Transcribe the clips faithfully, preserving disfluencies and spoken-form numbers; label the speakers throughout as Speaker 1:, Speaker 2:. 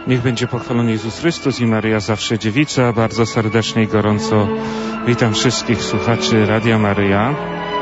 Speaker 1: Niech będzie pochwalony Jezus Chrystus i Maryja zawsze dziewica. Bardzo serdecznie i gorąco witam wszystkich słuchaczy Radia Maryja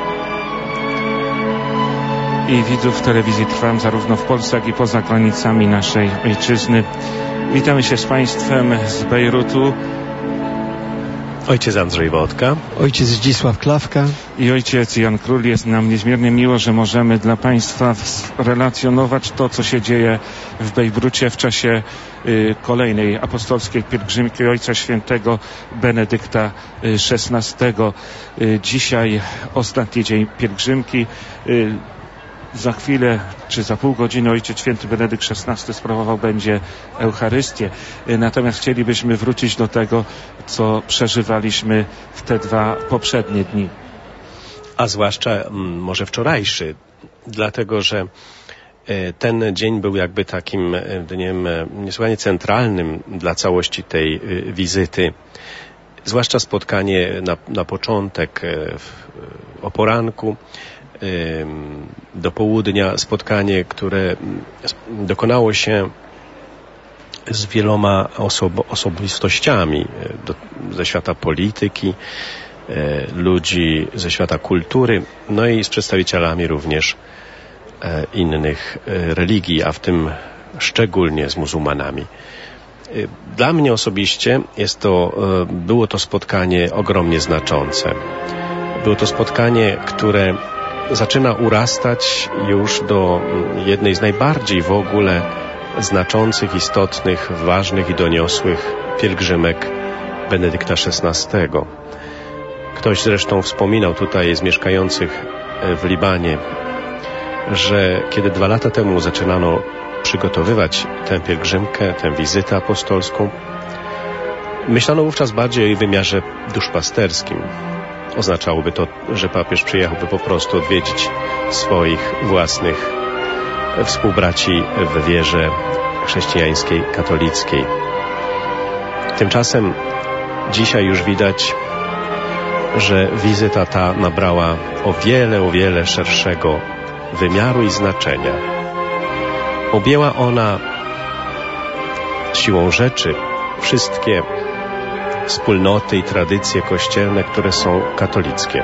Speaker 1: i widzów telewizji Trwam zarówno w Polsce, jak i poza granicami naszej ojczyzny. Witamy się z Państwem z Bejrutu.
Speaker 2: Ojciec Andrzej Wodka.
Speaker 3: Ojciec Zdzisław Klawka.
Speaker 1: I ojciec Jan Król. Jest nam niezmiernie miło, że możemy dla Państwa relacjonować to, co się dzieje w Bejrucie w czasie y, kolejnej apostolskiej pielgrzymki Ojca Świętego Benedykta szesnastego. Y, dzisiaj ostatni dzień pielgrzymki. Y, Za chwilę, czy za pół godziny Ojciec Święty Benedykt szesnasty sprawował będzie Eucharystię. Natomiast chcielibyśmy wrócić do tego, co przeżywaliśmy w te dwa poprzednie dni.
Speaker 2: A zwłaszcza może wczorajszy, dlatego że ten dzień był jakby takim dniem niesłychanie centralnym dla całości tej wizyty. Zwłaszcza spotkanie na, na początek o poranku, do południa, spotkanie, które dokonało się z wieloma osob- osobistościami do, ze świata polityki, e, ludzi ze świata kultury, no i z przedstawicielami również e, innych e, religii, a w tym szczególnie z muzułmanami. E, dla mnie osobiście jest to, e, było to spotkanie ogromnie znaczące. Było to spotkanie, które zaczyna urastać już do jednej z najbardziej w ogóle znaczących, istotnych, ważnych i doniosłych pielgrzymek Benedykta szesnastego. Ktoś zresztą wspominał tutaj z mieszkających w Libanie, że kiedy dwa lata temu zaczynano przygotowywać tę pielgrzymkę, tę wizytę apostolską, myślano wówczas bardziej o jej wymiarze duszpasterskim. Oznaczałoby to, że papież przyjechałby po prostu odwiedzić swoich własnych współbraci w wierze chrześcijańskiej, katolickiej. Tymczasem dzisiaj już widać, że wizyta ta nabrała o wiele, o wiele szerszego wymiaru i znaczenia. Objęła ona siłą rzeczy wszystkie wspólnoty i tradycje kościelne, które są katolickie.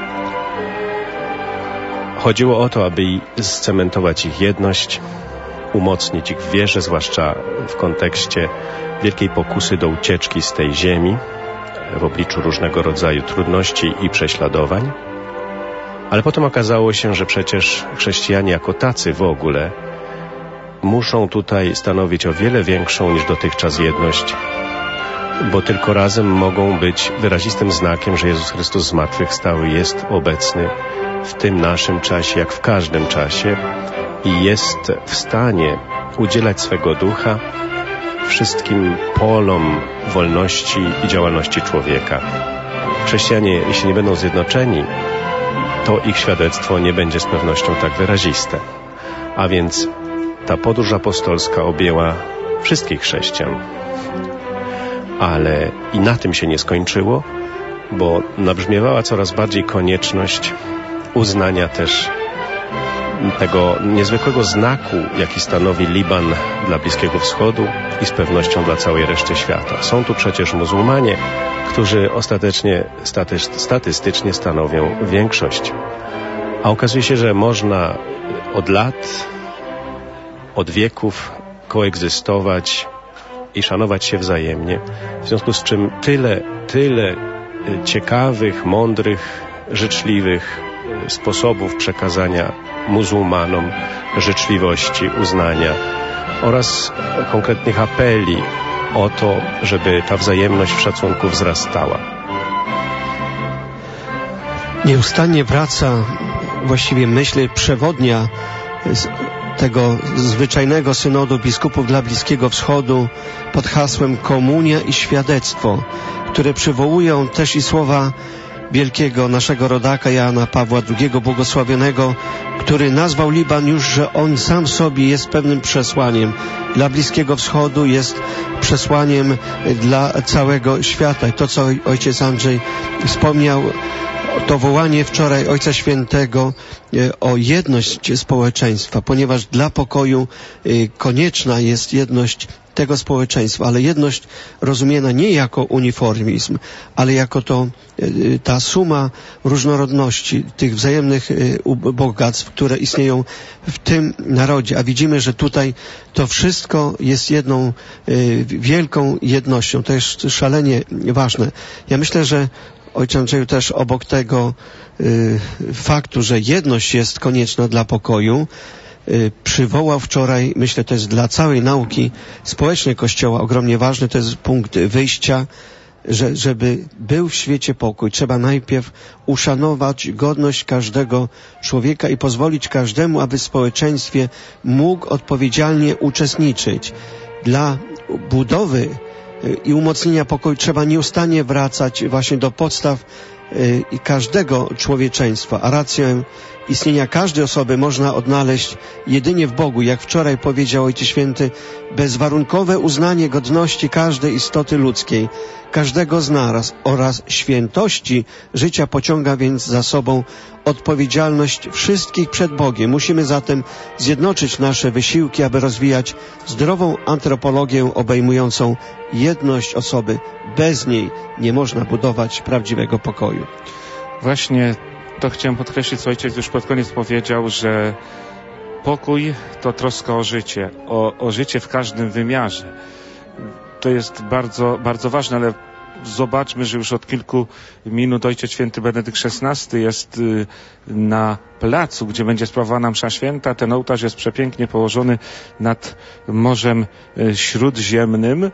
Speaker 2: Chodziło o to, aby scementować ich jedność, umocnić ich w wierze, zwłaszcza w kontekście wielkiej pokusy do ucieczki z tej ziemi w obliczu różnego rodzaju trudności i prześladowań. Ale potem okazało się, że przecież chrześcijanie jako tacy w ogóle muszą tutaj stanowić o wiele większą niż dotychczas jedność, bo tylko razem mogą być wyrazistym znakiem, że Jezus Chrystus zmartwychwstały jest obecny w tym naszym czasie, jak w każdym czasie i jest w stanie udzielać swego ducha wszystkim polom wolności i działalności człowieka. Chrześcijanie, jeśli nie będą zjednoczeni, to ich świadectwo nie będzie z pewnością tak wyraziste. A więc ta podróż apostolska objęła wszystkich chrześcijan. Ale i na tym się nie skończyło, bo nabrzmiewała coraz bardziej konieczność uznania też tego niezwykłego znaku, jaki stanowi Liban dla Bliskiego Wschodu i z pewnością dla całej reszty świata. Są tu przecież muzułmanie, którzy ostatecznie, statystycznie stanowią większość. A okazuje się, że można od lat, od wieków koegzystować i szanować się wzajemnie, w związku z czym tyle, tyle ciekawych, mądrych, życzliwych sposobów przekazania muzułmanom życzliwości, uznania oraz konkretnych apeli o to, żeby ta wzajemność w szacunku wzrastała.
Speaker 3: Nieustannie wraca właściwie myśl przewodnia tego zwyczajnego synodu biskupów dla Bliskiego Wschodu pod hasłem Komunia i Świadectwo, które przywołują też i słowa wielkiego naszego rodaka Jana Pawła drugiego błogosławionego, który nazwał Liban już, że on sam w sobie jest pewnym przesłaniem dla Bliskiego Wschodu, jest przesłaniem dla całego świata. I to, co ojciec Andrzej wspomniał to wołanie wczoraj Ojca Świętego o jedność społeczeństwa, ponieważ dla pokoju konieczna jest jedność tego społeczeństwa, ale jedność rozumiana nie jako uniformizm, ale jako to ta suma różnorodności, tych wzajemnych bogactw, które istnieją w tym narodzie. A widzimy, że tutaj to wszystko jest jedną wielką jednością. To jest szalenie ważne. Ja myślę, że Ojcze Andrzeju, też obok tego y, faktu, że jedność jest konieczna dla pokoju, y, przywołał wczoraj, myślę, to jest dla całej nauki społecznej Kościoła ogromnie ważny, to jest punkt wyjścia, że żeby był w świecie pokój, trzeba najpierw uszanować godność każdego człowieka i pozwolić każdemu, aby w społeczeństwie mógł odpowiedzialnie uczestniczyć. Dla budowy i umocnienia pokoju trzeba nieustannie wracać właśnie do podstaw i każdego człowieczeństwa, a rację istnienia każdej osoby można odnaleźć jedynie w Bogu, jak wczoraj powiedział Ojciec Święty, bezwarunkowe uznanie godności każdej istoty ludzkiej, każdego z nas oraz świętości życia pociąga więc za sobą odpowiedzialność wszystkich przed Bogiem. Musimy zatem zjednoczyć nasze wysiłki, aby rozwijać zdrową antropologię obejmującą jedność osoby. Bez niej nie można budować prawdziwego pokoju.
Speaker 1: Właśnie to chciałem podkreślić, co ojciec już pod koniec powiedział, że pokój to troska o życie, o, o życie w każdym wymiarze. To jest bardzo, bardzo ważne, ale zobaczmy, że już od kilku minut Ojciec Święty Benedykt szesnasty jest na placu, gdzie będzie sprawowana msza święta. Ten ołtarz jest przepięknie położony nad Morzem Śródziemnym.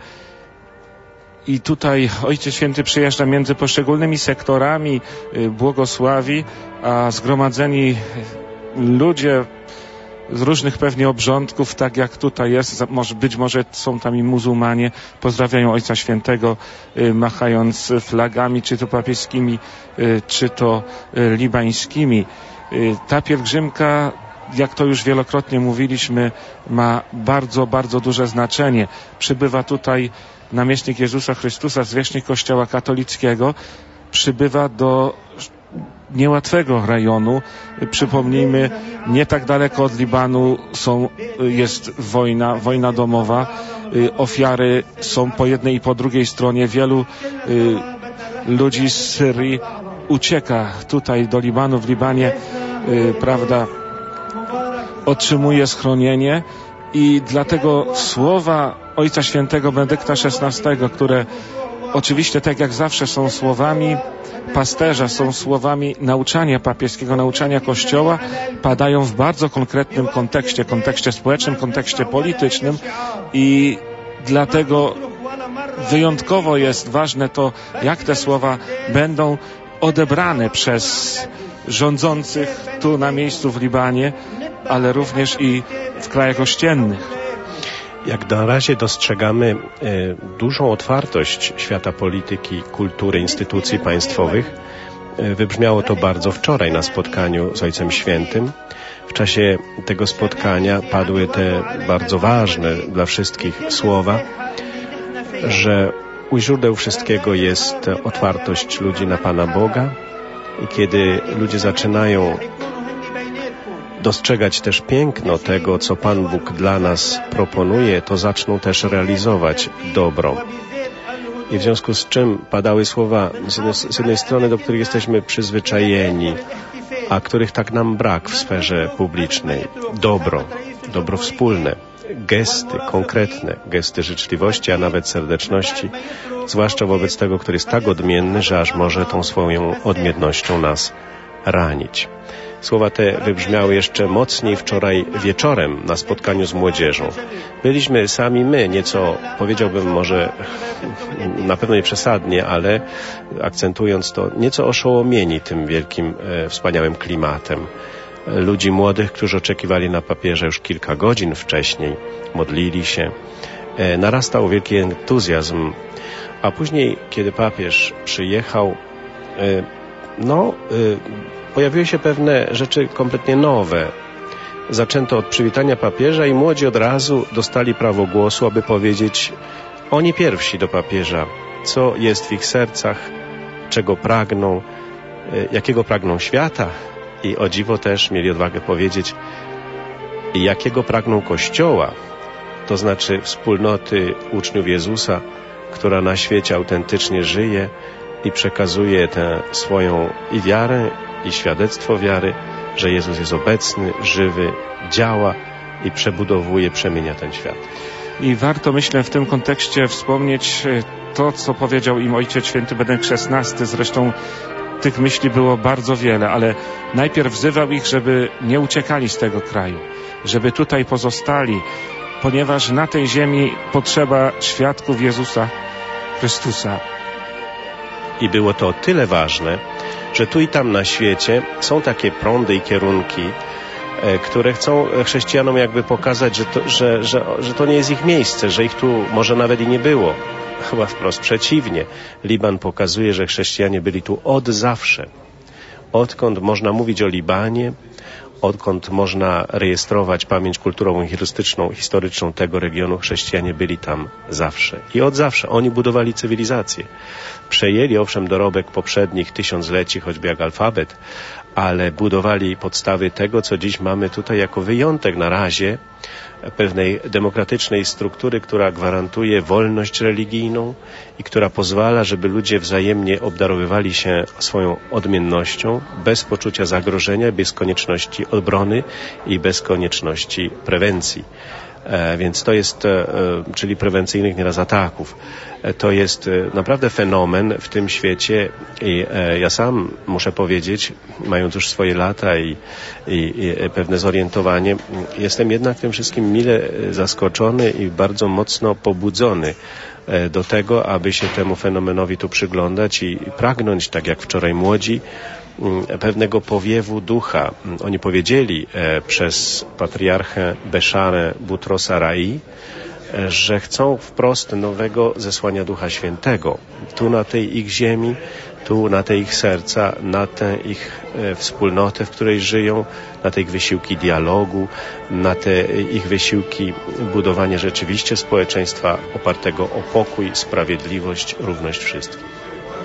Speaker 1: I tutaj Ojciec Święty przyjeżdża między poszczególnymi sektorami, błogosławi, a zgromadzeni ludzie z różnych pewnie obrządków, tak jak tutaj jest, być może są tam i muzułmanie, pozdrawiają Ojca Świętego, machając flagami, czy to papieskimi, czy to libańskimi. Ta pielgrzymka, jak to już wielokrotnie mówiliśmy, ma bardzo, bardzo duże znaczenie. Przybywa tutaj namiestnik Jezusa Chrystusa, zwierzchnik Kościoła katolickiego, przybywa do niełatwego rejonu. Przypomnijmy, nie tak daleko od Libanu są, jest wojna, wojna domowa. Ofiary są po jednej i po drugiej stronie. Wielu y, ludzi z Syrii ucieka tutaj do Libanu. W Libanie, y, prawda, otrzymuje schronienie i dlatego słowa Ojca Świętego Benedykta szesnastego, które oczywiście, tak jak zawsze, są słowami pasterza, są słowami nauczania papieskiego, nauczania Kościoła, padają w bardzo konkretnym kontekście, kontekście społecznym, kontekście politycznym i dlatego wyjątkowo jest ważne to, jak te słowa będą odebrane przez rządzących tu na miejscu w Libanie, ale również i w krajach ościennych.
Speaker 2: Jak na razie dostrzegamy e, dużą otwartość świata polityki, kultury, instytucji państwowych. E, wybrzmiało to bardzo wczoraj na spotkaniu z Ojcem Świętym. W czasie tego spotkania padły te bardzo ważne dla wszystkich słowa, że u źródeł wszystkiego jest otwartość ludzi na Pana Boga i kiedy ludzie zaczynają dostrzegać też piękno tego, co Pan Bóg dla nas proponuje, to zaczną też realizować dobro. I w związku z czym padały słowa z jednej, z jednej strony, do których jesteśmy przyzwyczajeni, a których tak nam brak w sferze publicznej. Dobro, dobro wspólne, gesty konkretne, gesty życzliwości, a nawet serdeczności, zwłaszcza wobec tego, który jest tak odmienny, że aż może tą swoją odmiennością nas ranić. Słowa te wybrzmiały jeszcze mocniej wczoraj wieczorem na spotkaniu z młodzieżą. Byliśmy sami my, nieco, powiedziałbym może na pewno nie przesadnie, ale akcentując to, nieco oszołomieni tym wielkim, e, wspaniałym klimatem. Ludzi młodych, którzy oczekiwali na papieża już kilka godzin wcześniej, modlili się. E, narastał wielki entuzjazm, a później, kiedy papież przyjechał, e, no... E, pojawiły się pewne rzeczy kompletnie nowe. Zaczęto od przywitania papieża i młodzi od razu dostali prawo głosu, aby powiedzieć oni pierwsi do papieża, co jest w ich sercach, czego pragną jakiego pragną świata i o dziwo też mieli odwagę powiedzieć, jakiego pragną Kościoła, to znaczy wspólnoty uczniów Jezusa, która na świecie autentycznie żyje i przekazuje tę swoją i wiarę, i świadectwo wiary, że Jezus jest obecny, żywy, działa i przebudowuje, przemienia ten świat.
Speaker 1: I warto, myślę, w tym kontekście wspomnieć to, co powiedział im Ojciec Święty Benedykt szesnasty. Zresztą tych myśli było bardzo wiele, ale najpierw wzywał ich, żeby nie uciekali z tego kraju, żeby tutaj pozostali, ponieważ na tej ziemi potrzeba świadków Jezusa Chrystusa.
Speaker 2: I było to o tyle ważne, że tu i tam na świecie są takie prądy i kierunki, które chcą chrześcijanom jakby pokazać, że to, że, że, że to nie jest ich miejsce, że ich tu może nawet i nie było. Chyba wprost przeciwnie. Liban pokazuje, że chrześcijanie byli tu od zawsze. Odkąd można mówić o Libanie, odkąd można rejestrować pamięć kulturową i historyczną, historyczną tego regionu, chrześcijanie byli tam zawsze. I od zawsze oni budowali cywilizację. Przejęli owszem dorobek poprzednich tysiącleci, choćby jak alfabet, ale budowali podstawy tego, co dziś mamy tutaj jako wyjątek na razie pewnej demokratycznej struktury, która gwarantuje wolność religijną i która pozwala, żeby ludzie wzajemnie obdarowywali się swoją odmiennością bez poczucia zagrożenia, bez konieczności obrony i bez konieczności prewencji. E, więc to jest, e, czyli prewencyjnych nieraz ataków. E, to jest e, naprawdę fenomen w tym świecie i e, ja sam muszę powiedzieć, mając już swoje lata i, i, i pewne zorientowanie, jestem jednak tym wszystkim mile zaskoczony i bardzo mocno pobudzony e, do tego, aby się temu fenomenowi tu przyglądać i, i pragnąć, tak jak wczoraj młodzi, pewnego powiewu ducha. Oni powiedzieli e, przez patriarchę Beszarę Butrosa Rai, e, że chcą wprost nowego zesłania Ducha Świętego. Tu na tej ich ziemi, tu na te ich serca, na tę ich e, wspólnotę, w której żyją, na te ich wysiłki dialogu, na te ich wysiłki budowania rzeczywiście społeczeństwa opartego o pokój, sprawiedliwość, równość wszystkich.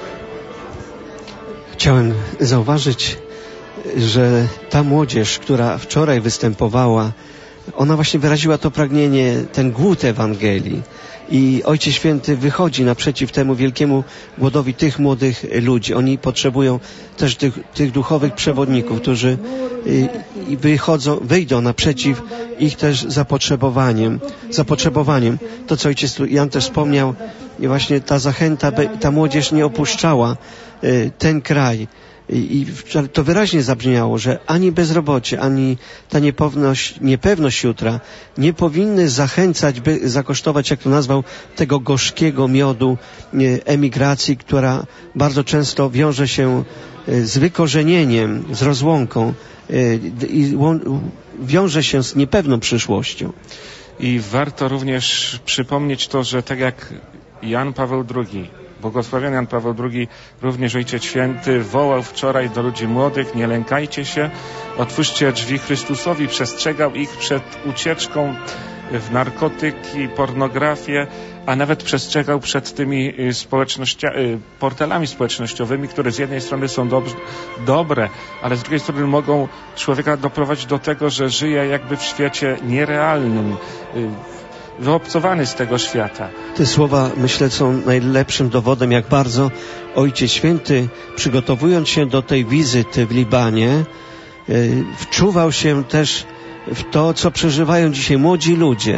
Speaker 3: Chciałem zauważyć, że ta młodzież, która wczoraj występowała, ona właśnie wyraziła to pragnienie, ten głód Ewangelii. I Ojciec Święty wychodzi naprzeciw temu wielkiemu głodowi tych młodych ludzi. Oni potrzebują też tych, tych duchowych przewodników, którzy wychodzą, wyjdą naprzeciw ich też zapotrzebowaniem. zapotrzebowaniem. To, co Ojciec Jan też wspomniał, i właśnie ta zachęta, by ta młodzież nie opuszczała ten kraj. I to wyraźnie zabrzmiało, że ani bezrobocie, ani ta niepewność, niepewność jutra nie powinny zachęcać, by zakosztować, jak to nazwał, tego gorzkiego miodu emigracji, która bardzo często wiąże się z wykorzenieniem, z rozłąką i wiąże się z niepewną przyszłością.
Speaker 1: I warto również przypomnieć to, że tak jak Jan Paweł drugi, błogosławiony Jan Paweł drugi, również Ojciec Święty, wołał wczoraj do ludzi młodych: nie lękajcie się, otwórzcie drzwi Chrystusowi, przestrzegał ich przed ucieczką w narkotyki, pornografię, a nawet przestrzegał przed tymi społecznościami, portalami społecznościowymi, które z jednej strony są dobrze, dobre, ale z drugiej strony mogą człowieka doprowadzić do tego, że żyje jakby w świecie nierealnym, wyobcowany z tego świata.
Speaker 3: Te słowa, myślę, są najlepszym dowodem, jak bardzo Ojciec Święty, przygotowując się do tej wizyty w Libanie, wczuwał się też w to, co przeżywają dzisiaj młodzi ludzie.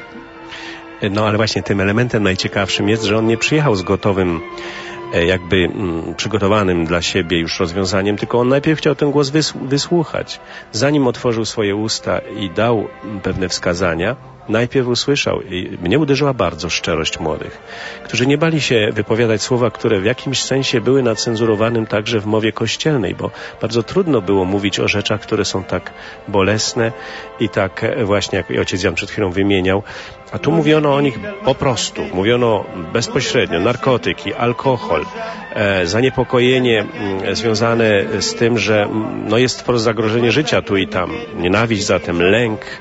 Speaker 2: No ale właśnie tym elementem najciekawszym jest, że on nie przyjechał z gotowym, jakby mm, przygotowanym dla siebie już rozwiązaniem, tylko on najpierw chciał ten głos wys- wysłuchać. Zanim otworzył swoje usta i dał pewne wskazania, najpierw usłyszał, i mnie uderzyła bardzo szczerość młodych, którzy nie bali się wypowiadać słowa, które w jakimś sensie były nacenzurowanym także w mowie kościelnej, bo bardzo trudno było mówić o rzeczach, które są tak bolesne i tak właśnie, jak ojciec Jan przed chwilą wymieniał, a tu mówiono o nich po prostu, mówiono bezpośrednio, narkotyki, alkohol, e, zaniepokojenie m, związane z tym, że m, no jest wprost zagrożenie życia tu i tam, nienawiść zatem, lęk,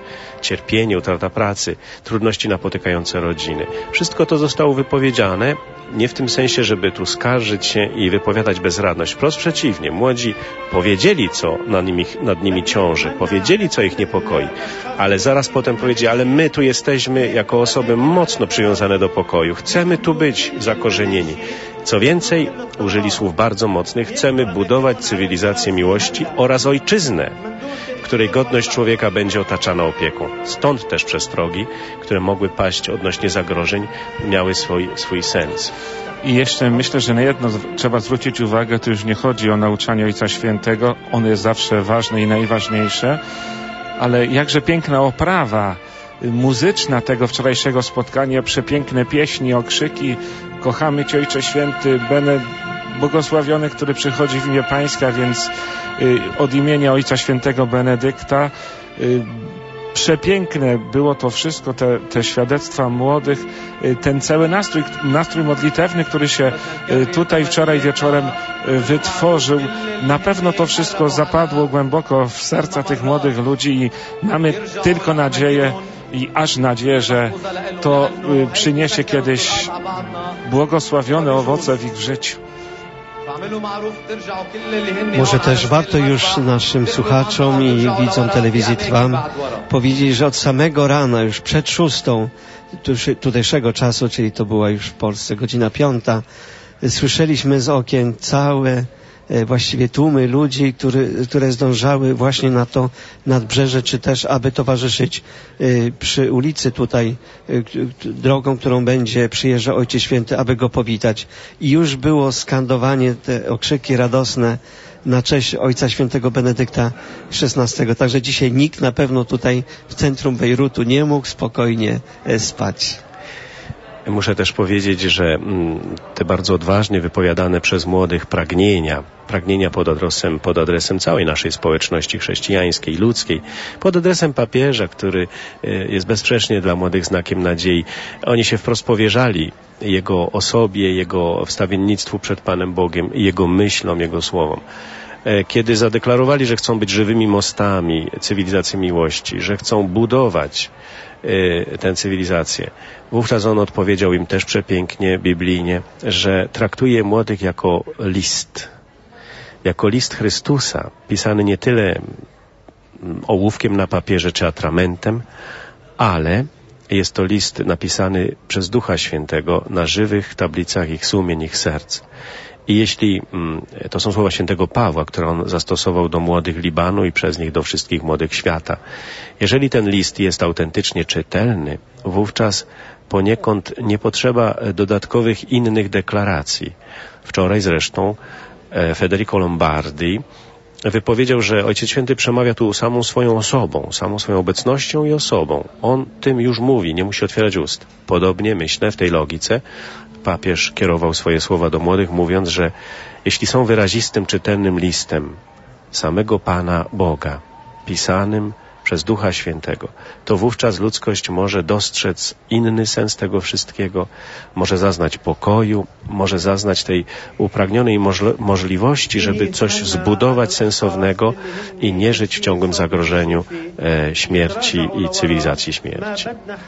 Speaker 2: cierpienie, utrata pracy, trudności napotykające rodziny. Wszystko to zostało wypowiedziane, nie w tym sensie, żeby tu skarżyć się i wypowiadać bezradność. Wprost przeciwnie, młodzi powiedzieli, co nad nimi, nad nimi ciąży, powiedzieli, co ich niepokoi, ale zaraz potem powiedzieli, ale my tu jesteśmy jako osoby mocno przywiązane do pokoju, chcemy tu być zakorzenieni. Co więcej, użyli słów bardzo mocnych, chcemy budować cywilizację miłości oraz ojczyznę, w której godność człowieka będzie otaczana opieką. Stąd też przestrogi, które mogły paść odnośnie zagrożeń, miały swój, swój sens.
Speaker 1: I jeszcze myślę, że na jedno trzeba zwrócić uwagę, to już nie chodzi o nauczanie Ojca Świętego, ono jest zawsze ważne i najważniejsze, ale jakże piękna oprawa muzyczna tego wczorajszego spotkania, przepiękne pieśni, okrzyki, kochamy Cię Ojcze Święty, Bene, błogosławiony, który przychodzi w imię Pańska, więc y, od imienia Ojca Świętego Benedykta. Y, przepiękne było to wszystko, te, te świadectwa młodych, y, ten cały nastrój, nastrój modlitewny, który się y, tutaj wczoraj wieczorem y, wytworzył. Na pewno to wszystko zapadło głęboko w serca tych młodych ludzi i mamy tylko nadzieję, i aż nadzieję, że to y, przyniesie kiedyś błogosławione owoce w ich życiu.
Speaker 3: Może też warto już naszym słuchaczom i widzom telewizji Trwam powiedzieć, że od samego rana, już przed szóstą tutejszego czasu, czyli to była już w Polsce godzina piąta, słyszeliśmy z okien całe właściwie tłumy ludzi, które, które zdążały właśnie na to nadbrzeże, czy też aby towarzyszyć przy ulicy tutaj drogą, którą będzie przyjeżdżał Ojciec Święty, aby go powitać. I już było skandowanie, te okrzyki radosne na cześć Ojca Świętego Benedykta szesnastego. Także dzisiaj nikt na pewno tutaj w centrum Bejrutu nie mógł spokojnie spać.
Speaker 2: Muszę też powiedzieć, że te bardzo odważnie wypowiadane przez młodych pragnienia, pragnienia pod adresem, pod adresem całej naszej społeczności chrześcijańskiej, ludzkiej, pod adresem papieża, który jest bezsprzecznie dla młodych znakiem nadziei. Oni się wprost powierzali Jego osobie, Jego wstawiennictwu przed Panem Bogiem, Jego myślom, Jego słowom. Kiedy zadeklarowali, że chcą być żywymi mostami cywilizacji miłości, że chcą budować tę cywilizację. Wówczas on odpowiedział im też przepięknie, biblijnie, że traktuje młodych jako list. Jako list Chrystusa, pisany nie tyle ołówkiem na papierze czy atramentem, ale jest to list napisany przez Ducha Świętego na żywych tablicach ich sumień, ich serc. I jeśli, to są słowa świętego Pawła, które on zastosował do młodych Libanu i przez nich do wszystkich młodych świata. Jeżeli ten list jest autentycznie czytelny, wówczas poniekąd nie potrzeba dodatkowych innych deklaracji. Wczoraj zresztą Federico Lombardi wypowiedział, że Ojciec Święty przemawia tu samą swoją osobą, samą swoją obecnością i osobą. On tym już mówi, nie musi otwierać ust. Podobnie, myślę, w tej logice papież kierował swoje słowa do młodych, mówiąc, że jeśli są wyrazistym, czytelnym listem samego Pana Boga, pisanym przez Ducha Świętego, to wówczas ludzkość może dostrzec inny sens tego wszystkiego, może zaznać pokoju, może zaznać tej upragnionej możl- możliwości, żeby coś zbudować sensownego i nie żyć w ciągłym zagrożeniu e, śmierci i cywilizacji śmierci.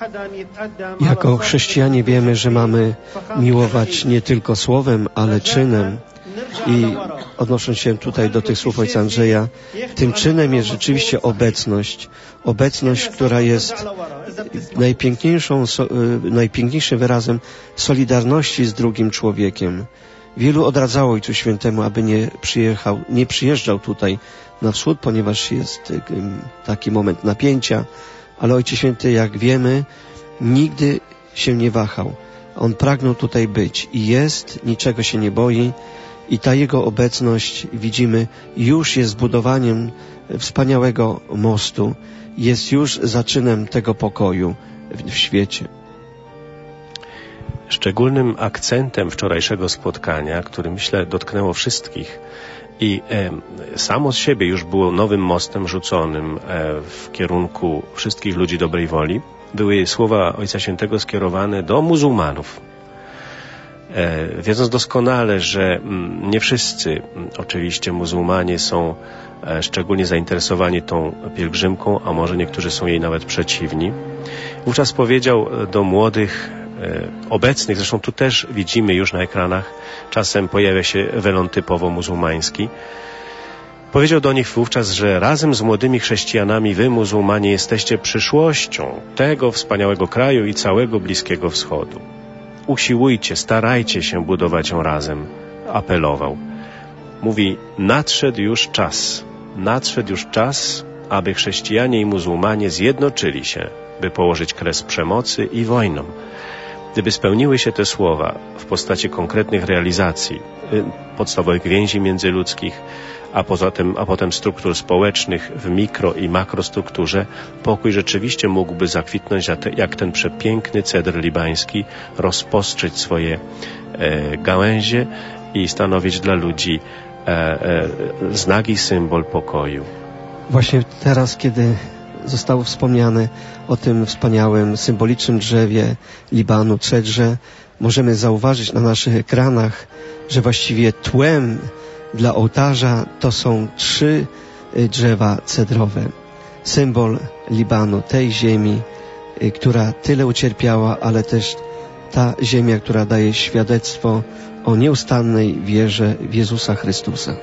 Speaker 3: Jako chrześcijanie wiemy, że mamy miłować nie tylko słowem, ale czynem. I odnosząc się tutaj do tych słów Ojca Andrzeja, tym czynem jest rzeczywiście obecność. Obecność, która jest najpiękniejszą, najpiękniejszym wyrazem solidarności z drugim człowiekiem. Wielu odradzało Ojcu Świętemu, aby nie przyjechał, nie przyjeżdżał tutaj na wschód, ponieważ jest taki moment napięcia, ale Ojciec Święty, jak wiemy, nigdy się nie wahał. On pragnął tutaj być i jest, niczego się nie boi. I ta Jego obecność, widzimy, już jest budowaniem wspaniałego mostu, jest już zaczynem tego pokoju w, w świecie.
Speaker 2: Szczególnym akcentem wczorajszego spotkania, który myślę dotknęło wszystkich i e, samo z siebie już było nowym mostem rzuconym e, w kierunku wszystkich ludzi dobrej woli, były słowa Ojca Świętego skierowane do muzułmanów. wiedząc doskonale, że nie wszyscy oczywiście muzułmanie są szczególnie zainteresowani tą pielgrzymką, a może niektórzy są jej nawet przeciwni. Wówczas powiedział do młodych, obecnych, zresztą tu też widzimy już na ekranach, czasem pojawia się welon typowo muzułmański. Powiedział do nich wówczas, że razem z młodymi chrześcijanami wy, muzułmanie, jesteście przyszłością tego wspaniałego kraju i całego Bliskiego Wschodu. Usiłujcie, starajcie się budować ją razem, apelował. Mówi, nadszedł już czas, nadszedł już czas, aby chrześcijanie i muzułmanie zjednoczyli się, by położyć kres przemocy i wojnom. Gdyby spełniły się te słowa w postaci konkretnych realizacji, podstawowych więzi międzyludzkich, a poza tym, a potem struktur społecznych w mikro- i makrostrukturze, pokój rzeczywiście mógłby zakwitnąć jak ten przepiękny cedr libański, rozpostrzyć swoje e, gałęzie i stanowić dla ludzi e, e, znak i symbol pokoju.
Speaker 3: Właśnie teraz, kiedy zostało wspomniane o tym wspaniałym, symbolicznym drzewie Libanu, cedrze, możemy zauważyć na naszych ekranach, że właściwie tłem dla ołtarza to są trzy drzewa cedrowe. Symbol Libanu, tej ziemi, która tyle ucierpiała, ale też ta ziemia, która daje świadectwo o nieustannej wierze w Jezusa Chrystusa.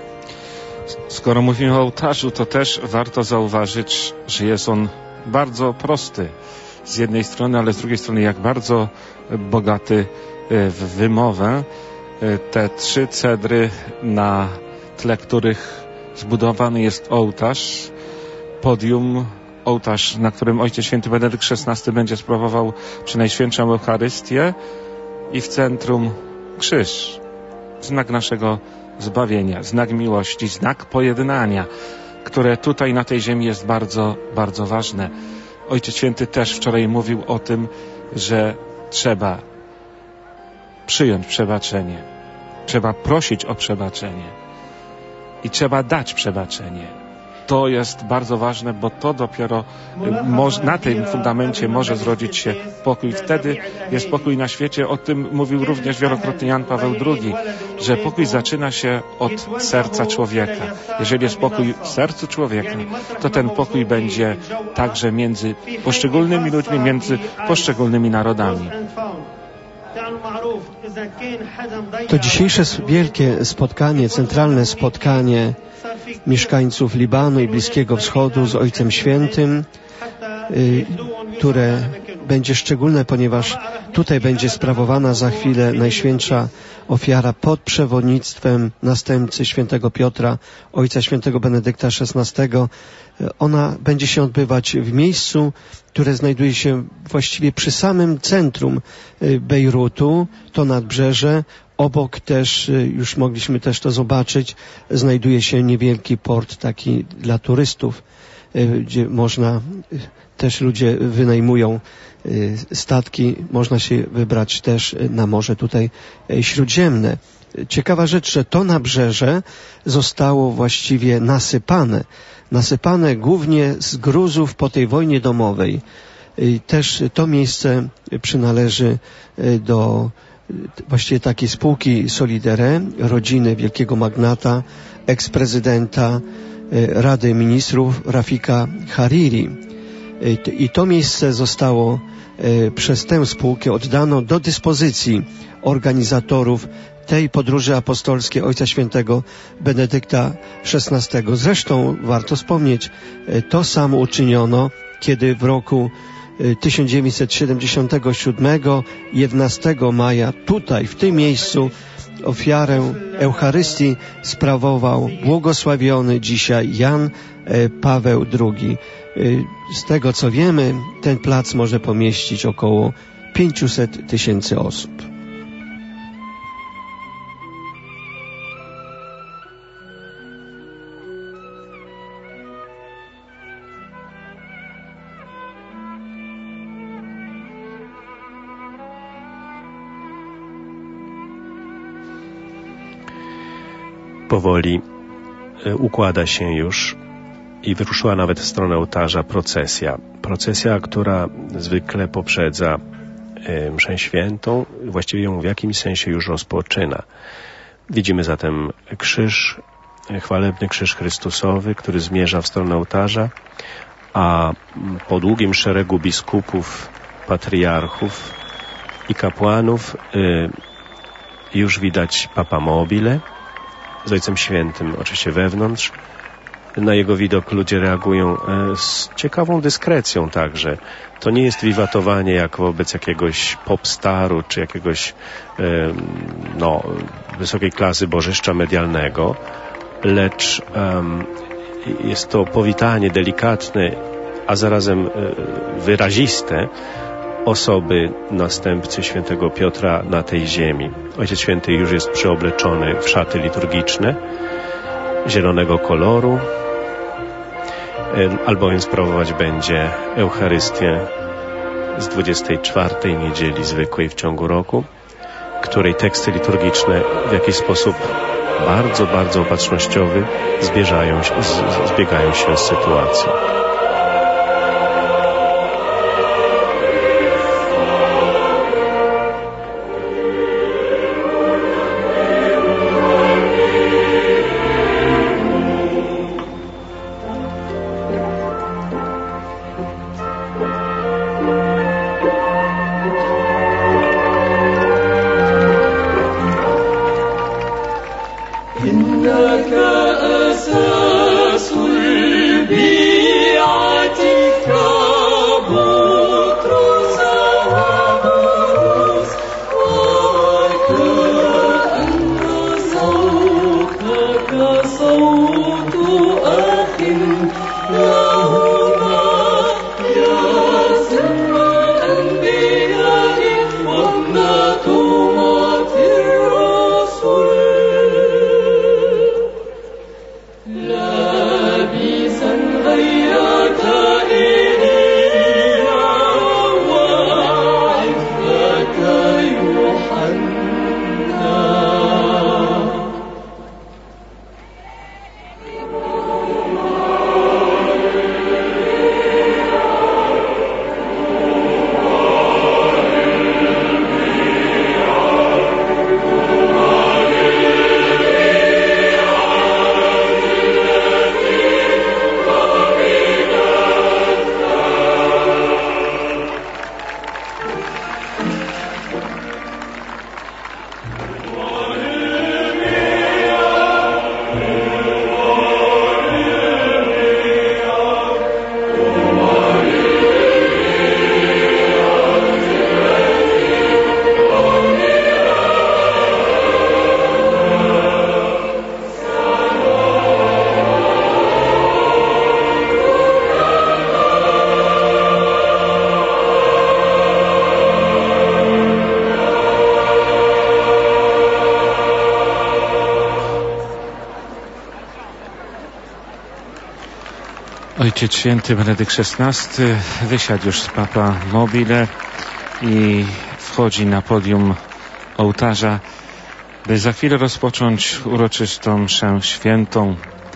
Speaker 1: Skoro mówimy o ołtarzu, to też warto zauważyć, że jest on bardzo prosty z jednej strony, ale z drugiej strony jak bardzo bogaty w wymowę. Te trzy cedry, na tle których zbudowany jest ołtarz, podium, ołtarz, na którym Ojciec Święty Benedykt szesnasty będzie sprawował Przenajświętszą Eucharystię, i w centrum krzyż, znak naszego zbawienia, znak miłości, znak pojednania, które tutaj na tej ziemi jest bardzo, bardzo ważne. Ojciec Święty też wczoraj mówił o tym, że trzeba przyjąć przebaczenie, trzeba prosić o przebaczenie i trzeba dać przebaczenie. To jest bardzo ważne, bo to dopiero moż, na tym fundamencie może zrodzić się pokój. Wtedy jest pokój na świecie. O tym mówił również wielokrotnie Jan Paweł drugi, że pokój zaczyna się od serca człowieka. Jeżeli jest pokój w sercu człowieka, to ten pokój będzie także między poszczególnymi ludźmi, między poszczególnymi narodami.
Speaker 3: To dzisiejsze wielkie spotkanie, centralne spotkanie mieszkańców Libanu i Bliskiego Wschodu z Ojcem Świętym, które będzie szczególne, ponieważ tutaj będzie sprawowana za chwilę Najświętsza Ofiara pod przewodnictwem następcy świętego Piotra, Ojca Świętego Benedykta szesnastego. Ona będzie się odbywać w miejscu, które znajduje się właściwie przy samym centrum Bejrutu, to nadbrzeże. Obok też, już mogliśmy też to zobaczyć, znajduje się niewielki port taki dla turystów, gdzie można, też ludzie wynajmują statki, można się wybrać też na Morze tutaj Śródziemne. Ciekawa rzecz, że to nabrzeże zostało właściwie nasypane. Nasypane głównie z gruzów po tej wojnie domowej. Też to miejsce przynależy do właściwie takiej spółki Solidere, rodziny wielkiego magnata, eksprezydenta Rady Ministrów Rafika Hariri. I to miejsce zostało przez tę spółkę oddano do dyspozycji organizatorów tej podróży apostolskiej Ojca Świętego Benedykta szesnastego. Zresztą warto wspomnieć, to samo uczyniono, kiedy w roku tysiąc dziewięćset siedemdziesiątego siódmego, jedenastego maja, tutaj, w tym miejscu, ofiarę Eucharystii sprawował błogosławiony dzisiaj Jan Paweł drugi. Z tego co wiemy, ten plac może pomieścić około pięćset tysięcy osób.
Speaker 2: Powoli układa się już i wyruszyła nawet w stronę ołtarza procesja. Procesja, która zwykle poprzedza mszę świętą, właściwie ją w jakimś sensie już rozpoczyna. Widzimy zatem krzyż, chwalebny krzyż Chrystusowy, który zmierza w stronę ołtarza, a po długim szeregu biskupów, patriarchów i kapłanów już widać Papa Mobile z Ojcem Świętym, oczywiście wewnątrz. Na jego widok ludzie reagują z ciekawą dyskrecją także. To nie jest wiwatowanie jak wobec jakiegoś popstaru czy jakiegoś no, wysokiej klasy bożyszcza medialnego, lecz um, jest to powitanie delikatne, a zarazem wyraziste osoby następcy świętego Piotra na tej ziemi. Ojciec Święty już jest przyobleczony w szaty liturgiczne zielonego koloru, albowiem sprawować będzie Eucharystię z dwudziestej czwartej niedzieli zwykłej w ciągu roku, której teksty liturgiczne w jakiś sposób bardzo, bardzo opatrznościowy zbiegają się, zbiegają się z sytuacją.
Speaker 1: Ojciec Święty Benedykt szesnasty wysiadł już z Papa Mobile i wchodzi na podium ołtarza, by za chwilę rozpocząć uroczystą mszę świętą.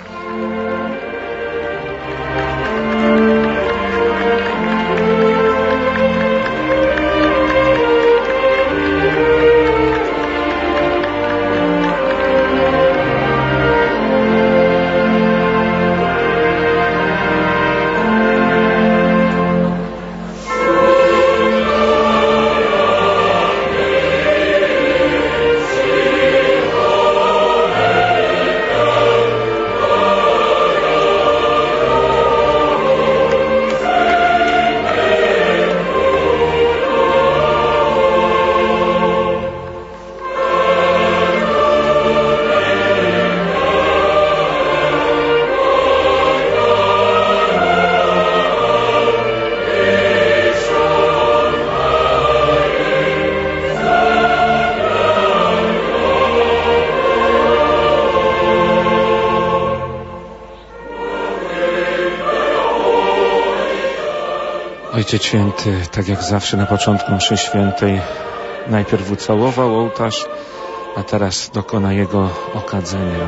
Speaker 1: Ojciec Święty, tak jak zawsze na początku mszy świętej, najpierw ucałował ołtarz, a teraz dokona jego okadzenia.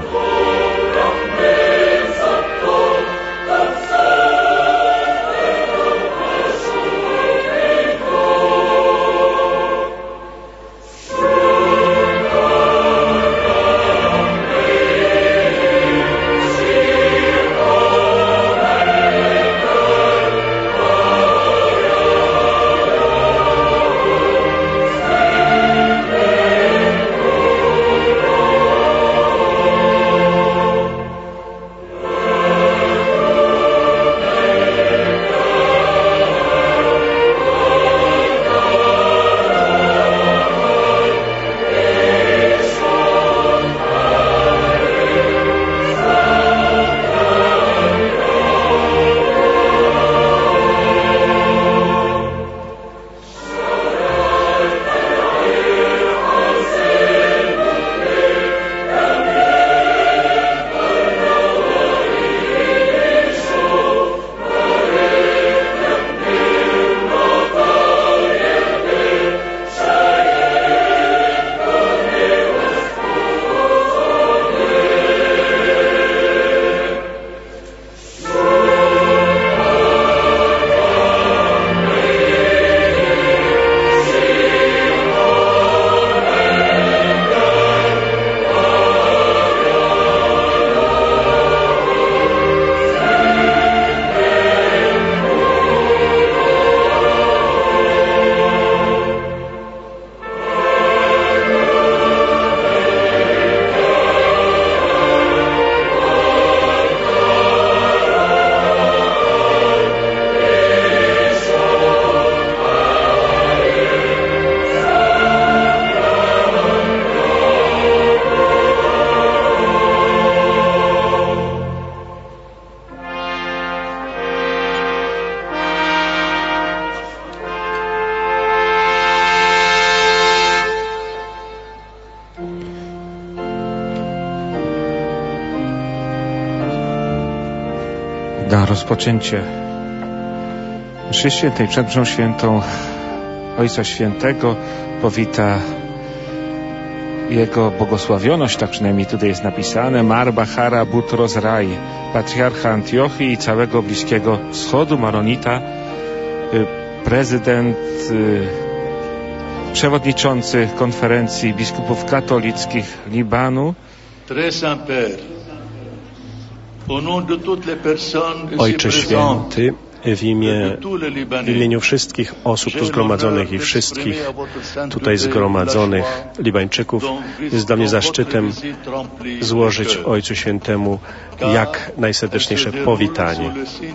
Speaker 1: rozpoczęcie mszy świętej przed mszą świętą Ojca Świętego powita jego błogosławioność, tak przynajmniej tutaj jest napisane, Mar Bachara Butros Rai, patriarcha Antiochii i całego Bliskiego Wschodu, maronita, prezydent, przewodniczący konferencji biskupów katolickich Libanu.
Speaker 2: Ojcze Święty, w, imię, w imieniu wszystkich osób tu zgromadzonych i wszystkich tutaj zgromadzonych Libańczyków jest dla mnie zaszczytem złożyć Ojcu Świętemu jak najserdeczniejsze powitanie.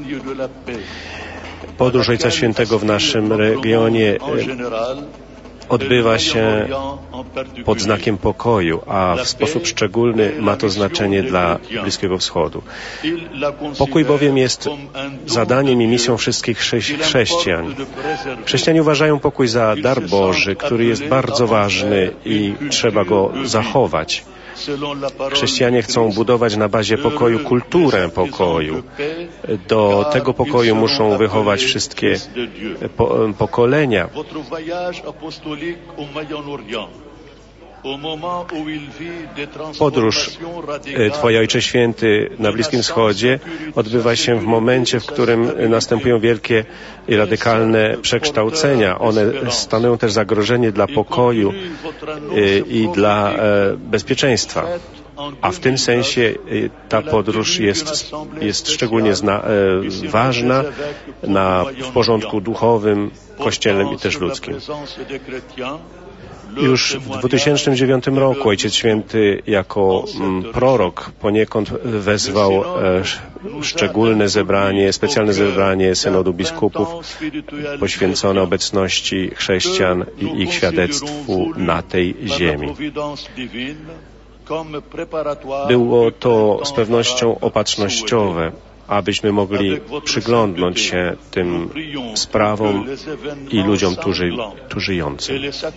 Speaker 2: Podróż Ojca Świętego w naszym regionie odbywa się pod znakiem pokoju, a w sposób szczególny ma to znaczenie dla Bliskiego Wschodu. Pokój bowiem jest zadaniem i misją wszystkich chrześcijan. Chrześcijanie uważają pokój za dar Boży, który jest bardzo ważny i trzeba go zachować. Chrześcijanie chcą budować na bazie pokoju kulturę pokoju. Do tego pokoju muszą wychować wszystkie po, pokolenia. Podróż Twoje Ojcze Święty na Bliskim Wschodzie odbywa się w momencie, w którym następują wielkie i radykalne przekształcenia. One stanowią też zagrożenie dla pokoju i dla bezpieczeństwa. A w tym sensie ta podróż jest, jest szczególnie zna, ważna na, w porządku duchowym, kościelnym i też ludzkim. Już w dwa tysiące dziewiątym roku Ojciec Święty jako mm, prorok poniekąd wezwał e, szczególne zebranie, specjalne zebranie Synodu Biskupów poświęcone obecności chrześcijan i ich świadectwu na tej ziemi. Było to z pewnością opatrznościowe, abyśmy mogli przyglądnąć się tym sprawom i ludziom tu, ży, tu żyjącym.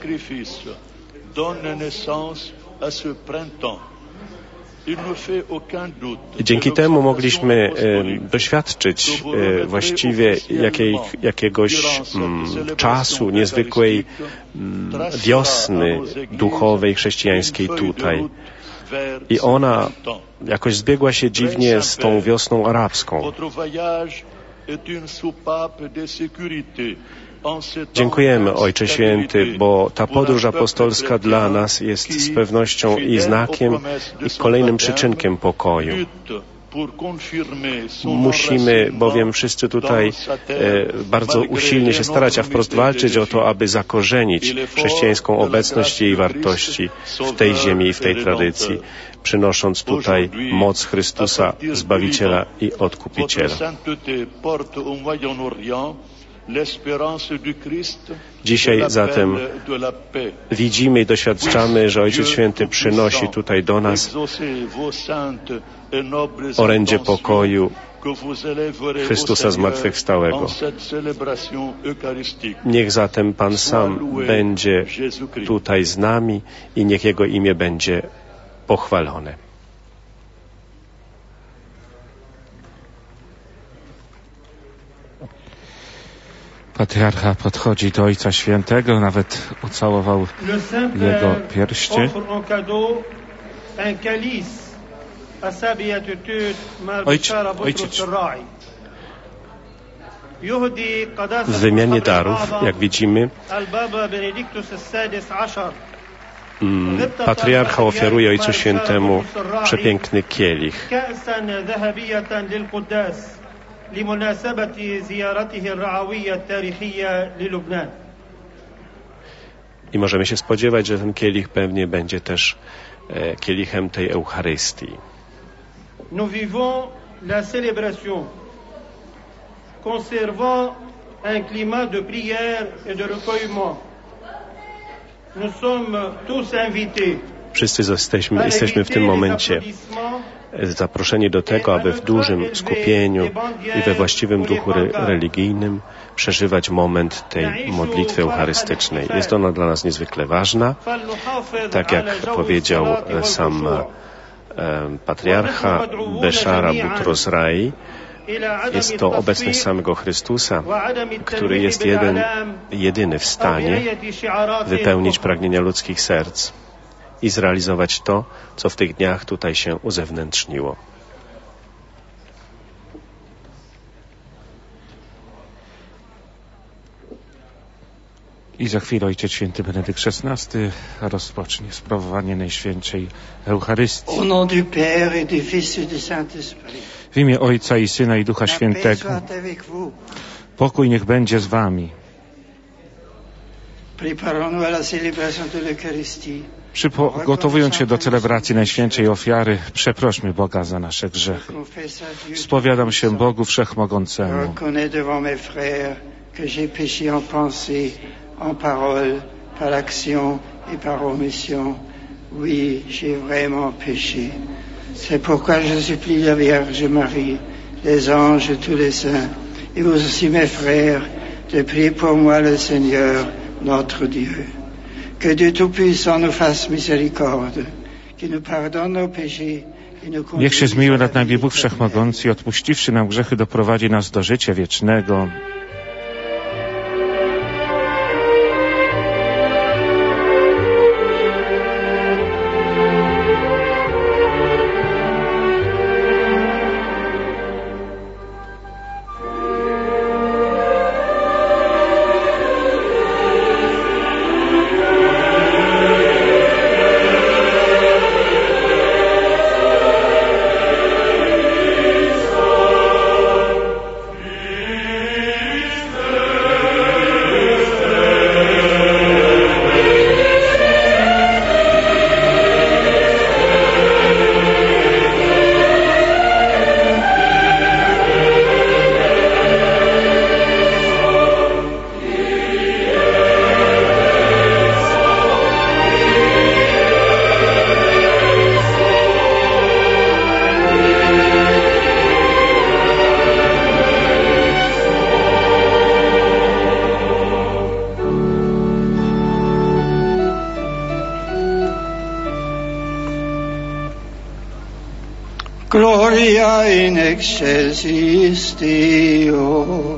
Speaker 2: Dzięki temu mogliśmy e, doświadczyć e, właściwie jakiej, jakiegoś m, czasu, niezwykłej m, wiosny duchowej, chrześcijańskiej tutaj. I ona jakoś zbiegła się dziwnie z tą wiosną arabską. Dziękujemy, Ojcze Święty, bo ta podróż apostolska dla nas jest z pewnością i znakiem, i kolejnym przyczynkiem pokoju. Musimy bowiem wszyscy tutaj e, bardzo usilnie się starać, a wprost walczyć o to, aby zakorzenić chrześcijańską obecność i jej wartości w tej ziemi i w tej tradycji, przynosząc tutaj moc Chrystusa, Zbawiciela i Odkupiciela. Dzisiaj zatem widzimy i doświadczamy, że Ojciec Święty przynosi tutaj do nas orędzie pokoju Chrystusa Zmartwychwstałego. Niech zatem Pan sam będzie tutaj z nami i niech Jego imię będzie pochwalone.
Speaker 1: Patriarcha podchodzi do Ojca Świętego, nawet ucałował jego pierście. Ojciec, ojciec.
Speaker 2: W wymianie darów, jak widzimy, patriarcha ofiaruje Ojcu Świętemu przepiękny kielich. I możemy się spodziewać, że ten kielich pewnie będzie też e, kielichem tej Eucharystii.
Speaker 4: Nous vivons la célébration, conservant un climat de prière et de recueillement. Nous sommes tous invités.
Speaker 2: Wszyscy jesteśmy, jesteśmy w tym momencie zaproszeni do tego, aby w dużym skupieniu i we właściwym duchu re religijnym przeżywać moment tej modlitwy eucharystycznej. Jest ona dla nas niezwykle ważna. Tak jak powiedział sam e, patriarcha Bechara Butros Rai, Jest to obecność samego Chrystusa, który jest jeden, jedyny w stanie wypełnić pragnienia ludzkich serc i zrealizować to, co w tych dniach tutaj się uzewnętrzniło.
Speaker 1: I za chwilę Ojciec Święty Benedykt szesnasty rozpocznie sprawowanie Najświętszej Eucharystii. W imię Ojca i Syna i Ducha Świętego. Pokój niech będzie z wami. Przygotowując się do celebracji Najświętszej Ofiary, przeprośmy Boga za nasze grzechy. Spowiadam się Bogu Wszechmogącemu.
Speaker 5: En parole, par l'action et par omission. Oui, j'ai vraiment péché. C'est pourquoi je supplie la Vierge Marie, les anges et tous les saints, et vous aussi mes frères, de prier pour moi le Seigneur, notre Dieu. Que Dieu Tout-Puissant nous fasse miséricorde, qu'il nous pardonne nos péchés.
Speaker 1: Niech się zmiłuje nad nami Bóg Wszechmogący i odpuściwszy nam grzechy doprowadzi nas do życia wiecznego.
Speaker 5: Gloria in excelsis Deo.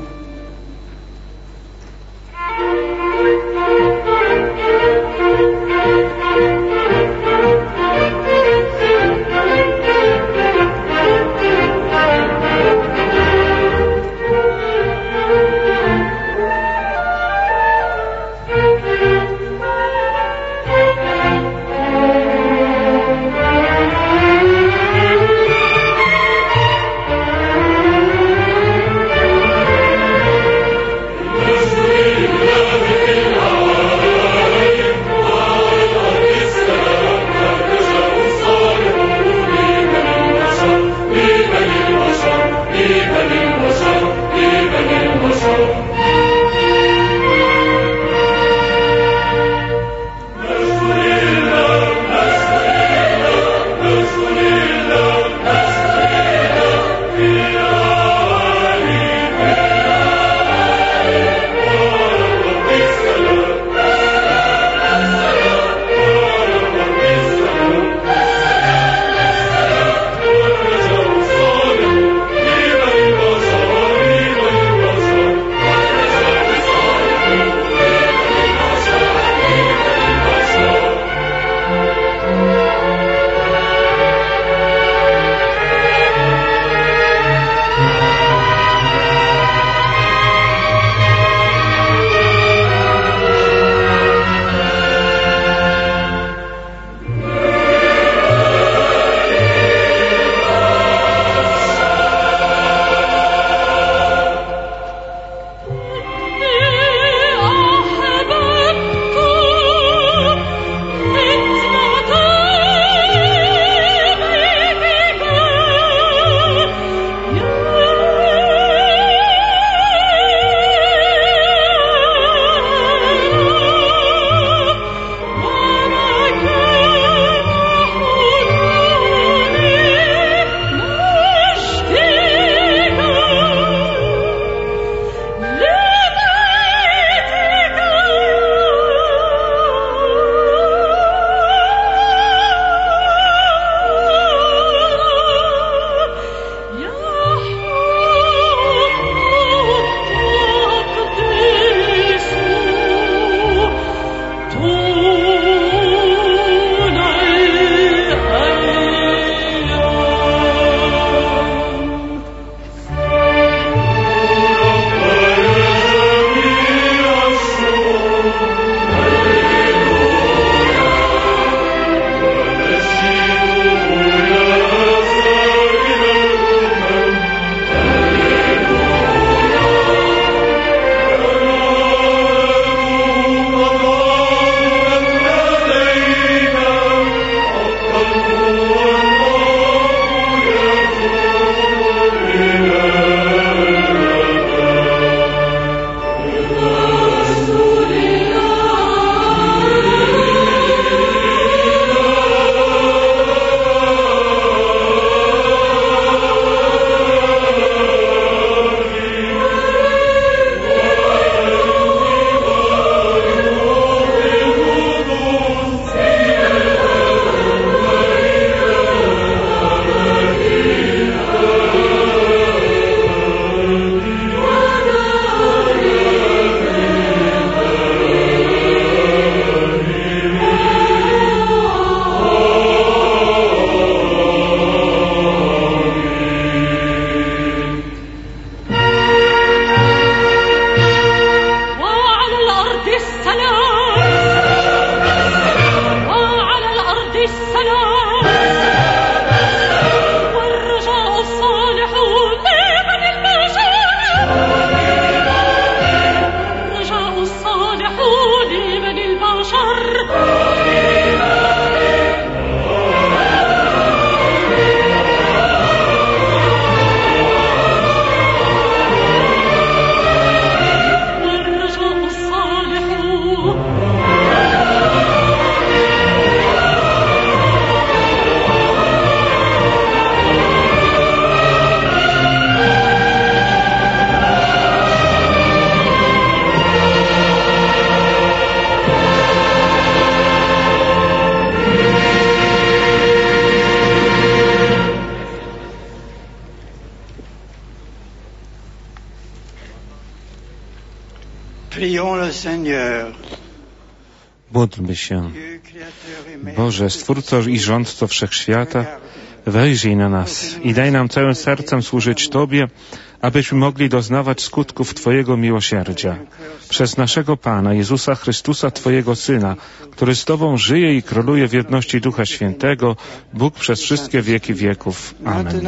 Speaker 5: Prions le Seigneur.
Speaker 1: Módlmy się. Boże, Stwórco i Rządco Wszechświata, wejrzyj na nas i daj nam całym sercem służyć Tobie, abyśmy mogli doznawać skutków Twojego miłosierdzia. Przez naszego Pana, Jezusa Chrystusa, Twojego Syna, który z Tobą żyje i króluje w jedności Ducha Świętego, Bóg przez wszystkie wieki wieków. Amen.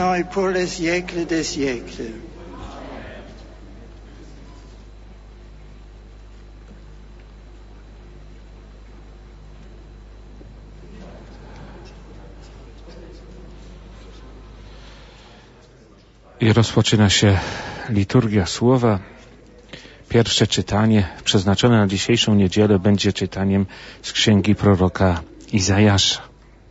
Speaker 1: I rozpoczyna się liturgia słowa. Pierwsze czytanie przeznaczone na dzisiejszą niedzielę będzie czytaniem z księgi proroka Izajasza.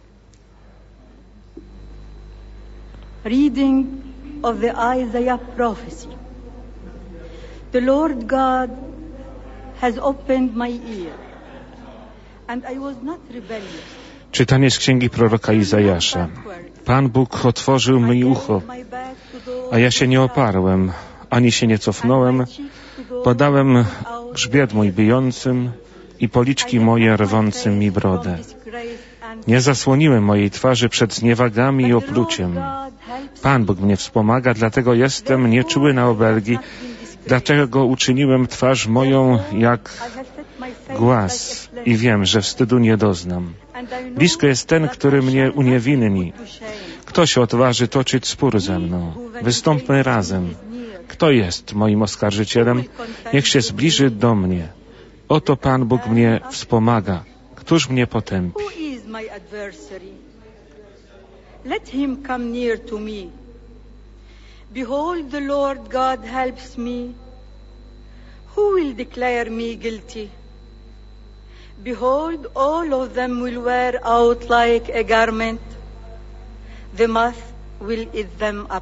Speaker 6: Reading of the Isaiah prophecy. The Lord God has opened my ear, and I was not rebellious.
Speaker 1: Czytanie z księgi proroka Izajasza. Pan Bóg otworzył mi ucho, a ja się nie oparłem, ani się nie cofnąłem. Podałem grzbiet mój bijącym i policzki moje rwącym mi brodę. Nie zasłoniłem mojej twarzy przed zniewagami i opluciem. Pan Bóg mnie wspomaga, dlatego jestem nieczuły na obelgi, dlatego uczyniłem twarz moją jak głaz i wiem, że wstydu nie doznam. Blisko jest ten, który mnie uniewinni. Kto się odważy toczyć spór ze mną? Wystąpmy razem. Kto jest moim oskarżycielem? Niech się zbliży do mnie. Oto Pan Bóg mnie wspomaga. Któż mnie potępi?
Speaker 6: Let him come near to me. Behold, the Lord God helps me. Who will declare me guilty? Behold, all of them will wear out like a garment. The moth will eat them up.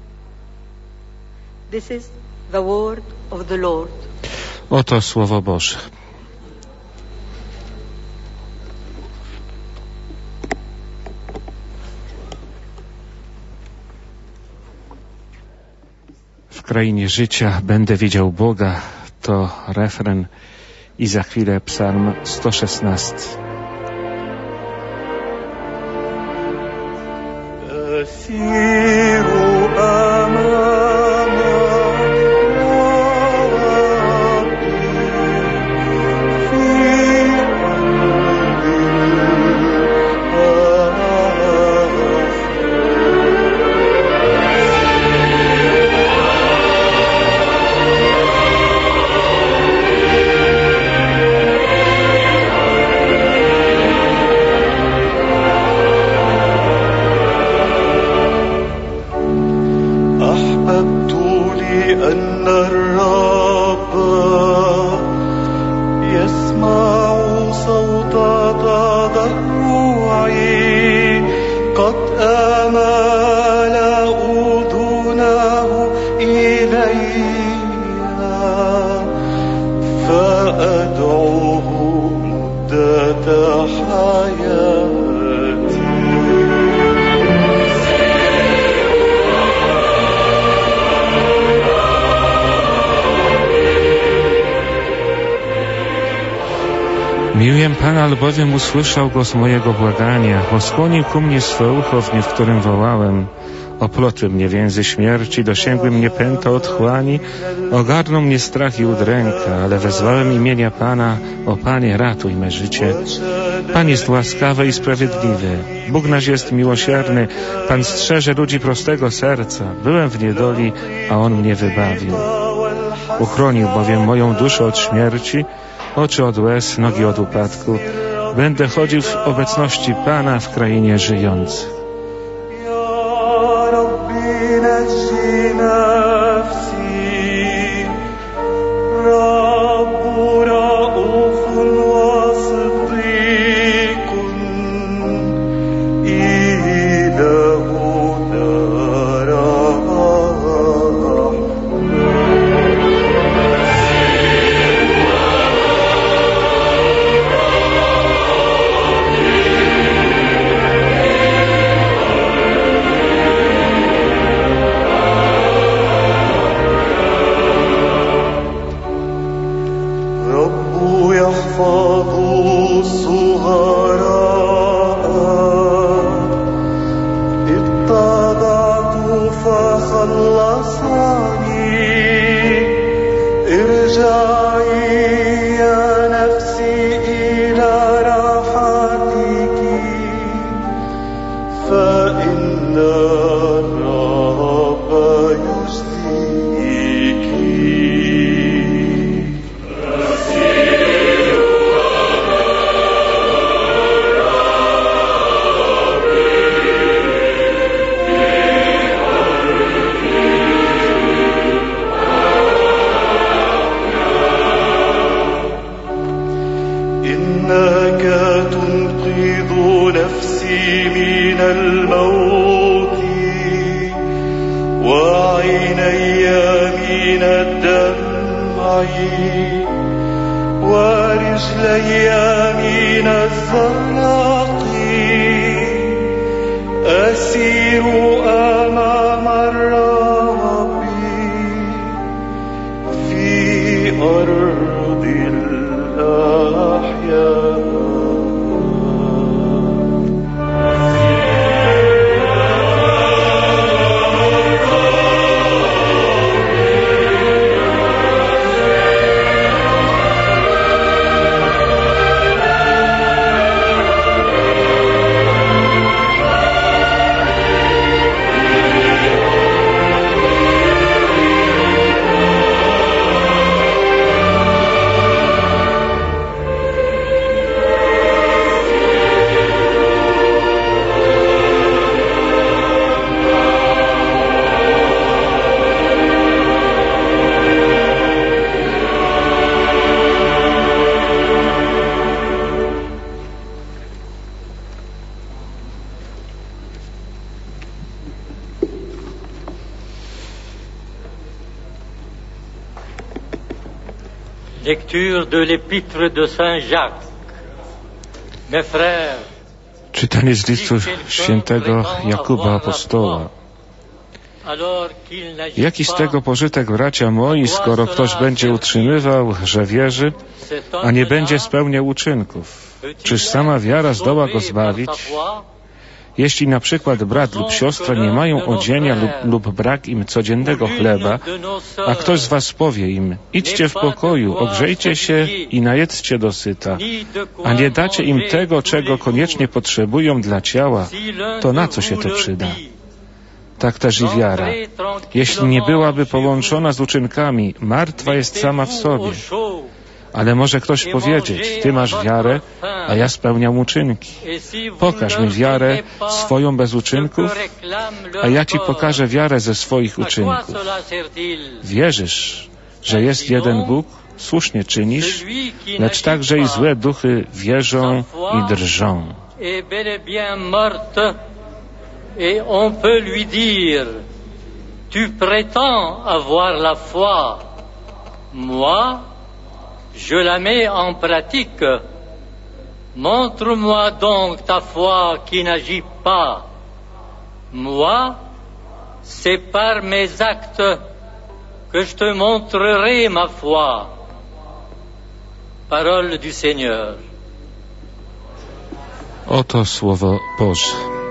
Speaker 6: This is the word of the Lord.
Speaker 1: Oto Słowo Boże. W krainie życia będę widział Boga. To refren i za chwilę psalm sto szesnasty. Miłuję Pana, albowiem usłyszał głos mojego błagania. Oskłonił ku mnie swe ucho, w dniu, w którym wołałem. Oplotły mnie więzy śmierci, dosięgły mnie pęta otchłani, ogarnął mnie strach i udręka, ale wezwałem imienia Pana. O Panie, ratuj me życie. Pan jest łaskawy i sprawiedliwy. Bóg nasz jest miłosierny. Pan strzeże ludzi prostego serca. Byłem w niedoli, a On mnie wybawił. Uchronił bowiem moją duszę od śmierci, oczy od łez, nogi od upadku. Będę chodził w obecności Pana w krainie żyjących.
Speaker 7: Lecture de l'épître de Saint Jacques. Mes frères,
Speaker 1: czytanie z listu świętego Jakuba Apostoła. Jaki z tego pożytek, bracia moi, skoro ktoś będzie utrzymywał, że wierzy, a nie będzie spełniał uczynków? Czyż sama wiara zdoła go zbawić? Jeśli na przykład brat lub siostra nie mają odzienia lub, lub brak im codziennego chleba, a ktoś z was powie im, idźcie w pokoju, ogrzejcie się i najedzcie dosyta, a nie dacie im tego, czego koniecznie potrzebują dla ciała, to na co się to przyda? Tak też i wiara. Jeśli nie byłaby połączona z uczynkami, martwa jest sama w sobie. Ale może ktoś powiedzieć, ty masz wiarę, a ja spełniam uczynki. Pokaż mi wiarę swoją bez uczynków, a ja ci pokażę wiarę ze swoich uczynków. Wierzysz, że jest jeden Bóg? Słusznie czynisz, lecz także i złe duchy wierzą i drżą.
Speaker 7: Et on peut lui dire, tu prétends avoir la foi, moi, je la mets en pratique. Montre-moi donc ta foi qui n'agit pas. Moi, c'est par mes actes que je te montrerai ma foi. Parole du Seigneur.
Speaker 1: Oto słowo Boże.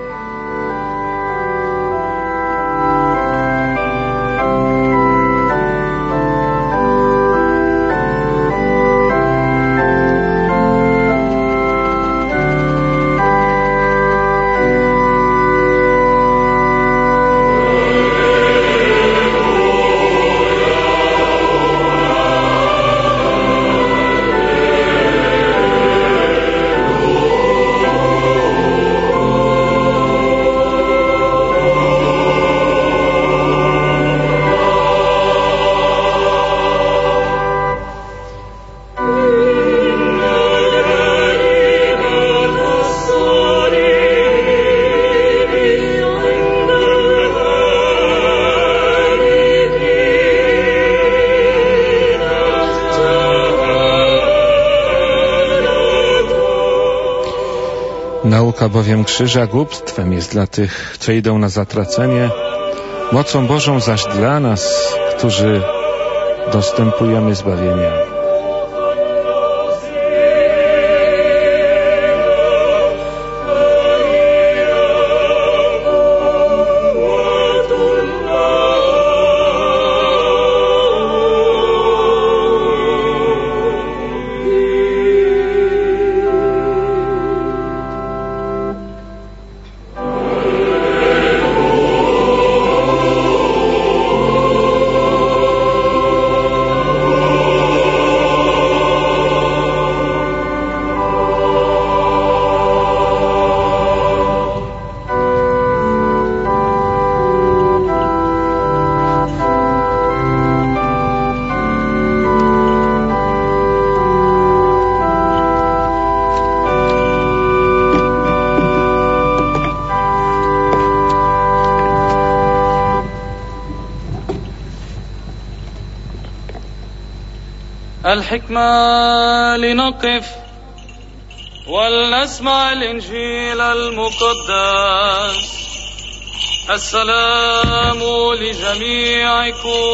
Speaker 1: Nauka bowiem krzyża głupstwem jest dla tych, co idą na zatracenie, mocą Bożą zaś dla nas, którzy dostępujemy zbawienia.
Speaker 8: الحكمة لنقف ولنسمع الإنجيل المقدس. السلام لجميعكم.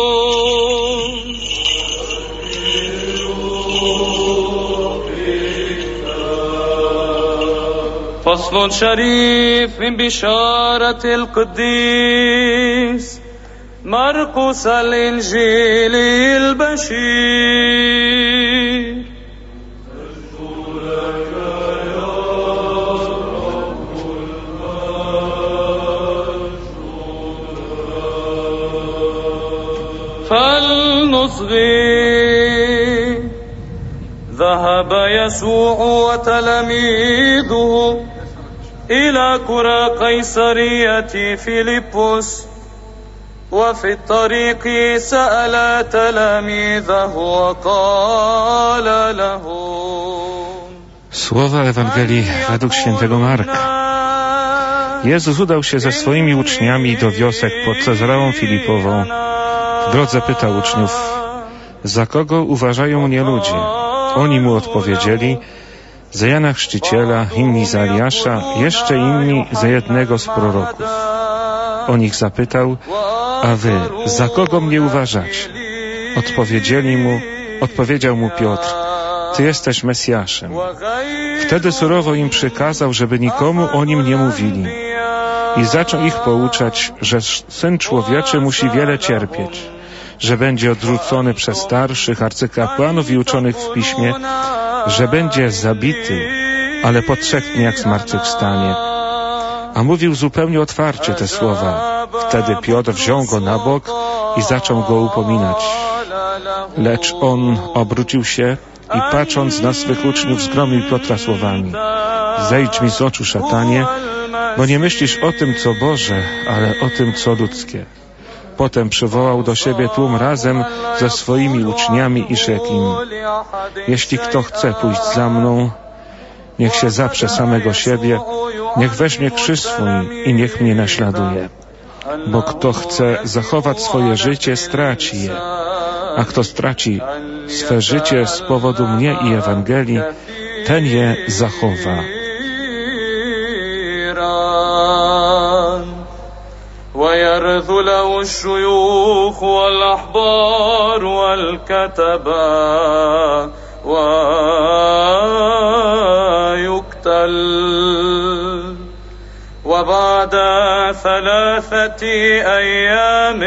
Speaker 8: فصل شريف من بشارة القديس مرقس الإنجيلي البشير. فلنصغي. ذهب يسوع وتلاميذه إلى قرى قيصرية فيلبس، وفي الطريق سأل تلاميذه وقال لهم.
Speaker 1: Słowa Ewangelii według świętego Marka. Jezus udał się ze swoimi uczniami do wiosek pod Cezareą Filipową. W drodze pytał uczniów: za kogo uważają mnie ludzie? Oni mu odpowiedzieli: za Jana Chrzciciela, inni za Eliasza, jeszcze inni za jednego z proroków. On ich zapytał: a wy za kogo mnie uważacie? Odpowiedzieli mu, odpowiedział mu Piotr: ty jesteś Mesjaszem. Wtedy surowo im przykazał, żeby nikomu o nim nie mówili. I zaczął ich pouczać, że Syn Człowieczy musi wiele cierpieć, że będzie odrzucony przez starszych, arcykapłanów i uczonych w piśmie, że będzie zabity, ale po trzech dniach zmartwychwstanie. A mówił zupełnie otwarcie te słowa. Wtedy Piotr wziął go na bok i zaczął go upominać. Lecz on obrócił się i patrząc na swych uczniów zgromił Piotra słowami: zejdź mi z oczu, szatanie, bo nie myślisz o tym, co Boże, ale o tym, co ludzkie. Potem przywołał do siebie tłum razem ze swoimi uczniami i rzekł im: jeśli kto chce pójść za mną, niech się zaprze samego siebie, niech weźmie krzyż swój i niech mnie naśladuje. Bo kto chce zachować swoje życie, straci je, a kto straci swe życie z powodu mnie i Ewangelii, ten je zachowa.
Speaker 8: ويرذله الشيوخ والأحبار والكتبة ويقتل. وبعد ثلاثة أيام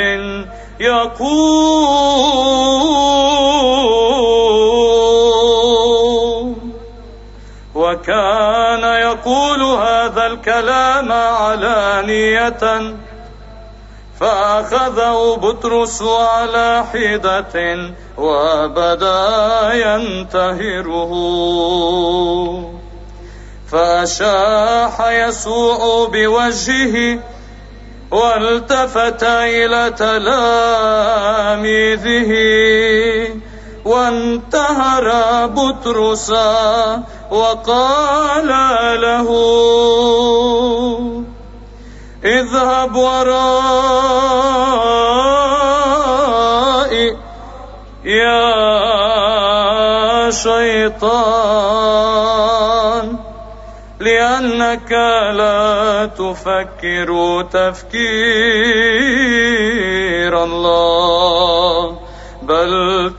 Speaker 8: يقوم. وكان يقول هذا الكلام علانية، فأخذه بطرس على حدة وبدأ ينتهره. فأشاح يسوع بوجهه والتفت إلى تلاميذه وانتهر بطرس وقال له: اذهب ورائي يا شيطان، لأنك لا تفكر تفكير الله بل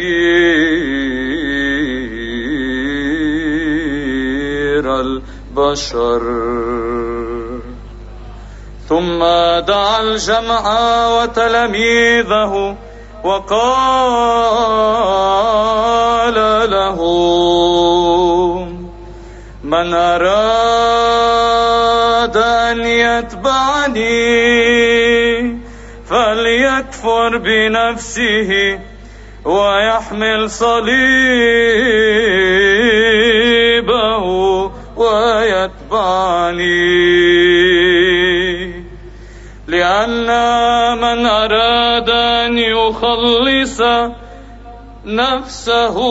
Speaker 8: تفكير البشر. ثم دعا الجمع وتلاميذه وقال لهم: من أراد أن يتبعني فليكفر بنفسه ويحمل صليبه ويتبعني. لأن من أراد أن يخلص نفسه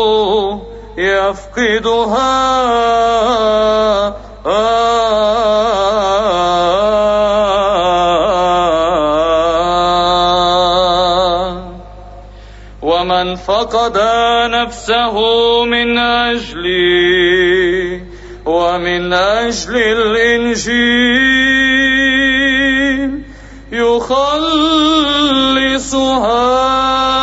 Speaker 8: يفقدها، ومن فقد نفسه من أجلي ومن أجل الإنجيل يخلصها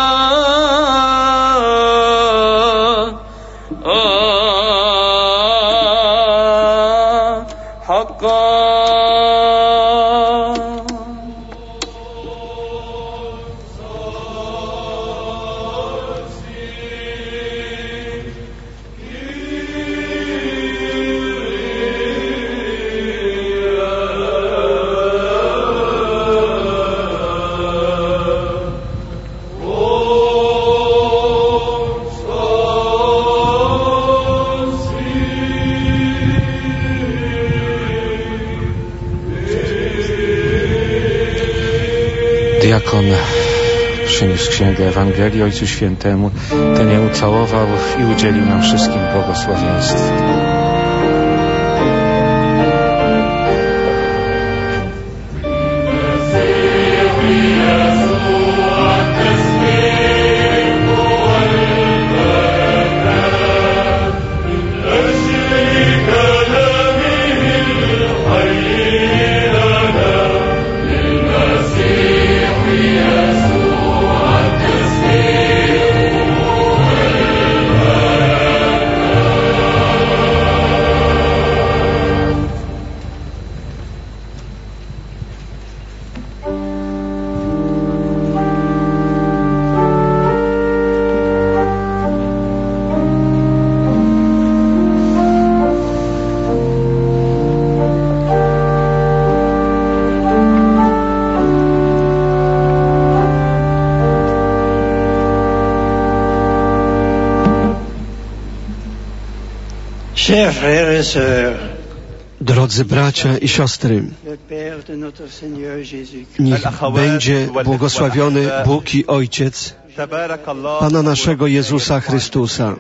Speaker 1: Diakon przyniósł księgę Ewangelii Ojcu Świętemu, ten je ucałował i udzielił nam wszystkim błogosławieństwa.
Speaker 5: Chers frères et sœurs,
Speaker 3: drodzy bracia i siostry,
Speaker 5: le Père de notre Seigneur Jésus-Christ,
Speaker 3: niech będzie błogosławiony Bóg i Ojciec Pana naszego Jezusa Chrystusa.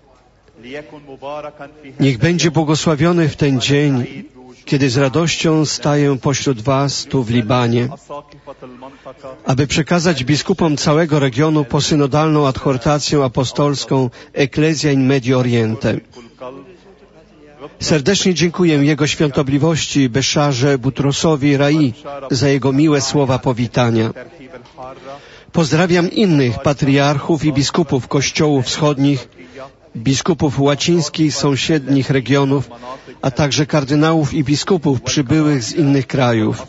Speaker 3: Niech będzie błogosławiony w ten dzień, kiedy z radością staję pośród was tu w Libanie, aby przekazać biskupom całego regionu posynodalną adhortację apostolską Ecclesia in Medio Oriente. Serdecznie dziękuję Jego Świątobliwości Beszarze Butrosowi Rai za jego miłe słowa powitania. Pozdrawiam innych patriarchów i biskupów kościołów wschodnich, biskupów łacińskich sąsiednich regionów, a także kardynałów i biskupów przybyłych z innych krajów.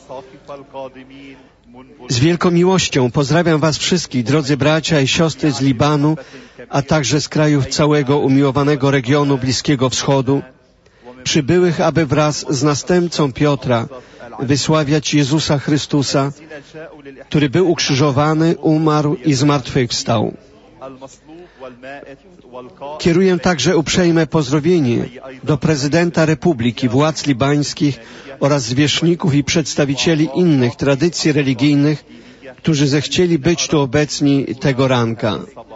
Speaker 3: Z wielką miłością pozdrawiam was wszystkich, drodzy bracia i siostry z Libanu, a także z krajów całego umiłowanego regionu Bliskiego Wschodu, przybyłych, aby wraz z następcą Piotra wysławiać Jezusa Chrystusa, który był ukrzyżowany, umarł i zmartwychwstał. Kieruję także uprzejme pozdrowienie do prezydenta Republiki, władz libańskich oraz zwierzchników i przedstawicieli innych tradycji religijnych, którzy zechcieli być tu obecni tego ranka.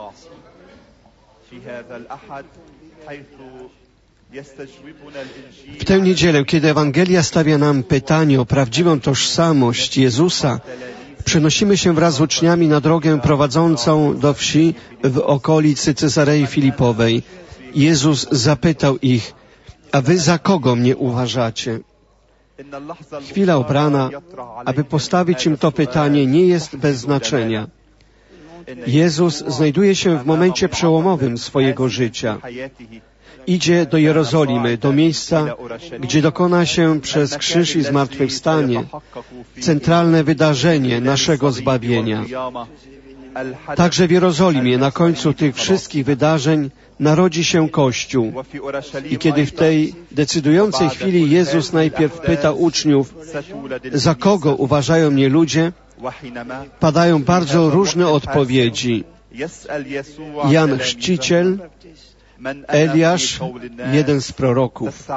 Speaker 3: W tę niedzielę, kiedy Ewangelia stawia nam pytanie o prawdziwą tożsamość Jezusa, przenosimy się wraz z uczniami na drogę prowadzącą do wsi w okolicy Cezarei Filipowej. Jezus zapytał ich: a wy za kogo mnie uważacie? Chwila obrana, aby postawić im to pytanie, nie jest bez znaczenia. Jezus znajduje się w momencie przełomowym swojego życia. Idzie do Jerozolimy, do miejsca, gdzie dokona się przez krzyż i zmartwychwstanie centralne wydarzenie naszego zbawienia. Także w Jerozolimie na końcu tych wszystkich wydarzeń narodzi się Kościół. I kiedy w tej decydującej chwili Jezus najpierw pyta uczniów, za kogo uważają mnie ludzie, padają bardzo różne odpowiedzi. Jan Chrzciciel, Eliasz, jeden z proroków.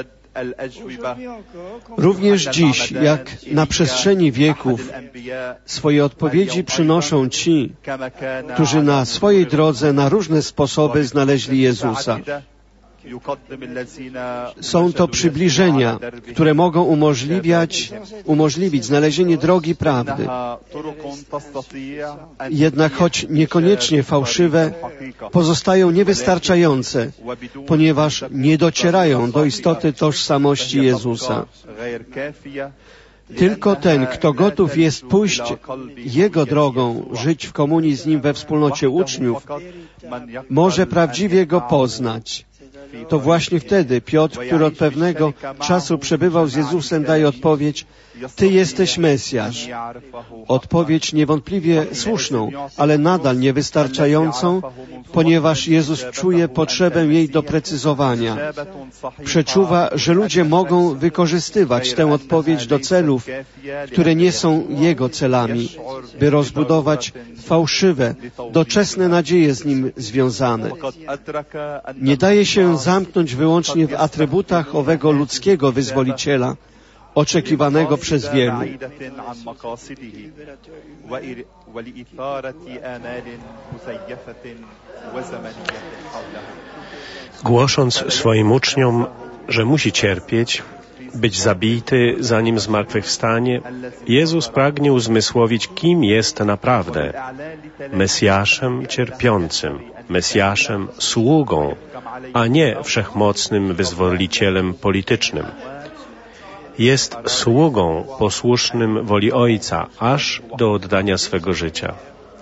Speaker 3: Również dziś, jak na przestrzeni wieków, swoje odpowiedzi przynoszą ci, którzy na swojej drodze na różne sposoby znaleźli Jezusa. Są to przybliżenia, które mogą umożliwiać, umożliwić znalezienie drogi prawdy. Jednak choć niekoniecznie fałszywe, pozostają niewystarczające, ponieważ nie docierają do istoty tożsamości Jezusa. Tylko ten, kto gotów jest pójść Jego drogą, żyć w komunii z Nim we wspólnocie uczniów, może prawdziwie Go poznać. To właśnie wtedy Piotr, który od pewnego czasu przebywał z Jezusem, daje odpowiedź: Ty jesteś Mesjasz. Odpowiedź niewątpliwie słuszną, ale nadal niewystarczającą, ponieważ Jezus czuje potrzebę jej doprecyzowania. Przeczuwa, że ludzie mogą wykorzystywać tę odpowiedź do celów, które nie są Jego celami, by rozbudować fałszywe, doczesne nadzieje z Nim związane. Nie daje się zamknąć wyłącznie w atrybutach owego ludzkiego wyzwoliciela, oczekiwanego przez wielu.
Speaker 2: Głosząc swoim uczniom, że musi cierpieć, być zabity, zanim zmartwychwstanie, Jezus pragnie uzmysłowić, kim jest naprawdę. Mesjaszem cierpiącym, Mesjaszem sługą, a nie wszechmocnym wyzwolicielem politycznym. Jest sługą posłusznym woli Ojca, aż do oddania swego życia.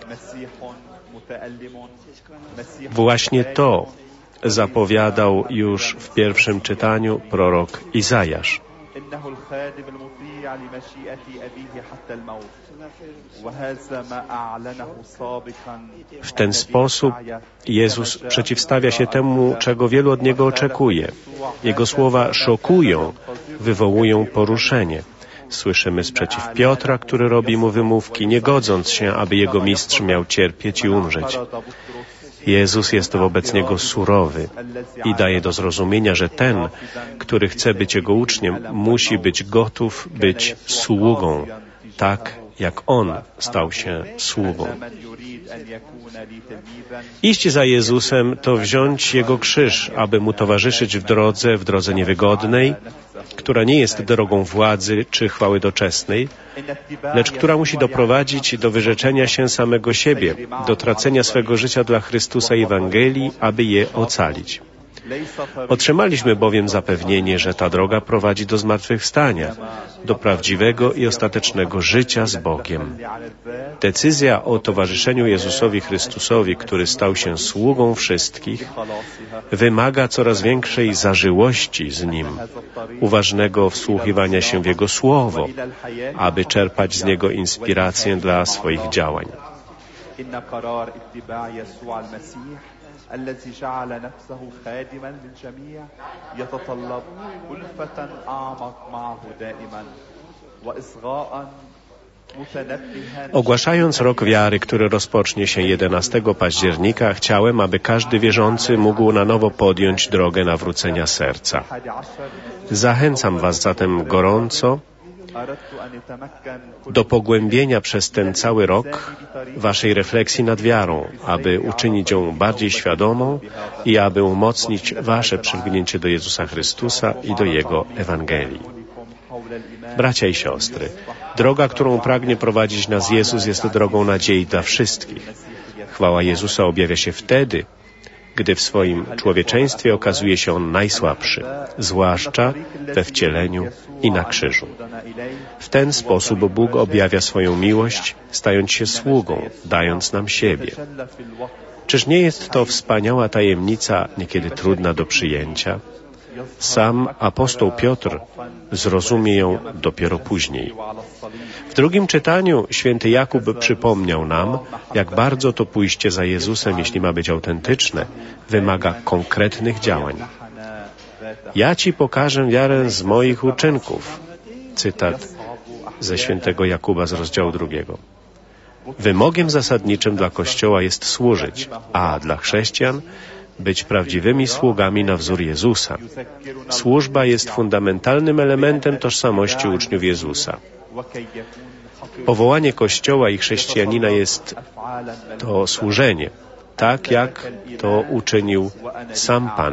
Speaker 2: Właśnie to zapowiadał już w pierwszym czytaniu prorok Izajasz. W ten sposób Jezus przeciwstawia się temu, czego wielu od Niego oczekuje. Jego słowa szokują, wywołują poruszenie. Słyszymy sprzeciw Piotra, który robi mu wymówki, nie godząc się, aby jego mistrz miał cierpieć i umrzeć. Jezus jest wobec niego surowy i daje do zrozumienia, że ten, który chce być Jego uczniem, musi być gotów być sługą, tak jak On stał się sługą. Iść za Jezusem to wziąć Jego krzyż, aby Mu towarzyszyć w drodze, w drodze niewygodnej, która nie jest drogą władzy czy chwały doczesnej, lecz która musi doprowadzić do wyrzeczenia się samego siebie, do tracenia swego życia dla Chrystusa i Ewangelii, aby je ocalić. Otrzymaliśmy bowiem zapewnienie, że ta droga prowadzi do zmartwychwstania, do prawdziwego i ostatecznego życia z Bogiem. Decyzja o towarzyszeniu Jezusowi Chrystusowi, który stał się sługą wszystkich, wymaga coraz większej zażyłości z Nim, uważnego wsłuchiwania się w Jego Słowo, aby czerpać z Niego inspirację dla swoich działań.
Speaker 9: الذي جعل نفسه خادما للجميع يتطلب ألفة أعمق معه دائما وإصغاء.
Speaker 2: Ogłaszając rok wiary, który rozpocznie się jedenastego października, chciałem, aby każdy wierzący mógł na nowo podjąć drogę nawrócenia serca. Zachęcam Was zatem gorąco do pogłębienia przez ten cały rok Waszej refleksji nad wiarą, aby uczynić ją bardziej świadomą i aby umocnić Wasze przylgnięcie do Jezusa Chrystusa i do Jego Ewangelii. Bracia i siostry, droga, którą pragnie prowadzić nas Jezus, jest drogą nadziei dla wszystkich. Chwała Jezusa objawia się wtedy, gdy w swoim człowieczeństwie okazuje się On najsłabszy, zwłaszcza we wcieleniu i na krzyżu. W ten sposób Bóg objawia swoją miłość, stając się sługą, dając nam siebie. Czyż nie jest to wspaniała tajemnica, niekiedy trudna do przyjęcia? Sam apostoł Piotr zrozumie ją dopiero później. W drugim czytaniu święty Jakub przypomniał nam, jak bardzo to pójście za Jezusem, jeśli ma być autentyczne, wymaga konkretnych działań. Ja Ci pokażę wiarę z moich uczynków. Cytat ze świętego Jakuba z rozdziału drugiego. Wymogiem zasadniczym dla Kościoła jest służyć, a dla chrześcijan być prawdziwymi sługami na wzór Jezusa. Służba jest fundamentalnym elementem tożsamości uczniów Jezusa. Powołanie Kościoła i chrześcijanina jest to służenie, tak jak to uczynił sam Pan.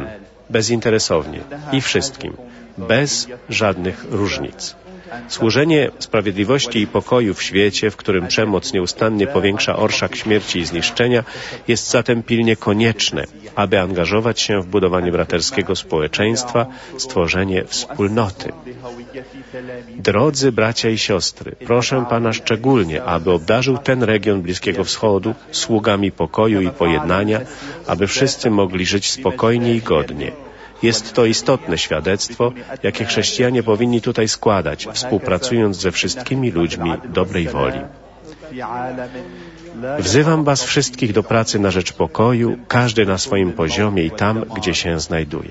Speaker 2: bezinteresownie i wszystkim, bez żadnych różnic. Służenie sprawiedliwości i pokoju w świecie, w którym przemoc nieustannie powiększa orszak śmierci i zniszczenia, jest zatem pilnie konieczne, aby angażować się w budowanie braterskiego społeczeństwa, stworzenie wspólnoty. Drodzy bracia i siostry, proszę Pana szczególnie, aby obdarzył ten region Bliskiego Wschodu sługami pokoju i pojednania, aby wszyscy mogli żyć spokojnie i godnie. Jest to istotne świadectwo, jakie chrześcijanie powinni tutaj składać, współpracując ze wszystkimi ludźmi dobrej woli. Wzywam Was wszystkich do pracy na rzecz pokoju, każdy na swoim poziomie i tam, gdzie się znajduje.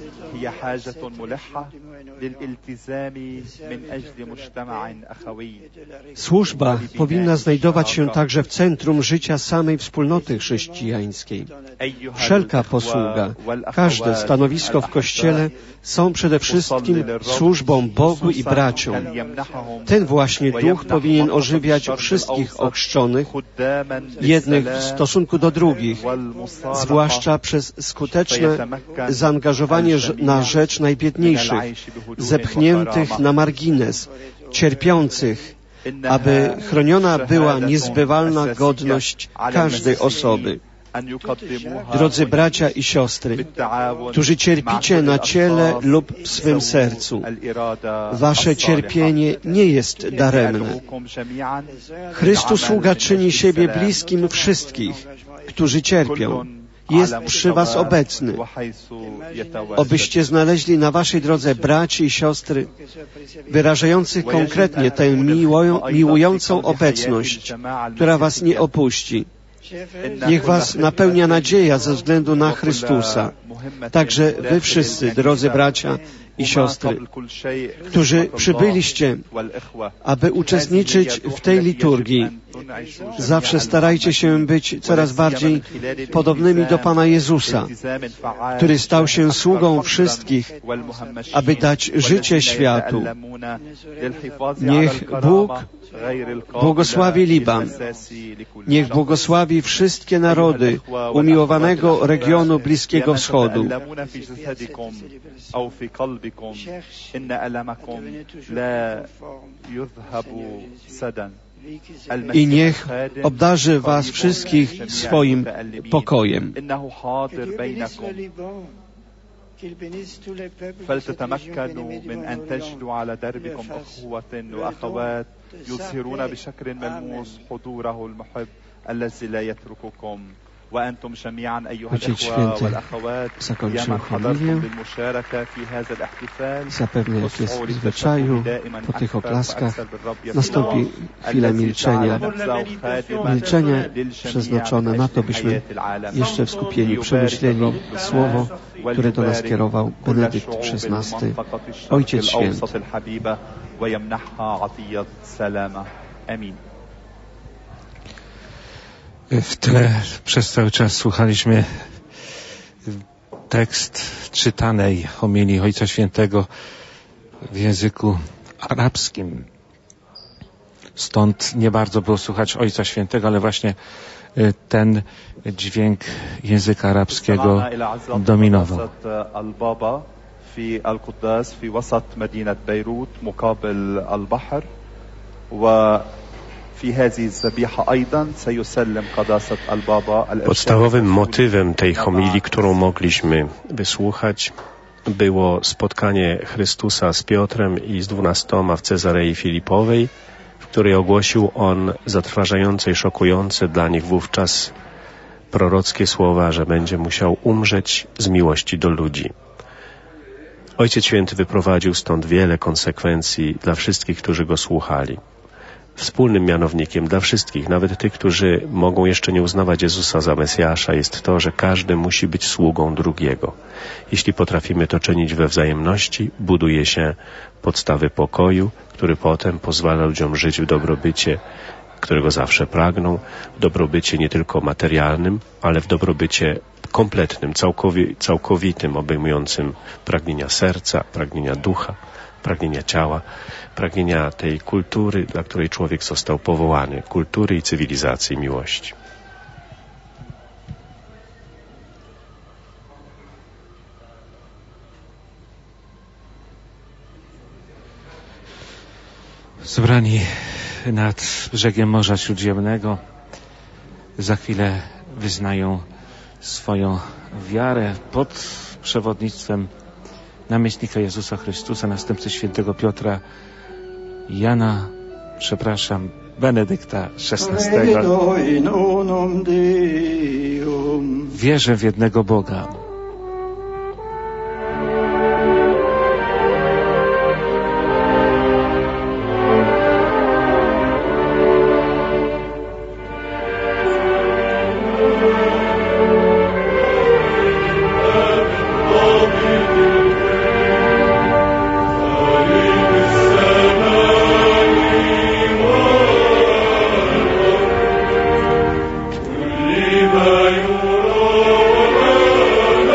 Speaker 3: Służba powinna znajdować się także w centrum życia samej wspólnoty chrześcijańskiej. Wszelka posługa, każde stanowisko w Kościele są przede wszystkim służbą Bogu i braciom. Ten właśnie duch powinien ożywiać wszystkich ochrzczonych, jednych w stosunku do drugich, zwłaszcza przez skuteczne zaangażowanie na rzecz najbiedniejszych, zepchniętych na margines, cierpiących, aby chroniona była niezbywalna godność każdej osoby. Drodzy bracia i siostry, którzy cierpicie na ciele lub w swym sercu, wasze cierpienie nie jest daremne. Chrystus sługa czyni siebie bliskim wszystkich, którzy cierpią. Jest przy was obecny. Obyście znaleźli na waszej drodze braci i siostry wyrażających konkretnie tę miłują, miłującą obecność, która was nie opuści. Niech was napełnia nadzieja ze względu na Chrystusa. Także wy wszyscy, drodzy bracia i siostry, którzy przybyliście, aby uczestniczyć w tej liturgii, zawsze starajcie się być coraz bardziej podobnymi do Pana Jezusa, który stał się sługą wszystkich, aby dać życie światu. Niech Bóg błogosławi Liban. Niech błogosławi wszystkie narody umiłowanego regionu Bliskiego Wschodu. I niech obdarzy was wszystkich swoim pokojem.
Speaker 9: فلتتمكنوا من أن تجدوا على دربكم أخوة وأخوات يظهرون بشكل ملموس حضوره المحب الذي لا يترككم وأنتم جميعا أيها الأخوة والأخوات يا من حضرتم بالمشاركة في هذا الاحتفال
Speaker 3: zapewne jak jest w zwyczaju, po tych oklaskach nastąpi chwila milczenia. Milczenie przeznaczone na to, byśmy jeszcze w skupieniu przemyśleli słowo, które do nas kierował Benedykt szesnasty, Ojciec Święty.
Speaker 1: W tle przez cały czas słuchaliśmy tekst czytanej homilii Ojca Świętego w języku arabskim. Stąd nie bardzo było słychać Ojca Świętego, ale właśnie ten dźwięk języka arabskiego dominował.
Speaker 2: Podstawowym motywem tej homilii, którą mogliśmy wysłuchać, było spotkanie Chrystusa z Piotrem i z dwunastoma w Cezarei Filipowej, w której ogłosił On zatrważające i szokujące dla nich wówczas prorockie słowa, że będzie musiał umrzeć z miłości do ludzi. Ojciec Święty wyprowadził stąd wiele konsekwencji dla wszystkich, którzy Go słuchali. Wspólnym mianownikiem dla wszystkich, nawet tych, którzy mogą jeszcze nie uznawać Jezusa za Mesjasza, jest to, że każdy musi być sługą drugiego. Jeśli potrafimy to czynić we wzajemności, buduje się podstawy pokoju, który potem pozwala ludziom żyć w dobrobycie, którego zawsze pragną, w dobrobycie nie tylko materialnym, ale w dobrobycie kompletnym, całkowi- całkowitym, obejmującym pragnienia serca, pragnienia ducha, pragnienia ciała, pragnienia tej kultury, dla której człowiek został powołany, kultury i cywilizacji miłości.
Speaker 1: Zebrani nad brzegiem Morza Śródziemnego za chwilę wyznają swoją wiarę pod przewodnictwem namiestnika Jezusa Chrystusa, następcy świętego Piotra, Jana, przepraszam, Benedykta szesnastego. Wierzę w jednego Boga.
Speaker 8: Liebe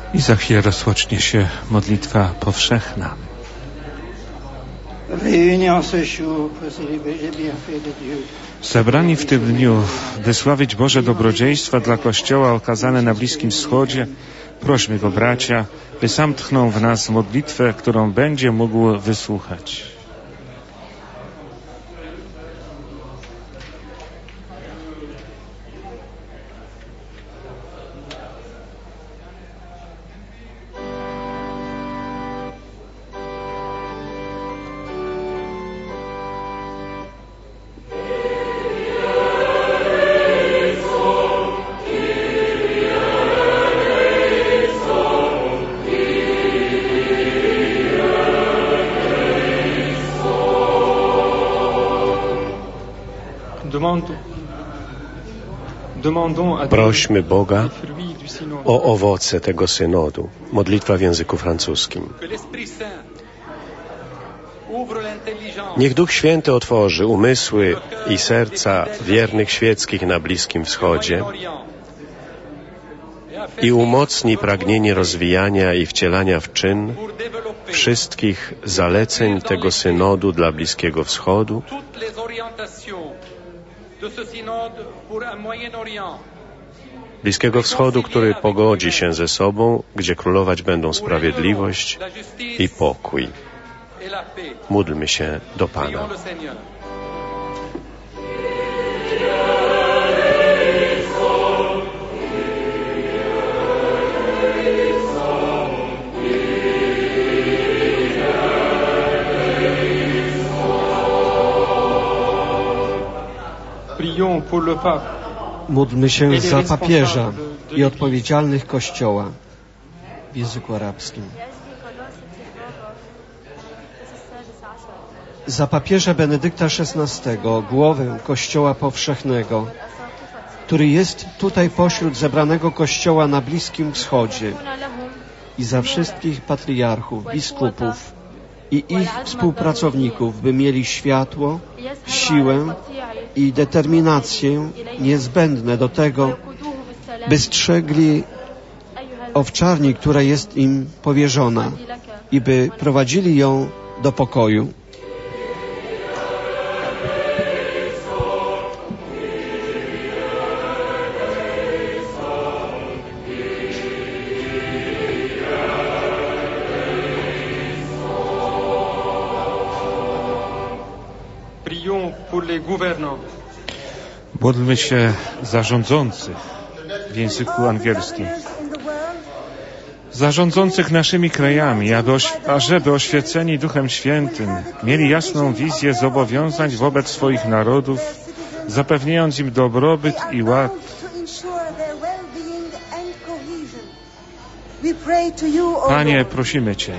Speaker 1: I za chwilę rozpocznie się modlitwa powszechna. Zebrani w tym dniu wysławić Boże dobrodziejstwa dla Kościoła okazane na Bliskim Wschodzie, prośmy Go, bracia, by sam tchnął w nas modlitwę, którą będzie mógł wysłuchać.
Speaker 2: Prośmy Boga o owoce tego synodu. Modlitwa w języku francuskim. Niech Duch Święty otworzy umysły i serca wiernych świeckich na Bliskim Wschodzie i umocni pragnienie rozwijania i wcielania w czyn wszystkich zaleceń tego synodu dla Bliskiego Wschodu, Bliskiego Wschodu, który pogodzi się ze sobą, gdzie królować będą sprawiedliwość i pokój. Módlmy się do Pana.
Speaker 3: Módlmy się za papieża i odpowiedzialnych Kościoła w języku arabskim. Za papieża Benedykta szesnastego, głowę Kościoła Powszechnego, który jest tutaj pośród zebranego Kościoła na Bliskim Wschodzie, i za wszystkich patriarchów, biskupów i ich współpracowników, by mieli światło, siłę i determinację niezbędne do tego, by strzegli owczarni, która jest im powierzona, i by prowadzili ją do pokoju.
Speaker 1: Módlmy się za rządzących w języku angielskim. Za rządzących naszymi krajami, aby oś- ażeby oświeceni Duchem Świętym mieli jasną wizję zobowiązań wobec swoich narodów, zapewniając im dobrobyt i ład. Panie, prosimy Cię.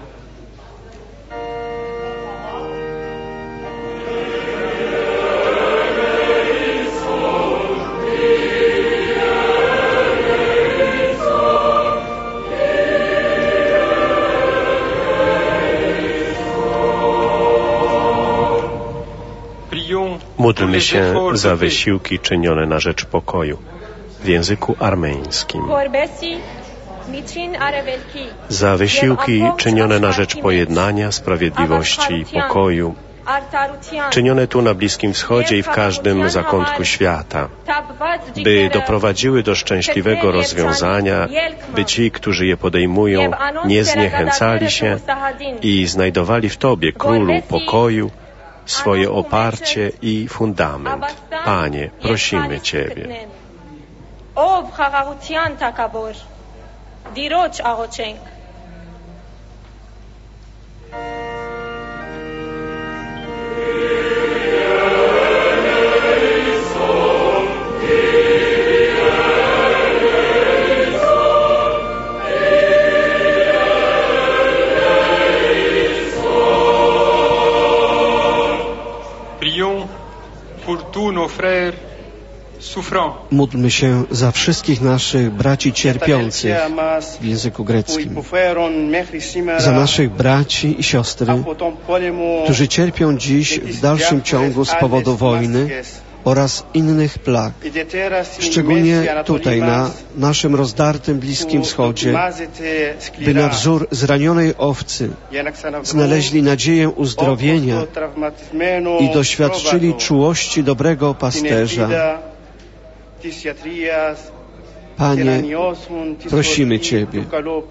Speaker 2: Módlmy się za wysiłki czynione na rzecz pokoju w języku armeńskim. Za wysiłki czynione na rzecz pojednania, sprawiedliwości i pokoju, czynione tu na Bliskim Wschodzie i w każdym zakątku świata, by doprowadziły do szczęśliwego rozwiązania, by ci, którzy je podejmują, nie zniechęcali się i znajdowali w Tobie, Królu pokoju, swoje oparcie i fundament. Panie, prosimy Ciebie.
Speaker 3: Módlmy się za wszystkich naszych braci cierpiących w języku greckim, za naszych braci i siostry, którzy cierpią dziś w dalszym ciągu z powodu wojny oraz innych plag. Szczególnie tutaj, na naszym rozdartym Bliskim Wschodzie, by na wzór zranionej owcy znaleźli nadzieję uzdrowienia i doświadczyli czułości dobrego pasterza. Panie, prosimy Ciebie.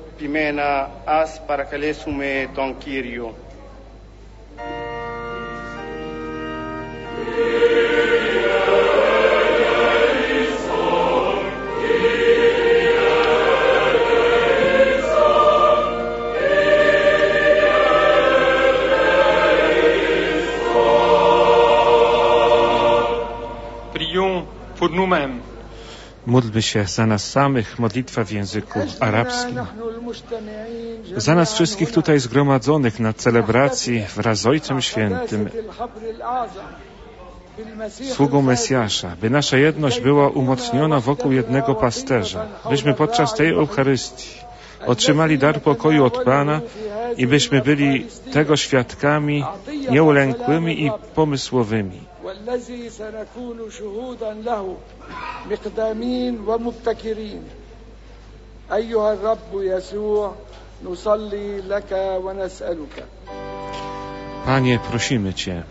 Speaker 1: Módlmy się za nas samych, modlitwa w języku arabskim. Za nas wszystkich tutaj zgromadzonych na celebracji wraz z Ojcem Świętym, sługą Mesjasza, by nasza jedność była umocniona wokół jednego pasterza, byśmy podczas tej Eucharystii otrzymali dar pokoju od Pana i byśmy byli tego świadkami nieulękłymi i pomysłowymi. Panie, prosimy Cię.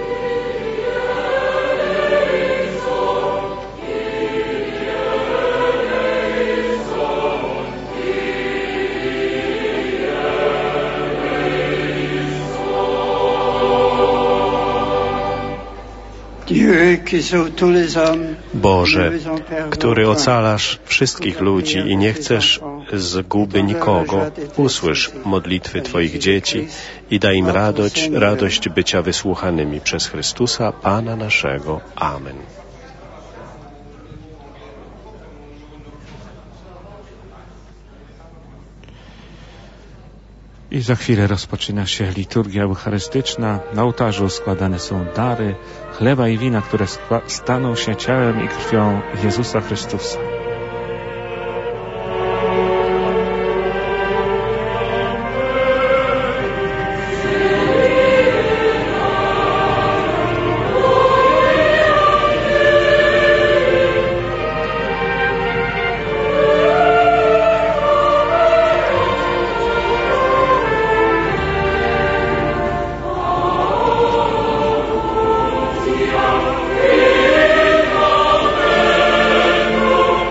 Speaker 2: Boże, który ocalasz wszystkich ludzi i nie chcesz zguby nikogo, usłysz modlitwy Twoich dzieci i daj im radość, radość bycia wysłuchanymi przez Chrystusa, Pana naszego. Amen.
Speaker 1: I za chwilę rozpoczyna się liturgia eucharystyczna. Na ołtarzu składane są dary chleba i wina, które staną się ciałem i krwią Jezusa Chrystusa.
Speaker 8: Amen.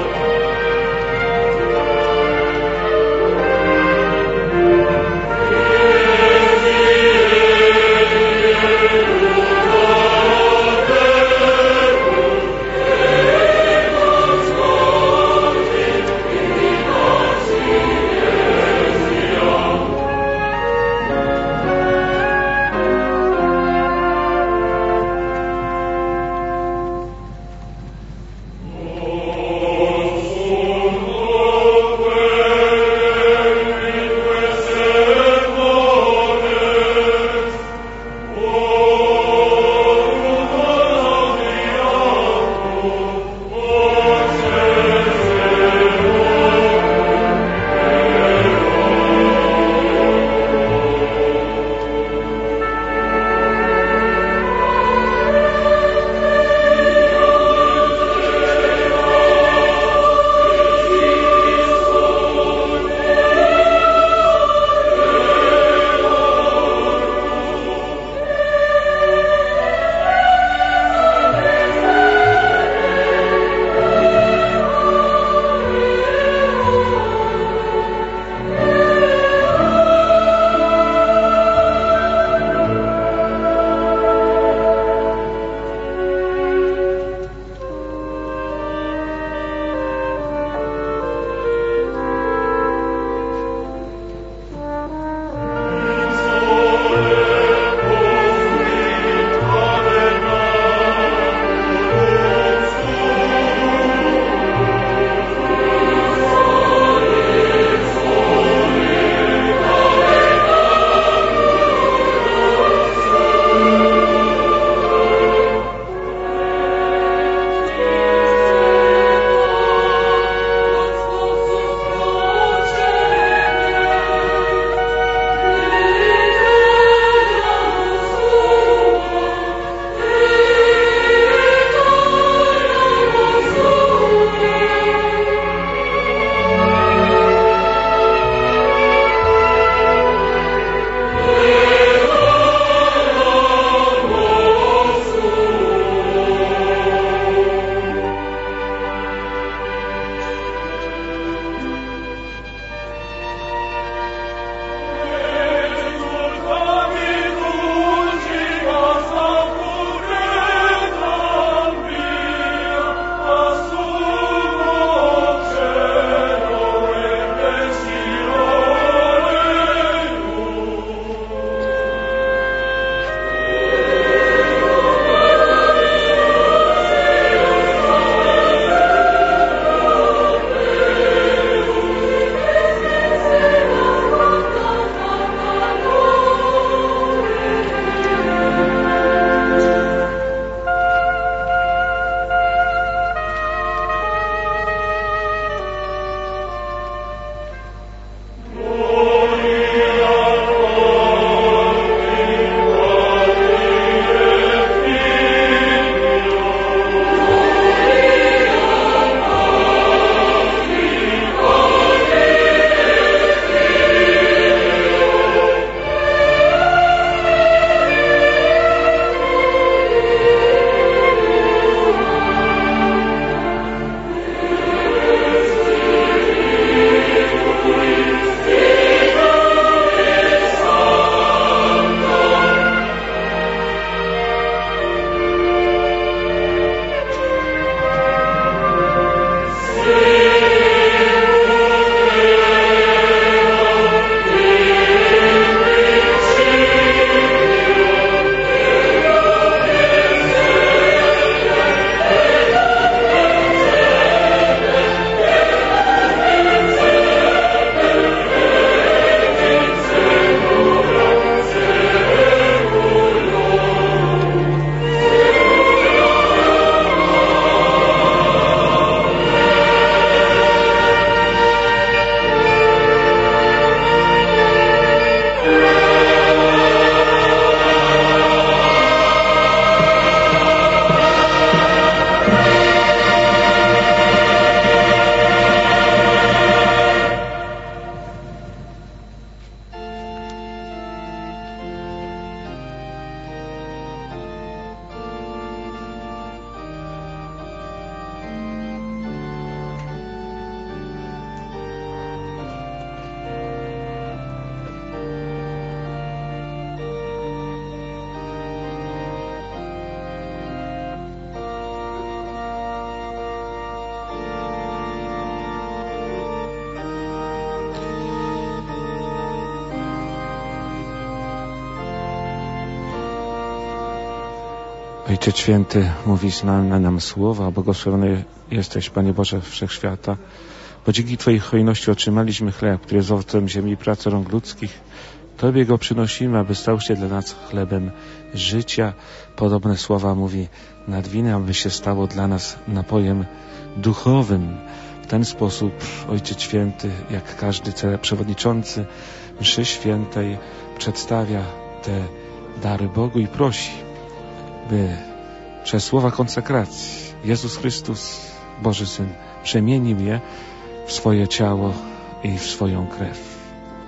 Speaker 1: Ojciec Święty, mówisz nam, na nam słowa, błogosławiony jesteś, Panie Boże Wszechświata, bo dzięki Twojej hojności otrzymaliśmy chleb, który jest owocem ziemi i pracy rąk ludzkich. Tobie go przynosimy, aby stał się dla nas chlebem życia. Podobne słowa mówi nad winem, aby się stało dla nas napojem duchowym. W ten sposób Ojciec Święty, jak każdy przewodniczący mszy świętej, przedstawia te dary Bogu i prosi, by przez słowa konsekracji Jezus Chrystus, Boży Syn, przemienił je w swoje ciało i w swoją krew.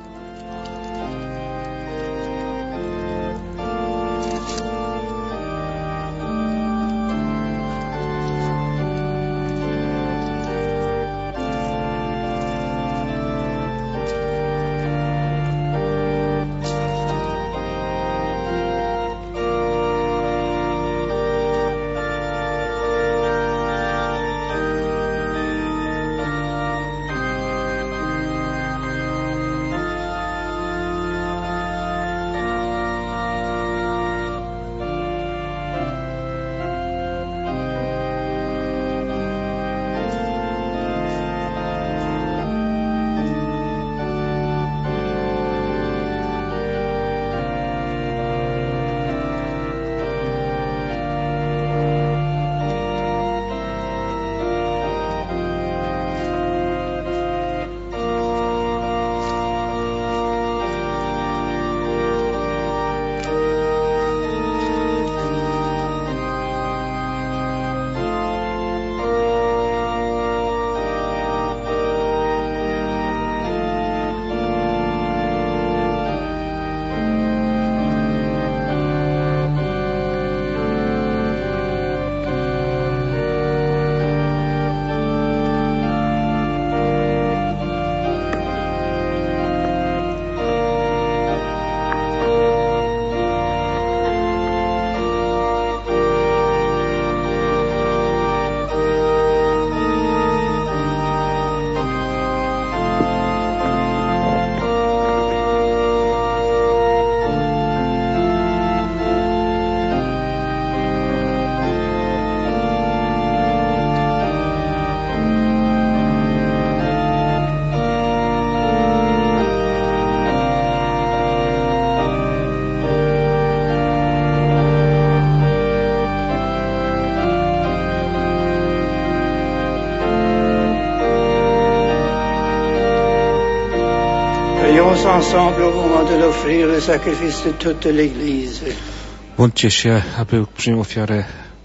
Speaker 5: Ensemble au moment de l'offrir le sacrifice de toute l'Église.
Speaker 1: Módlcie się, aby przyjął ofiarę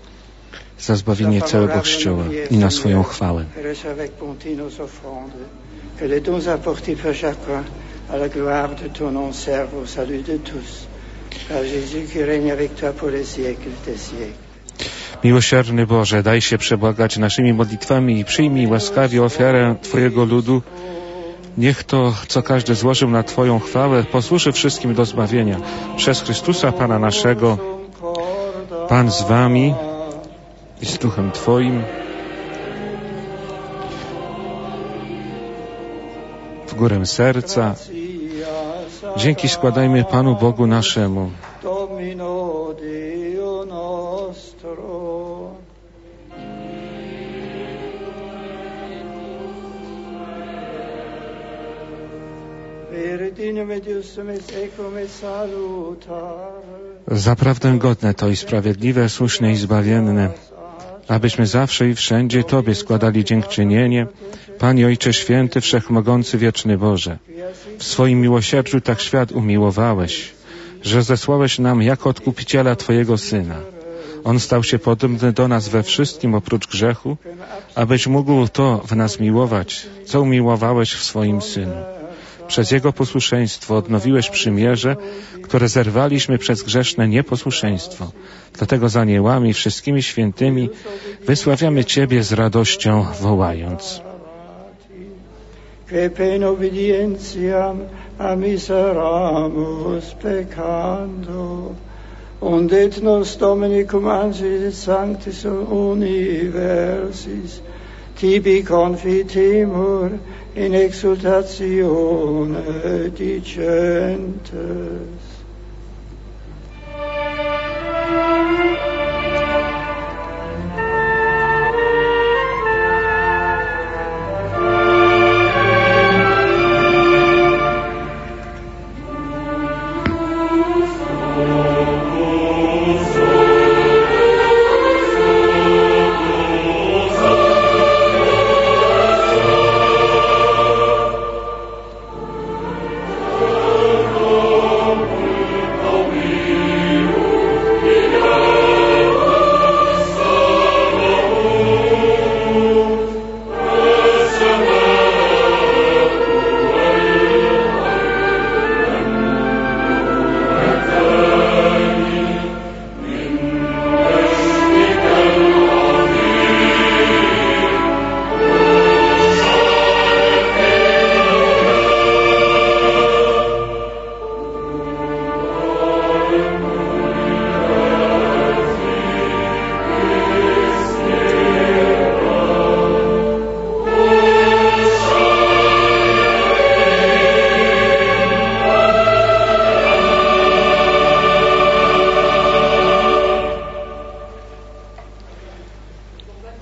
Speaker 1: za zbawienie całego Kościoła i na swoją chwałę.
Speaker 5: Que les dons apportés par chacun à la gloire de ton nom servent au salut de tous. Par Jésus qui règne avec toi pour les siècles des siècles.
Speaker 1: Miłosierny Boże, daj się przebłagać naszymi modlitwami i przyjmij łaskawie ofiarę Twojego ludu. Niech to, co każdy złożył na Twoją chwałę, posłuży wszystkim do zbawienia. Przez Chrystusa Pana naszego, Pan z Wami i z Duchem Twoim. W górę serca. Dzięki składajmy Panu Bogu naszemu. Zaprawdę godne to i sprawiedliwe, słuszne i zbawienne, abyśmy zawsze i wszędzie Tobie składali dziękczynienie, Panie Ojcze Święty, Wszechmogący, Wieczny Boże. W swoim miłosierdziu tak świat umiłowałeś, że zesłałeś nam jako Odkupiciela Twojego Syna. On stał się podobny do nas we wszystkim oprócz grzechu, abyś mógł to w nas miłować, co umiłowałeś w swoim Synu. Przez Jego posłuszeństwo odnowiłeś przymierze, które zerwaliśmy przez grzeszne nieposłuszeństwo. Dlatego z aniołami i wszystkimi świętymi wysławiamy Ciebie z radością, wołając:
Speaker 5: Que in obedientiam a miseramus peccando, und et nos Domini cum angelis sanctis universis, tibi confitemur in exultatione dicentes.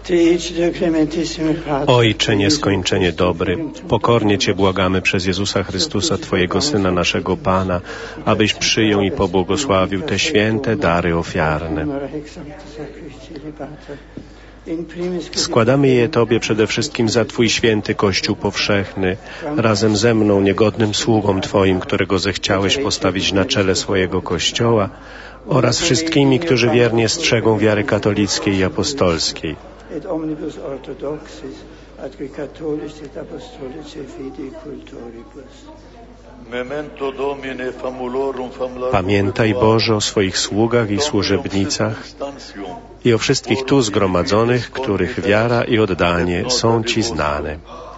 Speaker 2: Ojcze nieskończenie dobry, pokornie Cię błagamy przez Jezusa Chrystusa, Twojego Syna, naszego Pana, abyś przyjął i pobłogosławił te święte dary ofiarne. Składamy je Tobie przede wszystkim za Twój święty Kościół powszechny, razem ze mną, niegodnym sługą Twoim, którego zechciałeś postawić na czele swojego Kościoła, oraz wszystkimi, którzy wiernie strzegą wiary katolickiej i apostolskiej.
Speaker 5: Et omnibus orthodoxis, atque catholici et apostolici fidei cultoribus.
Speaker 2: Pamiętaj, Boże, o swoich sługach i służebnicach i o wszystkich tu zgromadzonych, których wiara i oddanie są Ci znane.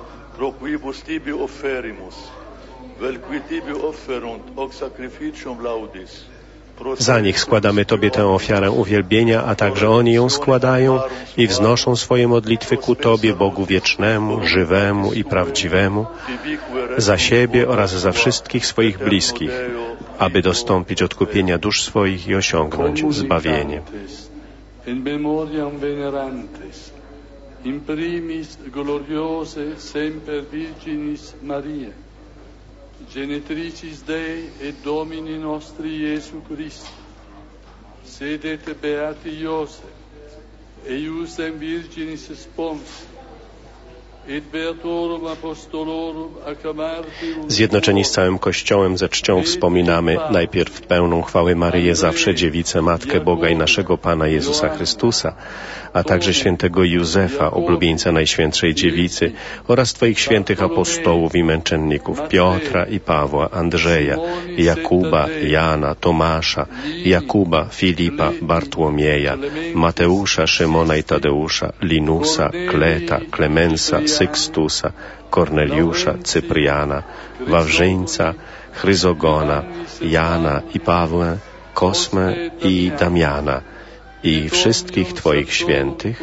Speaker 2: Za nich składamy Tobie tę ofiarę uwielbienia, a także oni ją składają i wznoszą swoje modlitwy ku Tobie, Bogu wiecznemu, żywemu i prawdziwemu, za siebie oraz za wszystkich swoich bliskich, aby dostąpić odkupienia dusz swoich i osiągnąć zbawienie.
Speaker 8: In memoriam venerantes, in primis gloriose semper Virginis Mariae, Genitricis Dei et Domini nostri Iesu Christi, sedet beati Iosef, eiusem Virginis spons, et beatorum apostolorum accamartium.
Speaker 2: Zjednoczeni z całym Kościołem ze czcią wspominamy najpierw pełną chwały Maryję, zawsze Dziewicę, Matkę Boga i naszego Pana Jezusa Chrystusa, a także świętego Józefa, oblubieńca Najświętszej Dziewicy, oraz Twoich świętych apostołów i męczenników Piotra i Pawła, Andrzeja, Jakuba, Jana, Tomasza, Jakuba, Filipa, Bartłomieja, Mateusza, Szymona i Tadeusza, Linusa, Kleta, Klemensa, Sykstusa, Korneliusza, Cypriana, Wawrzyńca, Chryzogona, Jana i Pawła, Kosmę i Damiana i wszystkich Twoich świętych.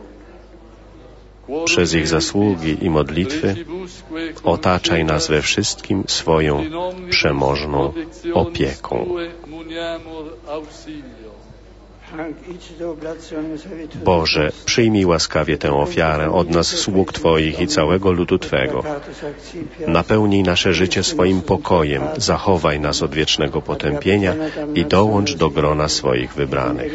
Speaker 2: Przez ich zasługi i modlitwy otaczaj nas we wszystkim swoją przemożną opieką. Boże, przyjmij łaskawie tę ofiarę od nas, sług Twoich i całego ludu Twego. Napełnij nasze życie swoim pokojem, zachowaj nas od wiecznego potępienia i dołącz do grona swoich wybranych.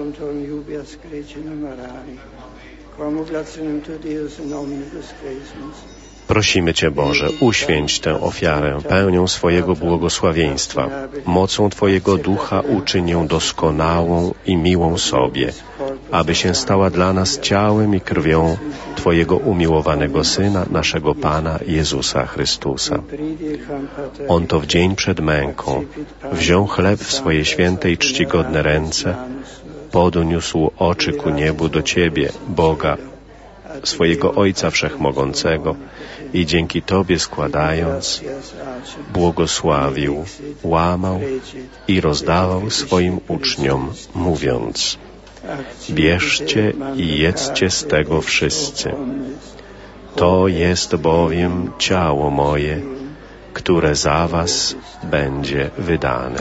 Speaker 2: Prosimy Cię, Boże, uświęć tę ofiarę pełnią swojego błogosławieństwa. Mocą Twojego Ducha uczyń ją doskonałą i miłą sobie, aby się stała dla nas ciałem i krwią Twojego umiłowanego Syna, naszego Pana Jezusa Chrystusa. On to w dzień przed męką wziął chleb w swoje święte i czcigodne ręce, podniósł oczy ku niebu do Ciebie, Boga, swojego Ojca Wszechmogącego, i dzięki Tobie składając, błogosławił, łamał i rozdawał swoim uczniom, mówiąc: bierzcie i jedzcie z tego wszyscy. To jest bowiem ciało moje, które za was będzie wydane.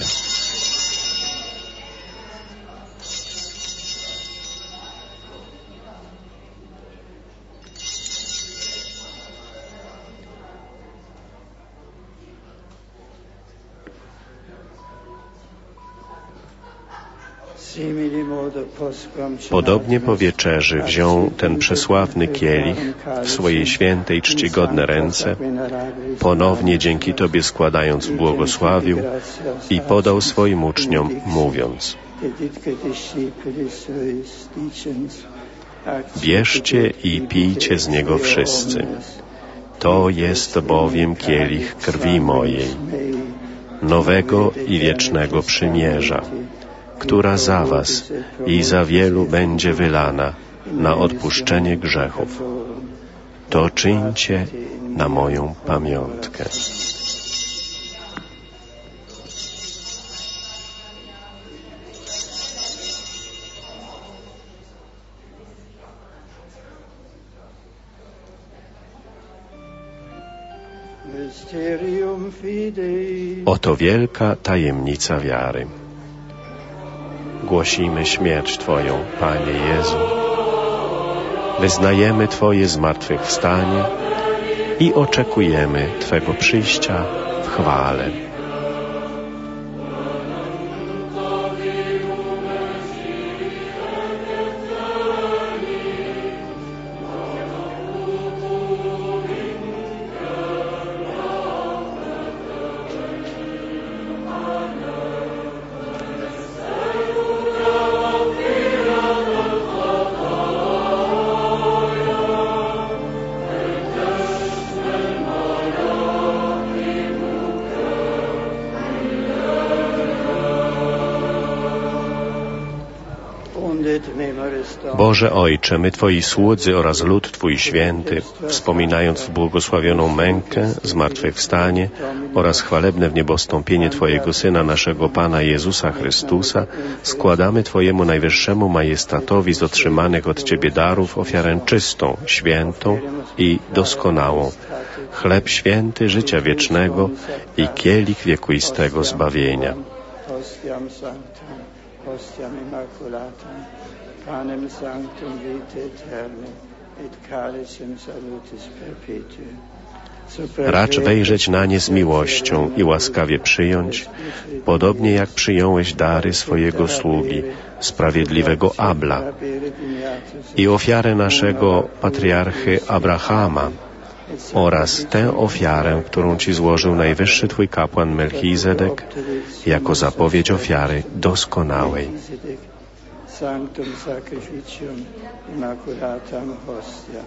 Speaker 2: Podobnie po wieczerzy wziął ten przesławny kielich w swojej święte i czcigodne ręce, ponownie dzięki Tobie składając błogosławił i podał swoim uczniom, mówiąc: bierzcie i pijcie z niego wszyscy. To jest bowiem kielich krwi mojej, nowego i wiecznego przymierza, która za was i za wielu będzie wylana na odpuszczenie grzechów. To czyńcie na moją pamiątkę. Oto wielka tajemnica wiary. Głosimy śmierć Twoją, Panie Jezu, wyznajemy Twoje zmartwychwstanie i oczekujemy Twego przyjścia w chwale. Boże Ojcze, my Twoi słudzy oraz lud Twój święty, wspominając w błogosławioną mękę, zmartwychwstanie oraz chwalebne w niebostąpienie Twojego Syna, naszego Pana Jezusa Chrystusa, składamy Twojemu najwyższemu majestatowi z otrzymanych od Ciebie darów ofiarę czystą, świętą i doskonałą, chleb święty życia wiecznego i kielich wiekuistego zbawienia. Panem sanctum vitae aeterne et calicem salutis perpetuae. Racz wejrzeć na nie z miłością i łaskawie przyjąć, podobnie jak przyjąłeś dary swojego sługi, sprawiedliwego Abla, i ofiarę naszego patriarchy Abrahama oraz tę ofiarę, którą Ci złożył najwyższy Twój kapłan Melchizedek, jako zapowiedź ofiary doskonałej. Sanctum sacrificium immaculatam hostiam.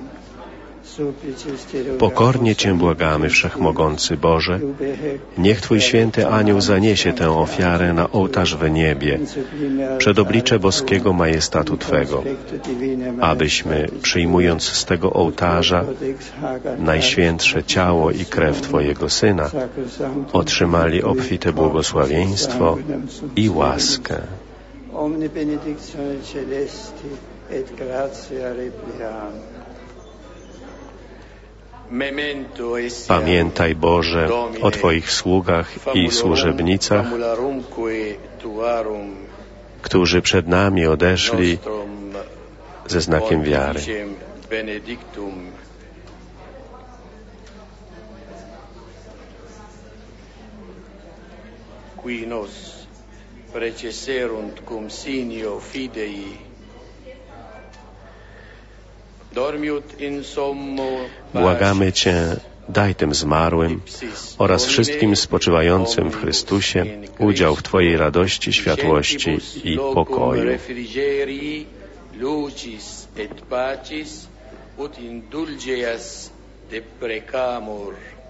Speaker 2: Pokornie Cię błagamy, Wszechmogący Boże, niech Twój święty anioł zaniesie tę ofiarę na ołtarz w niebie, przed oblicze boskiego majestatu Twego, abyśmy, przyjmując z tego ołtarza najświętsze ciało i krew Twojego Syna, otrzymali obfite błogosławieństwo i łaskę. Omni benedictione celesti et gratia repliam. Pamiętaj, Boże, o Twoich sługach i służebnicach, którzy przed nami odeszli ze znakiem wiary. Qui nos preceserunt cum sinio fidei, dormiut in sommo. Błagamy Cię, daj tym zmarłym oraz wszystkim spoczywającym w Chrystusie udział w Twojej radości, światłości i pokoju. Lucis et pacis ut indulgeas deprecamur.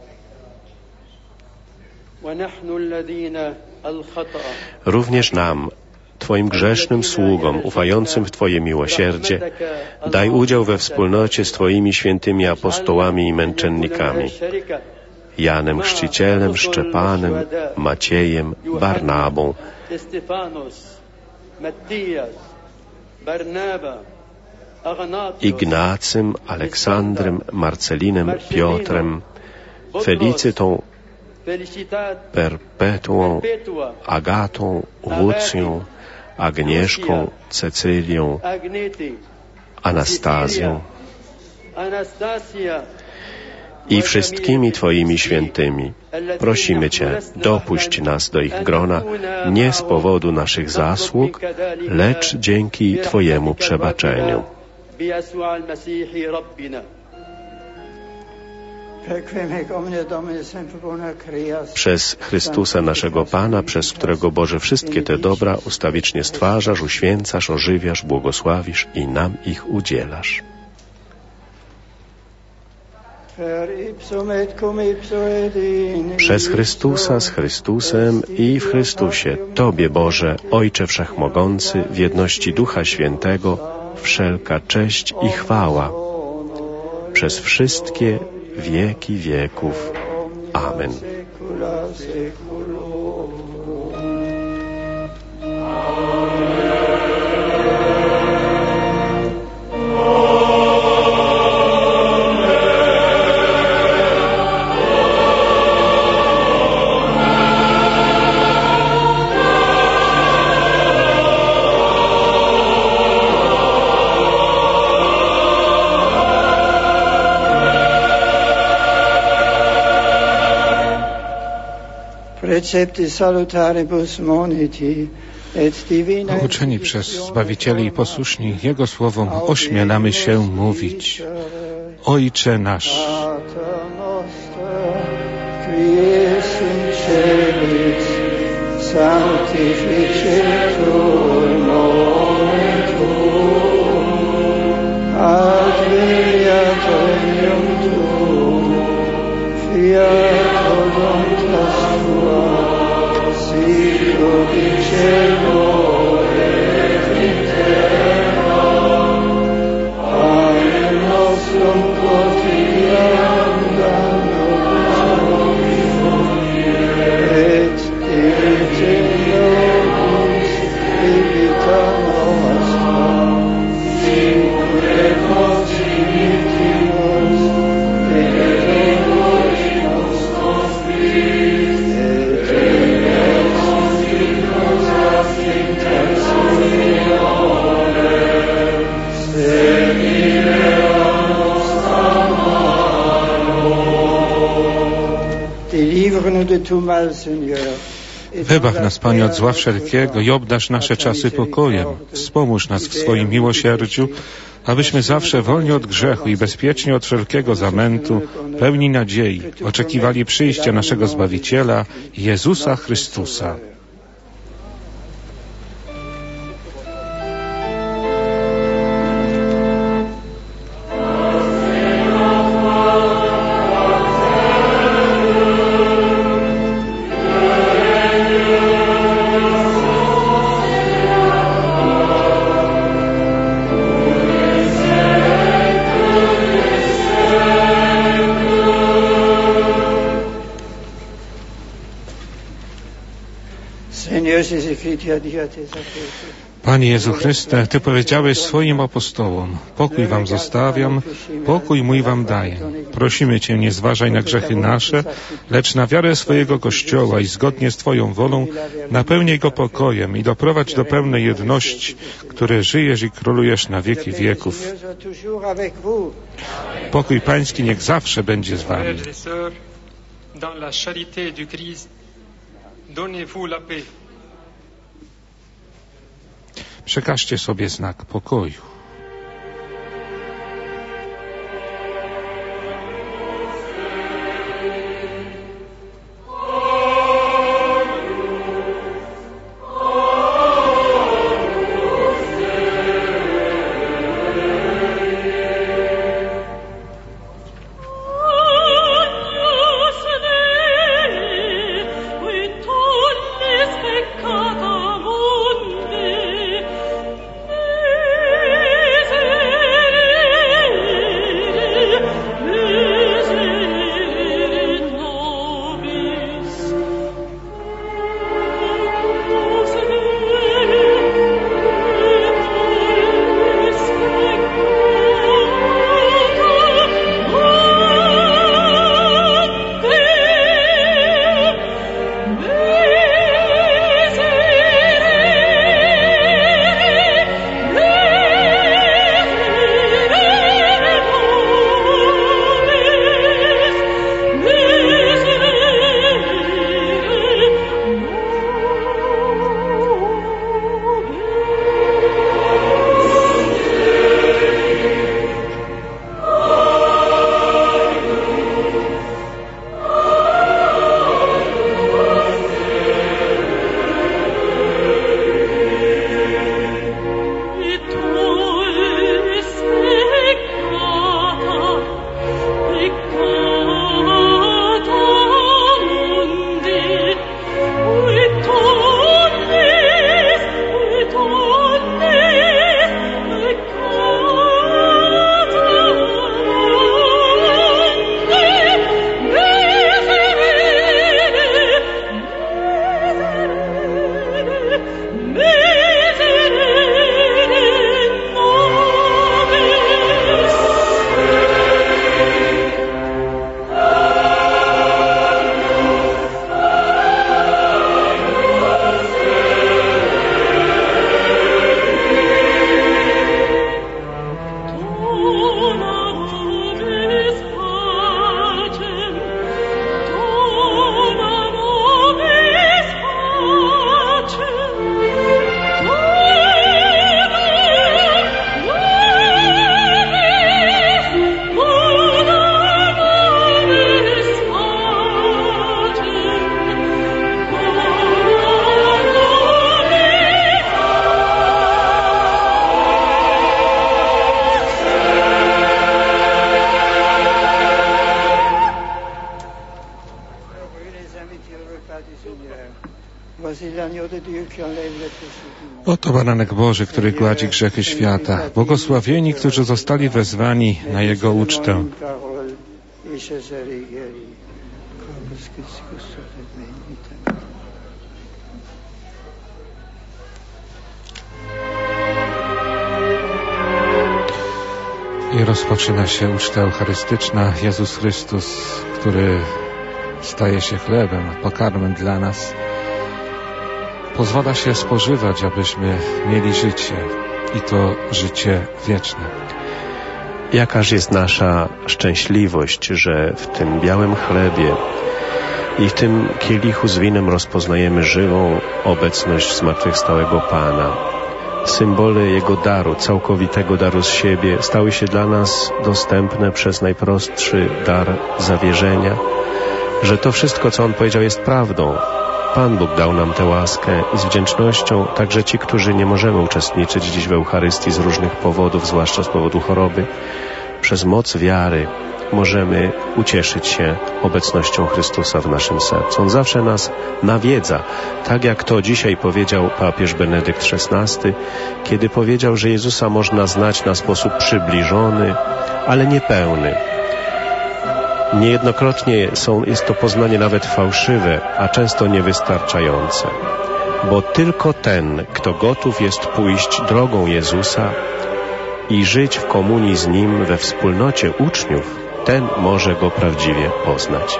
Speaker 2: Również nam, Twoim grzesznym sługom, ufającym w Twoje miłosierdzie, daj udział we wspólnocie z Twoimi świętymi apostołami i męczennikami, Janem Chrzcicielem, Szczepanem, Maciejem, Barnabą, Ignacym, Aleksandrem, Marcelinem, Piotrem, Felicytą, Perpetuą, Agatą, Łucją, Agnieszką, Cecylią, Anastazją i wszystkimi Twoimi świętymi. Prosimy Cię, dopuść nas do ich grona, nie z powodu naszych zasług, lecz dzięki Twojemu przebaczeniu. Przez Chrystusa naszego Pana, przez którego, Boże, wszystkie te dobra ustawicznie stwarzasz, uświęcasz, ożywiasz, błogosławisz i nam ich udzielasz. Przez Chrystusa, z Chrystusem i w Chrystusie, Tobie, Boże, Ojcze Wszechmogący, w jedności Ducha Świętego, wszelka cześć i chwała przez wszystkie wieki wieków. Amen.
Speaker 5: precepti salutaribus moniti,
Speaker 1: Pouczeni przez Zbawicieli i posłuszni Jego słowom ośmielamy się mówić: Ojcze nasz,
Speaker 5: sanctificetur nomen tuum, adveniat regnum tuum, fiat voluntas tua, sicut in cielo et in terra. Panem nostrum quotidianum da nobis hodie, et dimitte nobis debita nostra, sicut et nos dimittimus debitoribus nostris, et ne nos indus ad tentationem, sed libera nos a malo. Délivre-nous de tout mal, Seigneur.
Speaker 1: wybaw nas, Panie, od zła wszelkiego i obdarz nasze czasy pokojem. Wspomóż nas w swoim miłosierdziu, abyśmy zawsze wolni od grzechu i bezpiecznie od wszelkiego zamętu, pełni nadziei, oczekiwali przyjścia naszego Zbawiciela, Jezusa Chrystusa. Panie Jezu Chryste, Ty powiedziałeś swoim apostołom: pokój wam zostawiam, pokój mój wam daję. Prosimy Cię, nie zważaj na grzechy nasze, lecz na wiarę swojego Kościoła i zgodnie z Twoją wolą napełnij go pokojem i doprowadź do pełnej jedności, które żyjesz i królujesz na wieki wieków. Pokój Pański niech zawsze będzie z Wami. Przekażcie sobie znak pokoju.
Speaker 10: Peccata mundi,
Speaker 1: Oto baranek Boży, który gładzi grzechy świata. Błogosławieni, którzy zostali wezwani na Jego ucztę. I rozpoczyna się uczta eucharystyczna. Jezus Chrystus, który staje się chlebem, pokarmem dla nas, pozwala się spożywać, abyśmy mieli życie i to życie wieczne.
Speaker 2: Jakaż jest nasza szczęśliwość, że w tym białym chlebie i w tym kielichu z winem rozpoznajemy żywą obecność zmartwychwstałego Pana. Symbole Jego daru, całkowitego daru z siebie, stały się dla nas dostępne przez najprostszy dar zawierzenia, że to wszystko, co On powiedział, jest prawdą. Pan Bóg dał nam tę łaskę i z wdzięcznością także ci, którzy nie możemy uczestniczyć dziś w Eucharystii z różnych powodów, zwłaszcza z powodu choroby, przez moc wiary możemy ucieszyć się obecnością Chrystusa w naszym sercu. On zawsze nas nawiedza, tak jak to dzisiaj powiedział papież Benedykt szesnasty, kiedy powiedział, że Jezusa można znać na sposób przybliżony, ale niepełny. Niejednokrotnie są, jest to poznanie nawet fałszywe, a często niewystarczające. Bo tylko ten, kto gotów jest pójść drogą Jezusa i żyć w komunii z Nim we wspólnocie uczniów, ten może Go prawdziwie poznać.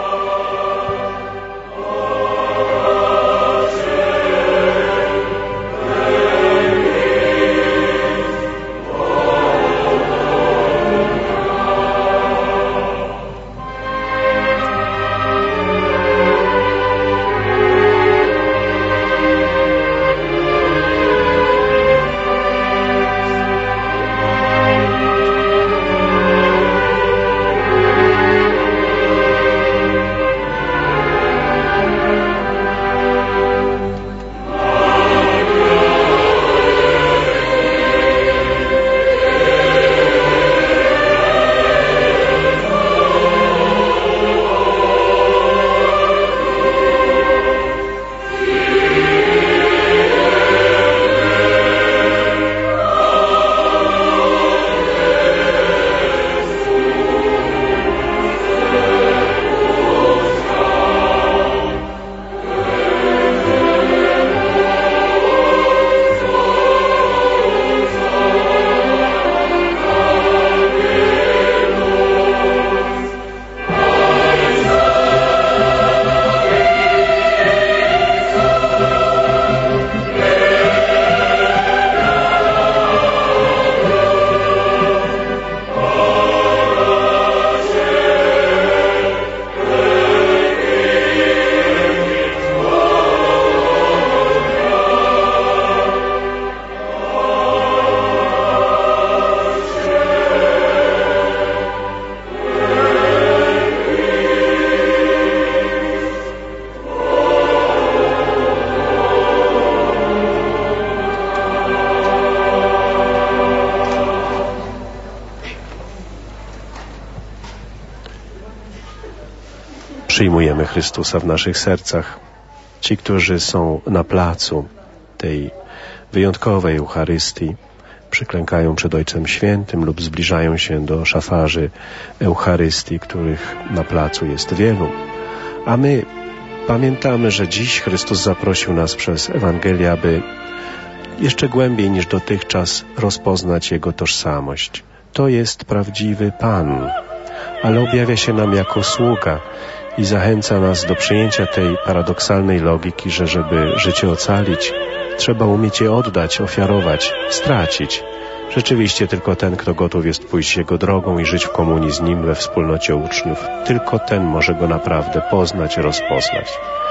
Speaker 2: Przyjmujemy Chrystusa w naszych sercach. Ci, którzy są na placu tej wyjątkowej Eucharystii, przyklękają przed Ojcem Świętym lub zbliżają się do szafarzy Eucharystii, których na placu jest wielu. A my pamiętamy, że dziś Chrystus zaprosił nas przez Ewangelię, aby jeszcze głębiej niż dotychczas rozpoznać Jego tożsamość. To jest prawdziwy Pan, ale objawia się nam jako sługa i zachęca nas do przyjęcia tej paradoksalnej logiki, że żeby życie ocalić, trzeba umieć je oddać, ofiarować, stracić. Rzeczywiście tylko ten, kto gotów jest pójść Jego drogą i żyć w komunii z Nim we wspólnocie uczniów, tylko ten może Go naprawdę poznać, rozpoznać.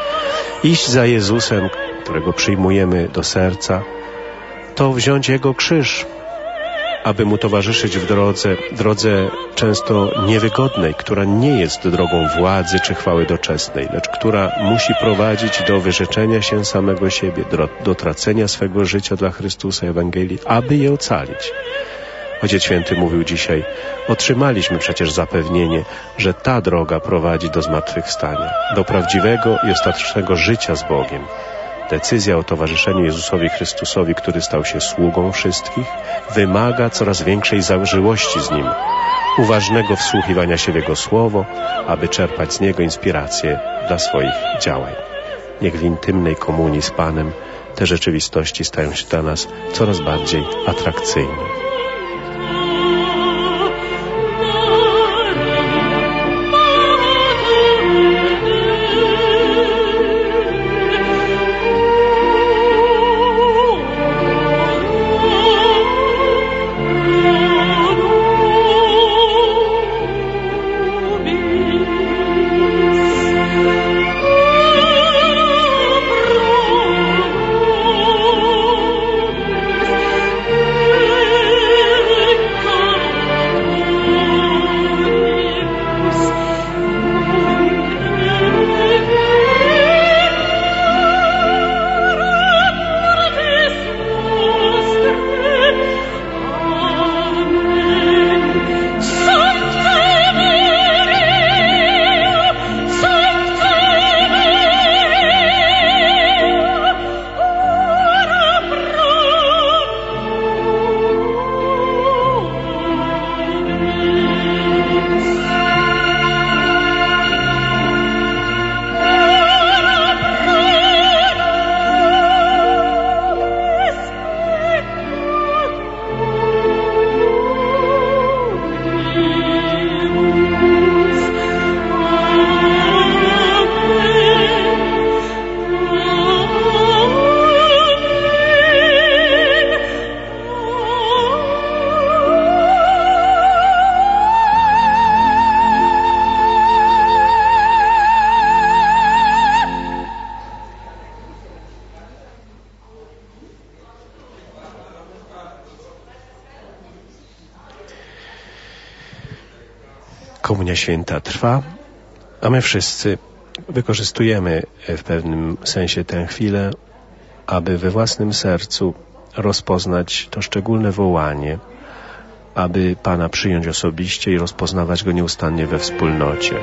Speaker 2: Iść za Jezusem, którego przyjmujemy do serca, to wziąć Jego krzyż, aby Mu towarzyszyć w drodze, drodze często niewygodnej, która nie jest drogą władzy czy chwały doczesnej, lecz która musi prowadzić do wyrzeczenia się samego siebie, do, do tracenia swego życia dla Chrystusa Ewangelii, aby je ocalić. Ojciec Święty mówił dzisiaj, otrzymaliśmy przecież zapewnienie, że ta droga prowadzi do zmartwychwstania, do prawdziwego i ostatecznego życia z Bogiem. Decyzja o towarzyszeniu Jezusowi Chrystusowi, który stał się sługą wszystkich, wymaga coraz większej zażyłości z Nim, uważnego wsłuchiwania się w Jego Słowo, aby czerpać z Niego inspirację dla swoich działań. Niech w intymnej komunii z Panem te rzeczywistości stają się dla nas coraz bardziej atrakcyjne. Komunia Święta trwa, a my wszyscy wykorzystujemy w pewnym sensie tę chwilę, aby we własnym sercu rozpoznać to szczególne wołanie, aby Pana przyjąć osobiście i rozpoznawać Go nieustannie we wspólnocie.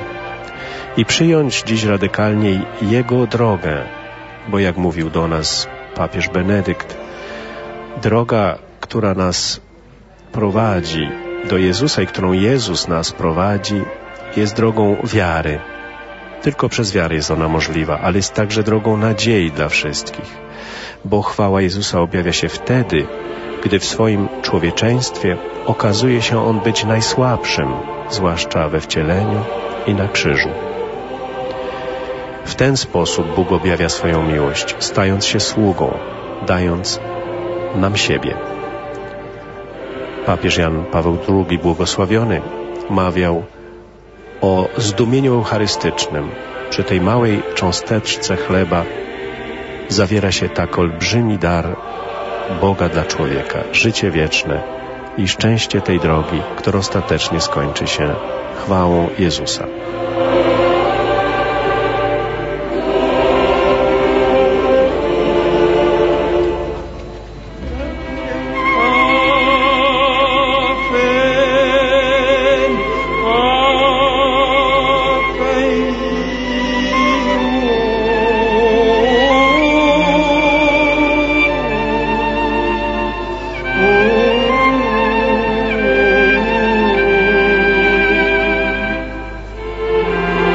Speaker 2: I przyjąć dziś radykalniej Jego drogę, bo jak mówił do nas papież Benedykt, droga, która nas prowadzi do Jezusa i którą Jezus nas prowadzi, jest drogą wiary. Tylko przez wiarę jest ona możliwa, ale jest także drogą nadziei dla wszystkich, bo chwała Jezusa objawia się wtedy, gdy w swoim człowieczeństwie okazuje się On być najsłabszym, zwłaszcza we wcieleniu i na krzyżu. W ten sposób Bóg objawia swoją miłość, stając się sługą, dając nam siebie. Papież Jan Paweł drugi, błogosławiony, mawiał o zdumieniu eucharystycznym. Przy tej małej cząsteczce chleba zawiera się tak olbrzymi dar Boga dla człowieka, życie wieczne i szczęście tej drogi, która ostatecznie skończy się chwałą Jezusa.
Speaker 10: Oh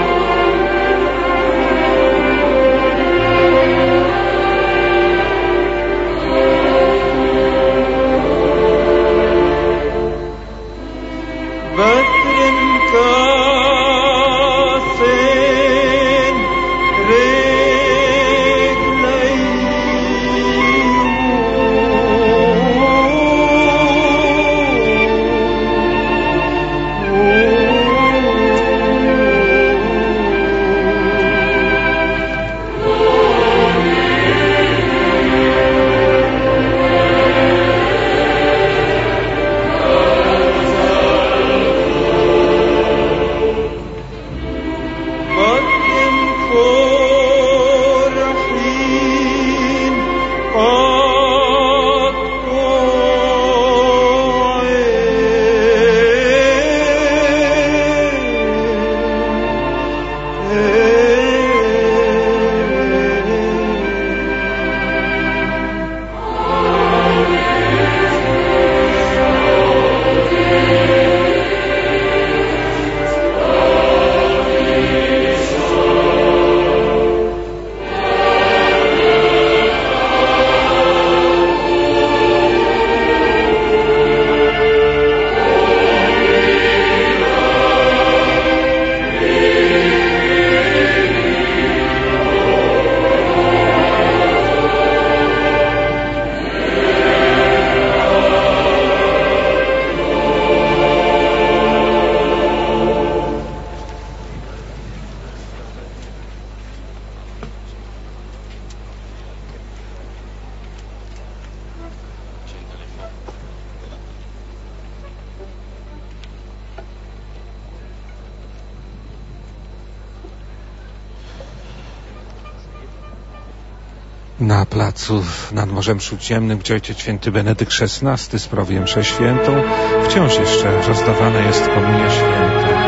Speaker 1: Na placu nad Morzem Śródziemnym, gdzie Ojciec Święty Benedykt szesnasty sprawuje mszę świętą, wciąż jeszcze rozdawana jest komunia święta.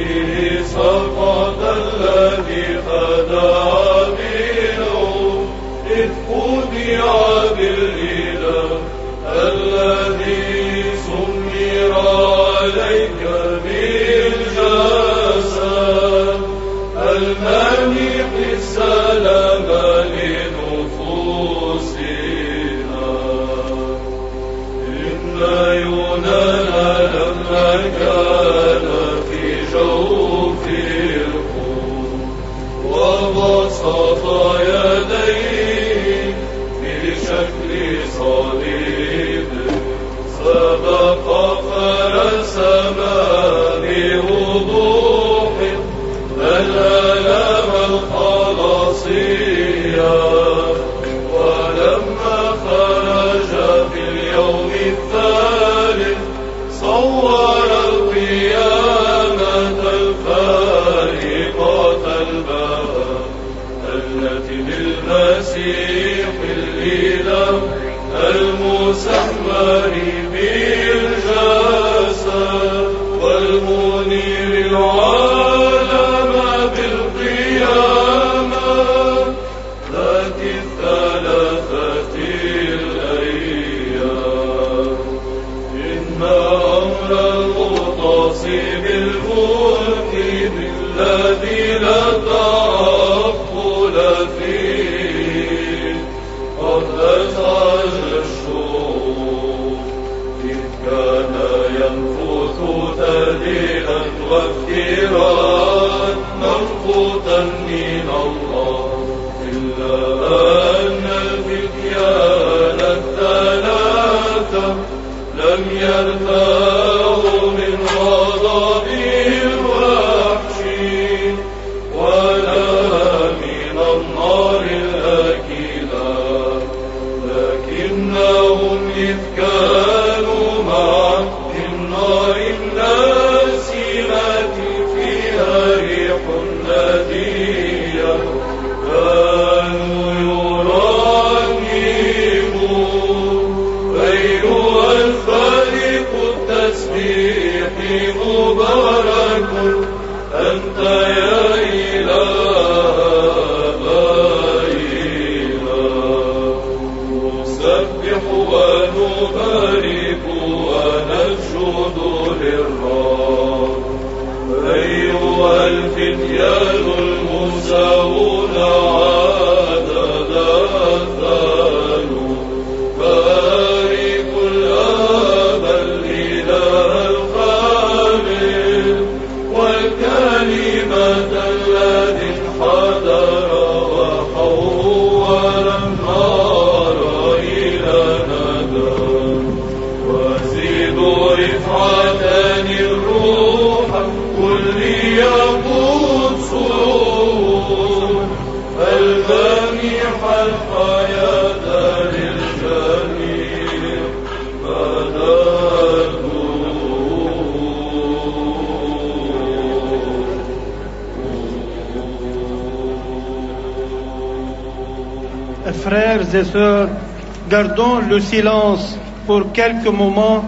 Speaker 4: Frères et sœurs, gardons le silence pour quelques moments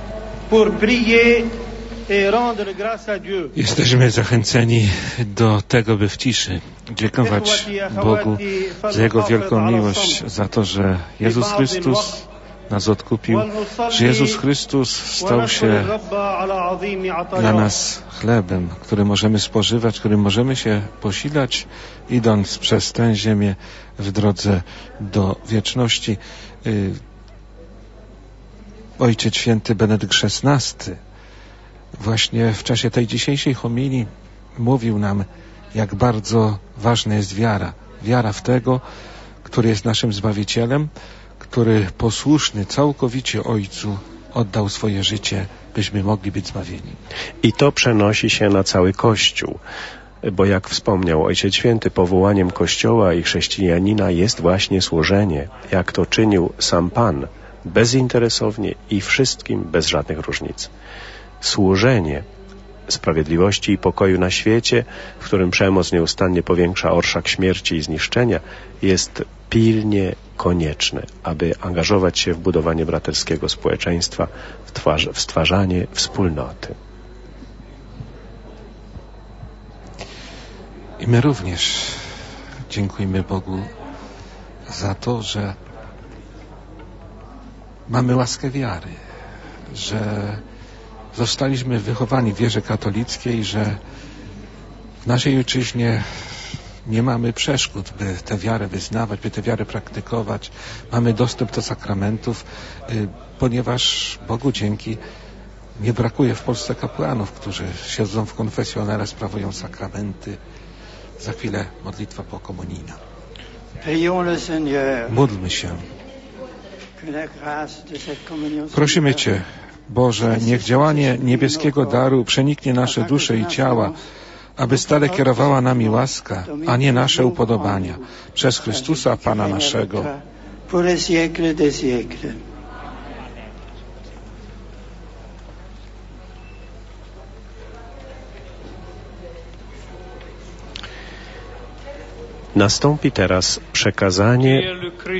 Speaker 4: pour prier et rendre grâce à Dieu.
Speaker 1: Jesteśmy zachęceni do tego, by w ciszy dziękować Bogu za Jego wielką miłość, za to, że Jezus Chrystus nas odkupił, że Jezus Chrystus stał się dla nas chlebem, który możemy spożywać, którym możemy się posilać, idąc przez tę ziemię w drodze do wieczności. Ojciec Święty Benedykt szesnasty właśnie w czasie tej dzisiejszej homilii mówił nam, jak bardzo ważna jest wiara. Wiara w tego, który jest naszym Zbawicielem, który posłuszny całkowicie Ojcu oddał swoje życie, byśmy mogli być zbawieni.
Speaker 2: I to przenosi się na cały Kościół, bo jak wspomniał Ojciec Święty, powołaniem Kościoła i chrześcijanina jest właśnie służenie, jak to czynił sam Pan, bezinteresownie i wszystkim bez żadnych różnic. Służenie sprawiedliwości i pokoju na świecie, w którym przemoc nieustannie powiększa orszak śmierci i zniszczenia, jest pilnie konieczne, aby angażować się w budowanie braterskiego społeczeństwa, w, twarz, w stwarzanie wspólnoty.
Speaker 1: I my również dziękujemy Bogu za to, że mamy łaskę wiary, że zostaliśmy wychowani w wierze katolickiej, że w naszej ojczyźnie nie mamy przeszkód, by tę wiarę wyznawać, by tę wiarę praktykować. Mamy dostęp do sakramentów, ponieważ Bogu dzięki nie brakuje w Polsce kapłanów, którzy siedzą w konfesjonale, sprawują sakramenty. Za chwilę modlitwa pokomunijna. Módlmy się. Prosimy Cię, Boże, niech działanie niebieskiego daru przeniknie nasze dusze i ciała, aby stale kierowała nami łaska, a nie nasze upodobania. Przez Chrystusa, Pana naszego.
Speaker 2: Nastąpi teraz przekazanie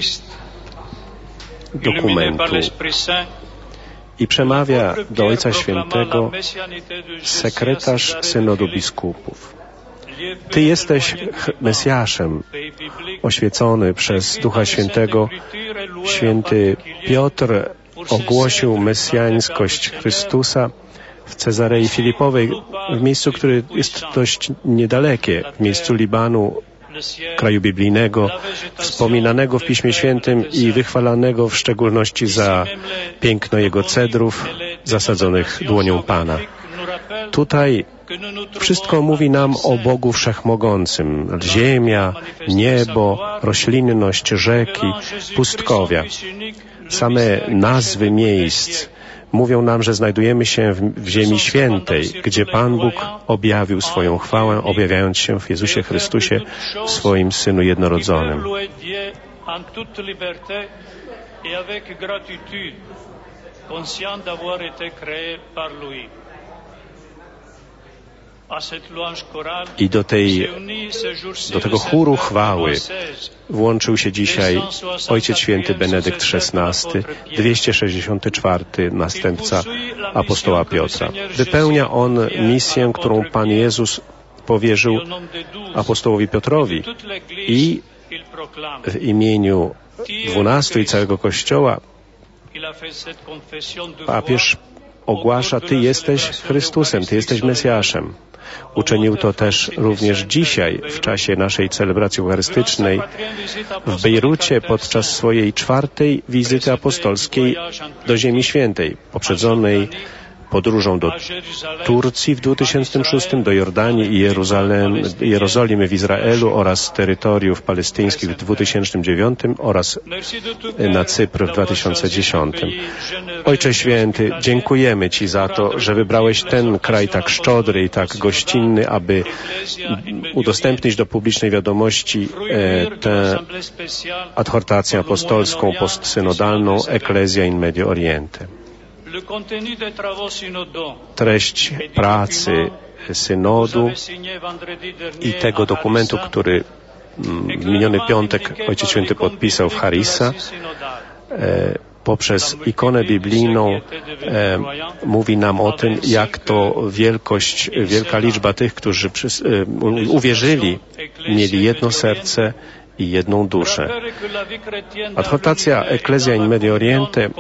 Speaker 2: dokumentu i przemawia do Ojca Świętego sekretarz Synodu Biskupów. Ty jesteś Mesjaszem, oświecony przez Ducha Świętego. Święty Piotr ogłosił mesjańskość Chrystusa w Cezarei Filipowej, w miejscu, które jest dość niedalekie, w miejscu Libanu, kraju biblijnego, wspominanego w Piśmie Świętym i wychwalanego w szczególności za piękno jego cedrów zasadzonych dłonią Pana. Tutaj wszystko mówi nam o Bogu Wszechmogącym. Ziemia, niebo, roślinność, rzeki, pustkowia. Same nazwy miejsc mówią nam, że znajdujemy się w, w Ziemi Świętej, gdzie Pan Bóg objawił swoją chwałę, objawiając się w Jezusie Chrystusie, w swoim Synu jednorodzonym. I do, tej, do tego chóru chwały włączył się dzisiaj Ojciec Święty Benedykt szesnasty, dwieście sześćdziesiąty czwarty następca apostoła Piotra. Wypełnia on misję, którą Pan Jezus powierzył apostołowi Piotrowi i w imieniu dwunastu i całego Kościoła papież ogłasza: Ty jesteś Chrystusem, Ty jesteś Mesjaszem. Uczynił to też również dzisiaj, w czasie naszej celebracji eucharystycznej w Bejrucie podczas swojej czwartej wizyty apostolskiej do Ziemi Świętej, poprzedzonej podróżą do Turcji w dwa tysiące szóstym, do Jordanii i Jeruzalem, Jerozolimy w Izraelu oraz terytoriów palestyńskich w dwa tysiące dziewiątym oraz na Cypr w dwa tysiące dziesiątym. Ojcze Święty, dziękujemy Ci za to, że wybrałeś ten kraj tak szczodry i tak gościnny, aby udostępnić do publicznej wiadomości tę adhortację apostolską, postsynodalną Ecclesia in Medio Oriente. Treść pracy synodu i tego dokumentu, który w miniony piątek Ojciec Święty podpisał w Harissa, e, poprzez ikonę biblijną e, mówi nam o tym, jak to wielkość, wielka liczba tych, którzy przy, e, uwierzyli, mieli jedno serce i jedną duszę. Adhortacja Ecclesia in Medio Oriente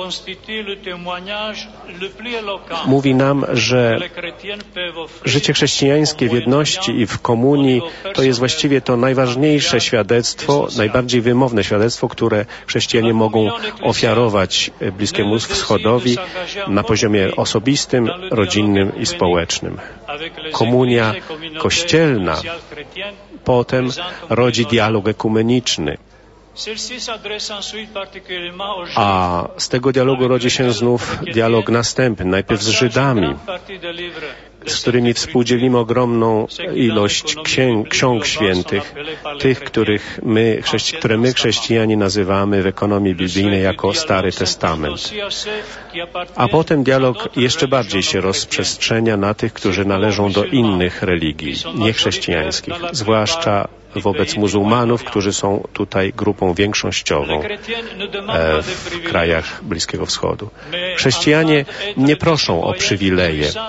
Speaker 2: mówi nam, że życie chrześcijańskie w jedności i w komunii to jest właściwie to najważniejsze świadectwo, najbardziej wymowne świadectwo, które chrześcijanie mogą ofiarować Bliskiemu Wschodowi na poziomie osobistym, rodzinnym i społecznym. Komunia kościelna potem rodzi dialog ekumeniczny. A z tego dialogu rodzi się znów dialog następny, najpierw z Żydami, z którymi współdzielimy ogromną ilość księg, ksiąg świętych, tych, których my, które my chrześcijanie nazywamy w ekonomii biblijnej jako Stary Testament. A potem dialog jeszcze bardziej się rozprzestrzenia na tych, którzy należą do innych religii, niechrześcijańskich, zwłaszcza wobec muzułmanów, którzy są tutaj grupą większościową w krajach Bliskiego Wschodu. Chrześcijanie nie proszą o przywileje.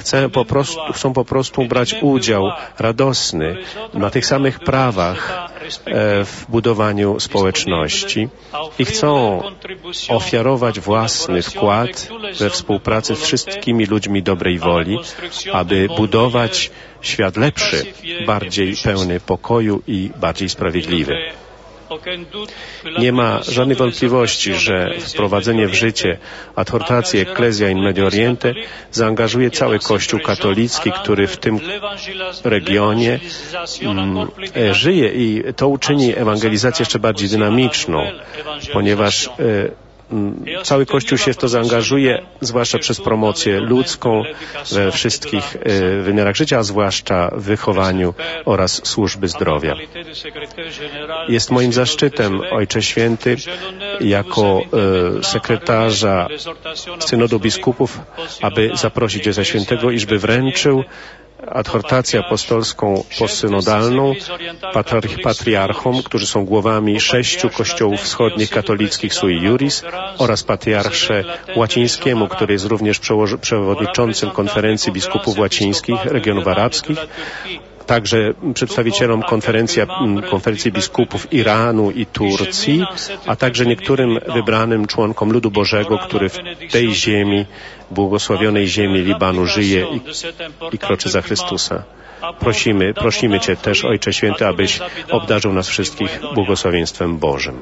Speaker 2: chcą po prostu, chcą po prostu brać udział radosny na tych samych prawach w budowaniu społeczności i chcą ofiarować własny wkład we współpracy z wszystkimi ludźmi dobrej woli, aby budować świat lepszy, bardziej pełny pokoju i bardziej sprawiedliwy. Nie ma żadnej wątpliwości, że wprowadzenie w życie adhortacji Ecclesia in Medio Oriente zaangażuje cały Kościół katolicki, który w tym regionie mm, żyje i to uczyni ewangelizację jeszcze bardziej dynamiczną, ponieważ e, cały Kościół się w to zaangażuje, zwłaszcza przez promocję ludzką we wszystkich wymiarach życia, a zwłaszcza w wychowaniu oraz służby zdrowia. Jest moim zaszczytem, Ojcze Święty, jako sekretarza Synodu Biskupów, aby zaprosić Ojca Świętego, iżby wręczył adhortację apostolską posynodalną patriarch, patriarchom, którzy są głowami sześciu kościołów wschodnich katolickich sui juris, oraz patriarsze łacińskiemu, który jest również przewodniczącym konferencji biskupów łacińskich regionów arabskich, także przedstawicielom konferencji, konferencji biskupów Iranu i Turcji, a także niektórym wybranym członkom ludu Bożego, który w tej ziemi, błogosławionej ziemi Libanu żyje i, i kroczy za Chrystusa. Prosimy, prosimy Cię też, Ojcze Święty, abyś obdarzył nas wszystkich błogosławieństwem Bożym.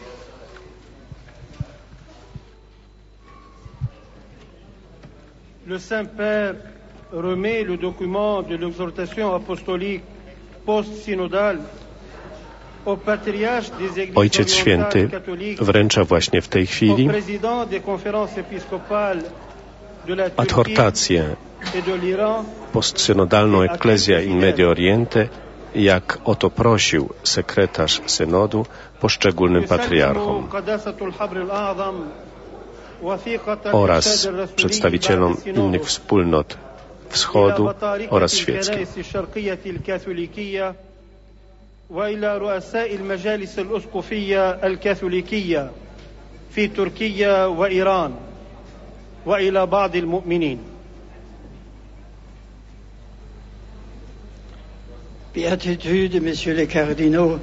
Speaker 4: Le Saint-Père remet le document de l'exhortation apostolique post-synodale au patriarche des églises
Speaker 2: Ojciec Święty wręcza właśnie w tej chwili adhortację postsynodalną Ecclesia in Medio Oriente, jak o to prosił sekretarz synodu poszczególnym patriarchom oraz przedstawicielom innych wspólnot wschodu oraz świeckich.
Speaker 4: وإلى رؤساء المجالس الأسقفية الكاثوليكية في تركيا وإيران وإلى بعض المؤمنين.
Speaker 5: Béatitude, messieurs les cardinaux,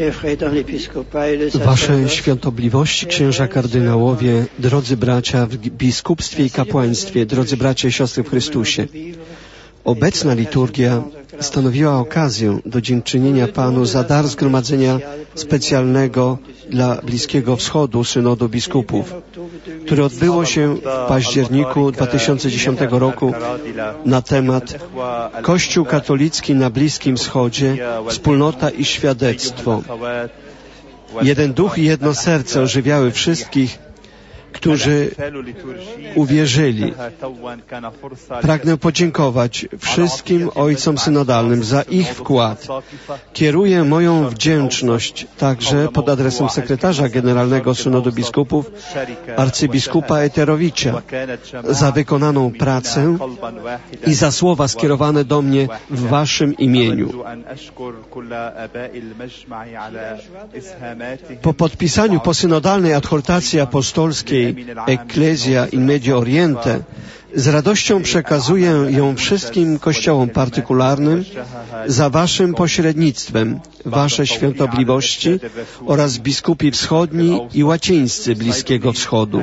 Speaker 3: Wasze świątobliwości, księża kardynałowie, drodzy bracia w biskupstwie i kapłaństwie, drodzy bracia i siostry w Chrystusie. Obecna liturgia stanowiła okazję do dziękczynienia Panu za dar zgromadzenia specjalnego dla Bliskiego Wschodu Synodu Biskupów, które odbyło się w październiku dwa tysiące dziesiątego roku na temat Kościół katolicki na Bliskim Wschodzie, wspólnota i świadectwo. Jeden duch i jedno serce ożywiały wszystkich, którzy uwierzyli. Pragnę podziękować wszystkim ojcom synodalnym za ich wkład. Kieruję moją wdzięczność także pod adresem sekretarza generalnego Synodu Biskupów, arcybiskupa Eterowicza, za wykonaną pracę i za słowa skierowane do mnie w waszym imieniu. Po podpisaniu posynodalnej adhortacji apostolskiej Ecclesia in Medio Oriente z radością przekazuję ją wszystkim kościołom partykularnym za waszym pośrednictwem, wasze świątobliwości oraz biskupi wschodni i łacińscy Bliskiego Wschodu.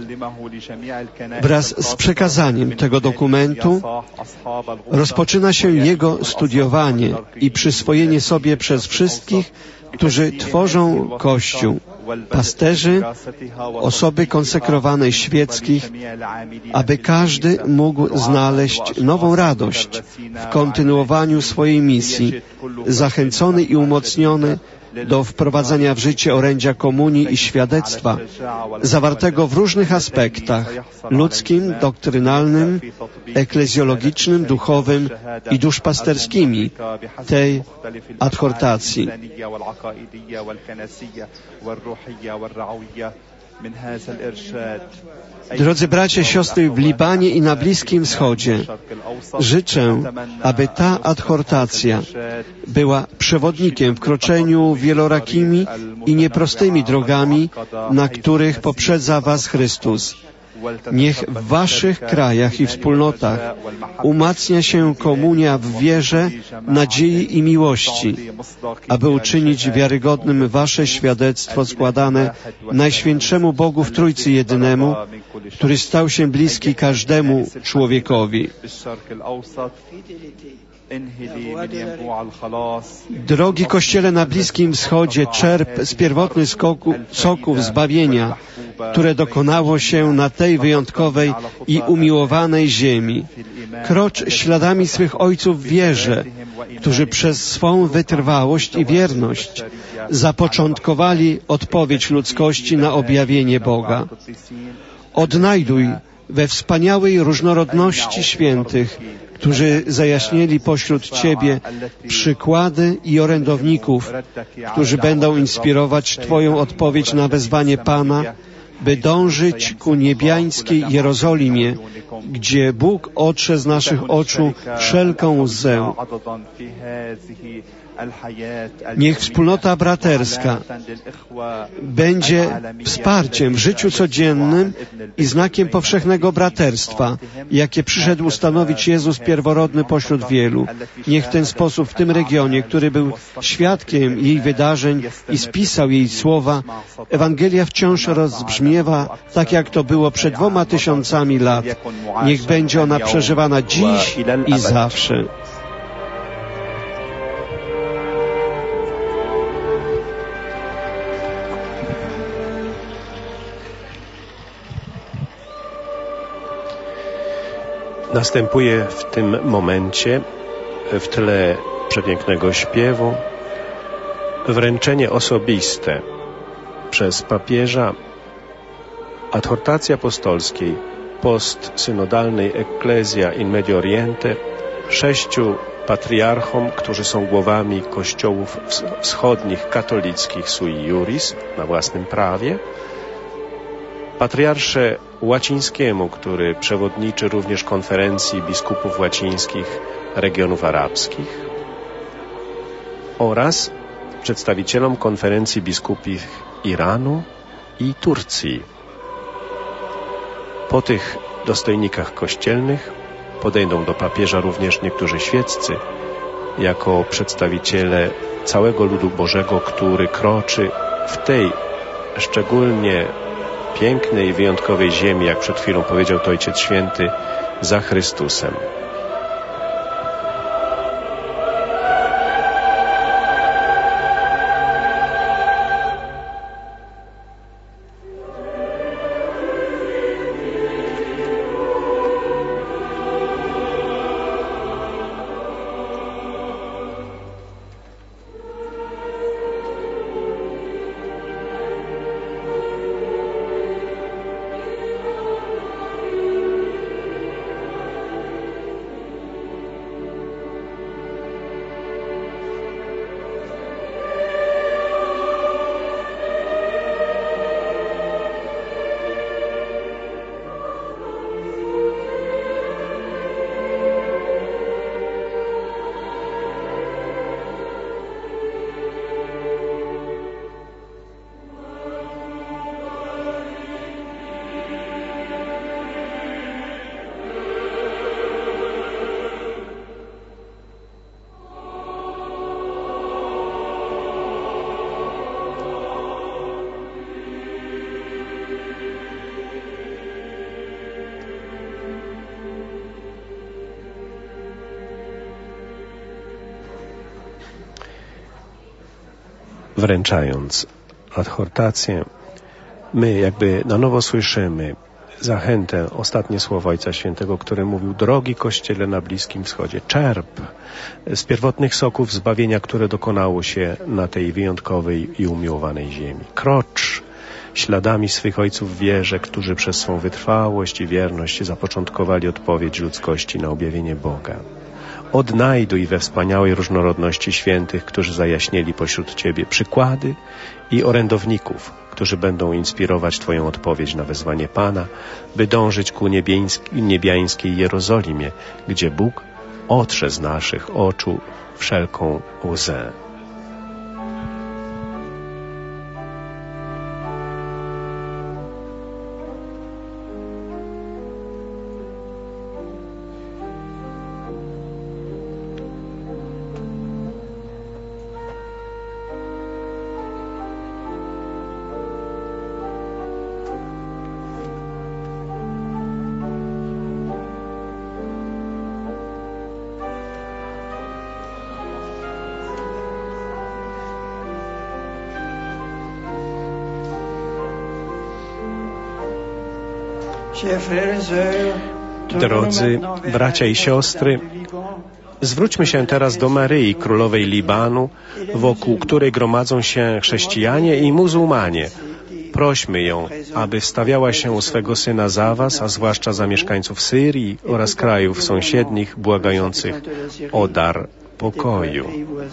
Speaker 3: Wraz z przekazaniem tego dokumentu rozpoczyna się jego studiowanie i przyswojenie sobie przez wszystkich, którzy tworzą Kościół, pasterzy, osoby konsekrowane świeckich, aby każdy mógł znaleźć nową radość w kontynuowaniu swojej misji, zachęcony i umocniony do wprowadzenia w życie orędzia komunii i świadectwa zawartego w różnych aspektach ludzkim, doktrynalnym, eklezjologicznym, duchowym i duszpasterskimi tej adhortacji. Drodzy bracia i siostry w Libanie i na Bliskim Wschodzie, życzę, aby ta adhortacja była przewodnikiem w kroczeniu wielorakimi i nieprostymi drogami, na których poprzedza was Chrystus, Niech w waszych krajach i wspólnotach umacnia się komunia w wierze, nadziei i miłości, aby uczynić wiarygodnym wasze świadectwo składane Najświętszemu Bogu w Trójcy Jedynemu, który stał się bliski każdemu człowiekowi. Drogi Kościele na Bliskim Wschodzie, czerp z pierwotnych skoku, soków zbawienia, które dokonało się na tej wyjątkowej i umiłowanej ziemi. Krocz śladami swych ojców w wierze, którzy przez swą wytrwałość i wierność zapoczątkowali odpowiedź ludzkości na objawienie Boga. Odnajduj we wspaniałej różnorodności świętych, którzy zajaśnieli pośród Ciebie, przykłady i orędowników, którzy będą inspirować Twoją odpowiedź na wezwanie Pana, by dążyć ku niebiańskiej Jerozolimie, gdzie Bóg otrze z naszych oczu wszelką łzę. Niech wspólnota braterska będzie wsparciem w życiu codziennym i znakiem powszechnego braterstwa, jakie przyszedł ustanowić Jezus pierworodny pośród wielu. Niech w ten sposób w tym regionie, który był świadkiem jej wydarzeń i spisał jej słowa, Ewangelia wciąż rozbrzmiewa tak, jak to było przed dwoma tysiącami lat. Niech będzie ona przeżywana dziś i zawsze.
Speaker 2: Następuje w tym momencie w tle przepięknego śpiewu wręczenie osobiste przez papieża adhortacji apostolskiej postsynodalnej Ecclesia in Medio Oriente sześciu patriarchom, którzy są głowami kościołów wschodnich katolickich sui juris na własnym prawie, patriarsze łacińskiemu, który przewodniczy również konferencji biskupów łacińskich regionów arabskich, oraz przedstawicielom konferencji biskupich Iranu i Turcji. Po tych dostojnikach kościelnych podejdą do papieża również niektórzy świeccy, jako przedstawiciele całego ludu Bożego, który kroczy w tej szczególnie pięknej i wyjątkowej ziemi, jak przed chwilą powiedział to Ojciec Święty, za Chrystusem. Wręczając adhortację, my jakby na nowo słyszymy zachętę, ostatnie słowa Ojca Świętego, który mówił: drogi Kościele na Bliskim Wschodzie, czerp z pierwotnych soków zbawienia, które dokonało się na tej wyjątkowej i umiłowanej ziemi. Krocz śladami swych ojców w wierze, którzy przez swą wytrwałość i wierność zapoczątkowali odpowiedź ludzkości na objawienie Boga. Odnajduj we wspaniałej różnorodności świętych, którzy zajaśnieli pośród Ciebie, przykłady i orędowników, którzy będą inspirować Twoją odpowiedź na wezwanie Pana, by dążyć ku niebiańskiej Jerozolimie, gdzie Bóg otrze z naszych oczu wszelką łzę. Drodzy bracia i siostry, zwróćmy się teraz do Maryi, królowej Libanu, wokół której gromadzą się chrześcijanie i muzułmanie. Prośmy ją, aby wstawiała się u swego Syna za was, a zwłaszcza za mieszkańców Syrii oraz krajów sąsiednich, błagających o dar pokoju.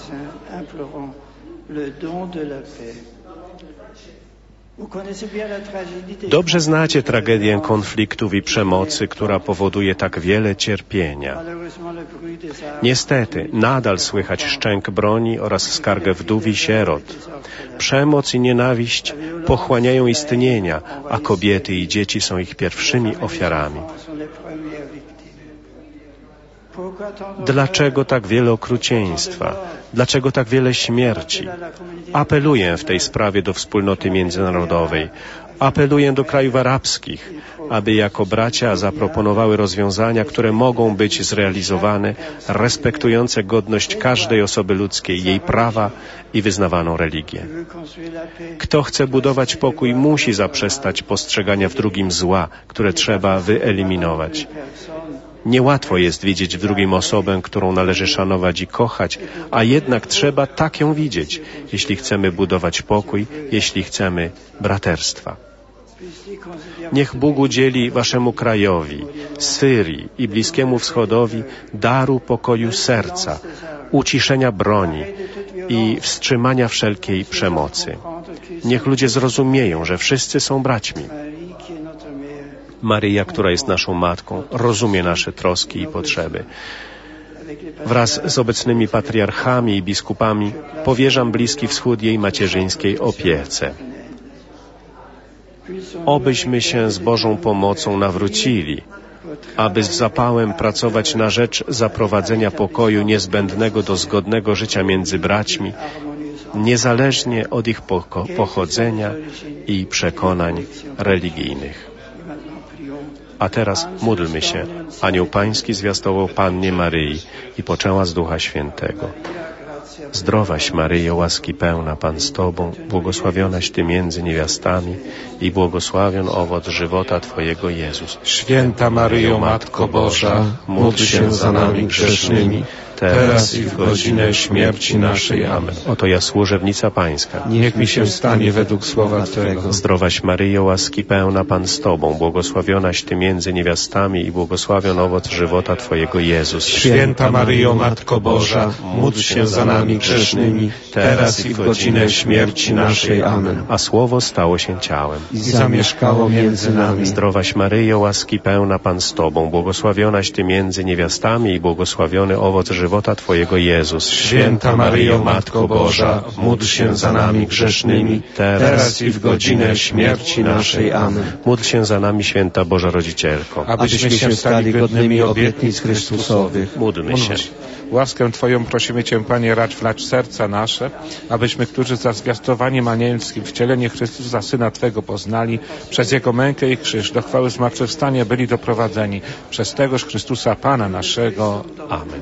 Speaker 2: Dobrze znacie tragedię konfliktów i przemocy, która powoduje tak wiele cierpienia. Niestety, nadal słychać szczęk broni oraz skargę wdów i sierot. Przemoc i nienawiść pochłaniają istnienia, a kobiety i dzieci są ich pierwszymi ofiarami. Dlaczego tak wiele okrucieństwa? Dlaczego tak wiele śmierci? Apeluję w tej sprawie do wspólnoty międzynarodowej. Apeluję do krajów arabskich, aby jako bracia zaproponowały rozwiązania, które mogą być zrealizowane, respektujące godność każdej osoby ludzkiej, jej prawa i wyznawaną religię. Kto chce budować pokój, musi zaprzestać postrzegania w drugim zła, które trzeba wyeliminować. Niełatwo jest widzieć w drugim osobę, którą należy szanować i kochać, a jednak trzeba tak ją widzieć, jeśli chcemy budować pokój, jeśli chcemy braterstwa. Niech Bóg udzieli waszemu krajowi, Syrii i Bliskiemu Wschodowi daru pokoju serca, uciszenia broni i wstrzymania wszelkiej przemocy. Niech ludzie zrozumieją, że wszyscy są braćmi. Maryja, która jest naszą Matką, rozumie nasze troski i potrzeby. Wraz z obecnymi patriarchami i biskupami powierzam Bliski Wschód jej macierzyńskiej opiece. Obyśmy się z Bożą pomocą nawrócili, aby z zapałem pracować na rzecz zaprowadzenia pokoju niezbędnego do zgodnego życia między braćmi, niezależnie od ich pochodzenia i przekonań religijnych. A teraz módlmy się. Anioł Pański zwiastował Pannie Maryi i poczęła z Ducha Świętego. Zdrowaś Maryjo, łaski pełna, Pan z Tobą, błogosławionaś Ty między niewiastami i błogosławion owoc żywota Twojego, Jezus.
Speaker 1: Święta Maryjo, Matko Boża, módl się za nami grzesznymi, teraz i w godzinę śmierci naszej. Amen.
Speaker 2: Oto ja, służebnica Pańska.
Speaker 1: Niech mi się stanie według słowa Twego.
Speaker 2: Zdrowaś Maryjo, łaski pełna, Pan z Tobą, błogosławionaś Ty między niewiastami i błogosławion owoc żywota Twojego, Jezus.
Speaker 1: Święta Maryjo, Matko Boża, módl się za nami grzesznymi, teraz i w godzinę śmierci naszej. Amen.
Speaker 2: A Słowo stało się ciałem
Speaker 1: i zamieszkało między nami.
Speaker 2: Zdrowaś Maryjo, łaski pełna, Pan z Tobą, błogosławionaś Ty między niewiastami i błogosławiony owoc żywota Twojego, Jezus.
Speaker 1: Święta Maryjo, Matko Boża, módl się za nami grzesznymi, teraz i w godzinę śmierci naszej. Amen.
Speaker 2: Módl się za nami, Święta Boża Rodzicielko,
Speaker 1: abyśmy się stali godnymi obietnic Chrystusowych.
Speaker 2: Módlmy się.
Speaker 1: Łaskę Twoją prosimy Cię, Panie, racz wlać serca nasze, abyśmy, którzy za zwiastowaniem anielskim wcielenie Chrystusa, Syna Twego, poznali, przez Jego mękę i krzyż do chwały zmartwychwstania byli doprowadzeni. Przez tegoż Chrystusa, Pana naszego. Amen.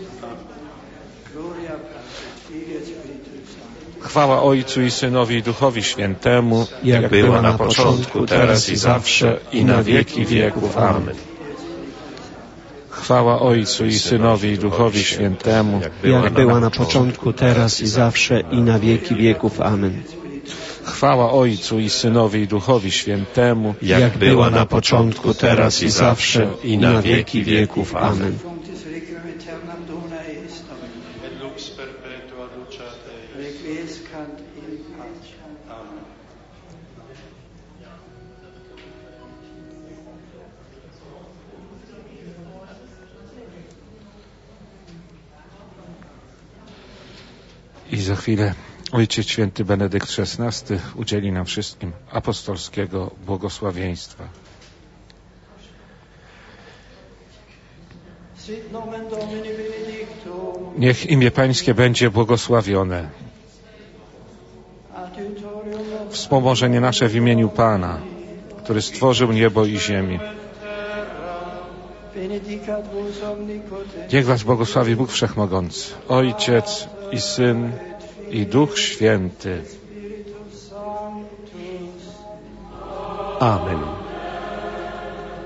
Speaker 1: Chwała Ojcu i Synowi i Duchowi Świętemu,
Speaker 2: jak, jak była na początku, teraz i zawsze, i na wieki wieków. Amen.
Speaker 1: Chwała Ojcu i Synowi i Duchowi Świętemu,
Speaker 3: jak była na początku, teraz i zawsze, i na wieki wieków. Amen.
Speaker 1: Chwała Ojcu i Synowi i Duchowi Świętemu,
Speaker 2: jak była na początku, teraz i zawsze, i na wieki wieków. Amen.
Speaker 1: I za chwilę Ojciec Święty Benedykt szesnasty udzieli nam wszystkim apostolskiego błogosławieństwa. Niech imię Pańskie będzie błogosławione. Wspomożenie nasze w imieniu Pana, który stworzył niebo i ziemię. Niech Was błogosławi Bóg Wszechmogący, Ojciec i Syn i Duch Święty.
Speaker 2: Amen.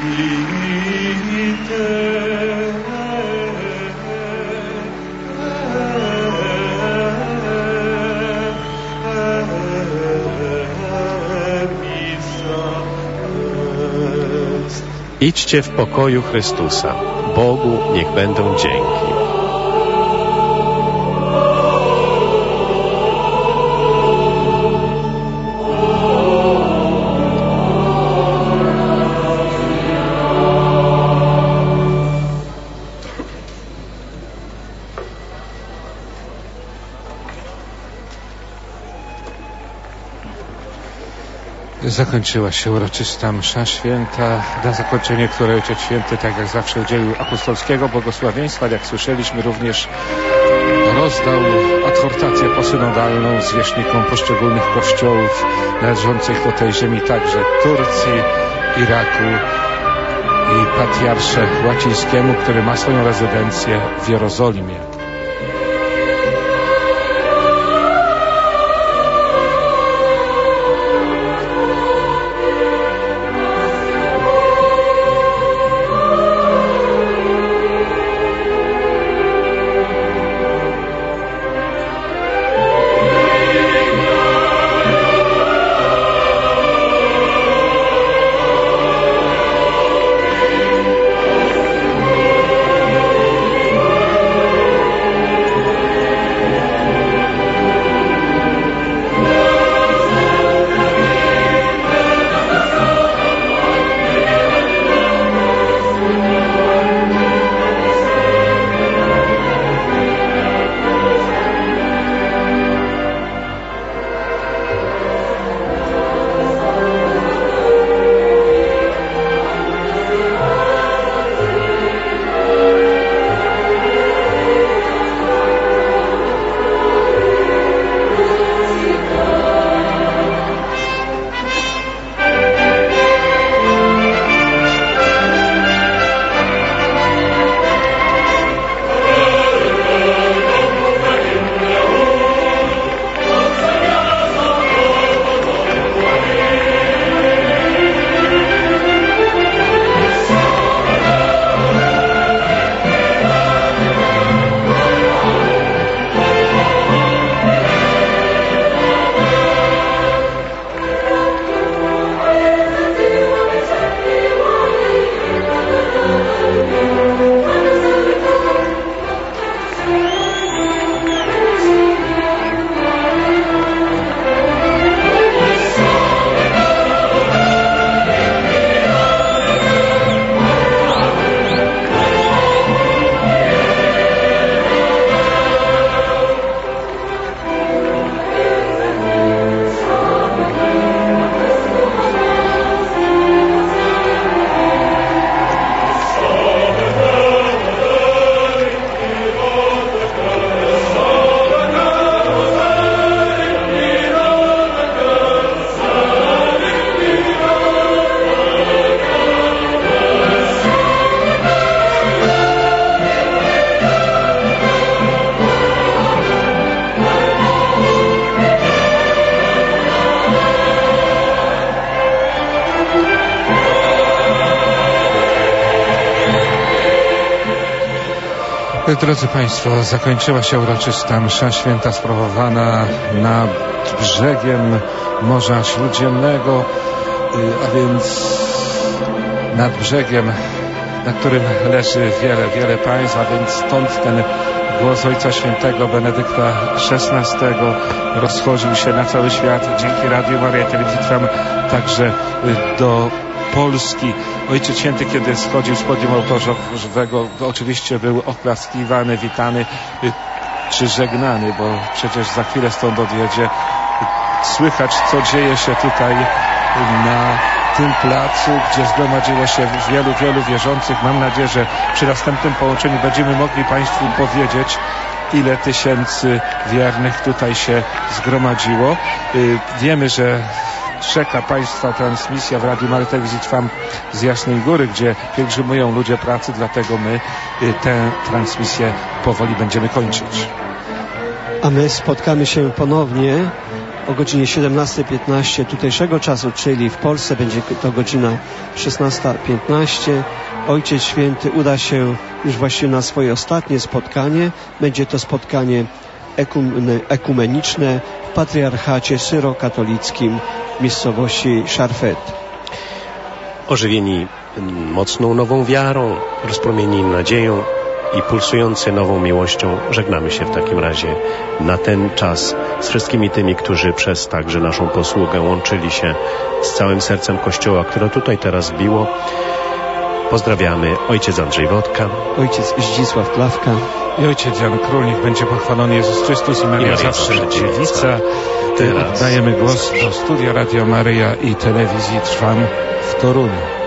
Speaker 2: Idźcie w pokoju Chrystusa. Bogu niech będą dzięki.
Speaker 1: Zakończyła się uroczysta msza święta, na zakończenie której Ojciec Święty, tak jak zawsze, udzielił apostolskiego błogosławieństwa. Jak słyszeliśmy, również rozdał adhortację posynodalną zwierzchnikom poszczególnych kościołów należących do tej ziemi, także Turcji, Iraku i patriarsze łacińskiemu, który ma swoją rezydencję w Jerozolimie. Drodzy Państwo, zakończyła się uroczysta msza święta sprawowana nad brzegiem Morza Śródziemnego, a więc nad brzegiem, na którym leży wiele, wiele państw, a więc stąd ten głos Ojca Świętego Benedykta szesnastego rozchodził się na cały świat. Dzięki Radiu Maryja Telewizji Trwam także do Polski. Ojciec Święty, kiedy schodził z podium ołtarzowego, oczywiście był oklaskiwany, witany czy żegnany, bo przecież za chwilę stąd odjedzie. Słychać, co dzieje się tutaj na tym placu, gdzie zgromadziło się wielu, wielu wierzących. Mam nadzieję, że przy następnym połączeniu będziemy mogli Państwu powiedzieć, ile tysięcy wiernych tutaj się zgromadziło. Wiemy, że czeka Państwa transmisja w Radiu Maryja Telewizji Trwam z Jasnej Góry, gdzie pielgrzymują ludzie pracy, dlatego my tę transmisję powoli będziemy kończyć.
Speaker 3: A my spotkamy się ponownie o godzinie siedemnasta piętnaście tutejszego czasu, czyli w Polsce będzie to godzina szesnasta piętnaście. Ojciec Święty uda się już właściwie na swoje ostatnie spotkanie. Będzie to spotkanie ekumeniczne w patriarchacie syrokatolickim w miejscowości Szarfet.
Speaker 2: Ożywieni mocną nową wiarą, rozpromieni nadzieją i pulsujący nową miłością, żegnamy się w takim razie na ten czas z wszystkimi tymi, którzy przez także naszą posługę łączyli się z całym sercem Kościoła, które tutaj teraz biło. Pozdrawiamy ojciec Andrzej Wodka,
Speaker 3: ojciec Zdzisław Klawka
Speaker 1: i ojciec Jan Król. Niech będzie pochwalony Jezus Chrystus i Maria, I Maria zawsze dziewica. Oddajemy głos do studia Radio Maryja i telewizji Trwam w Toruniu.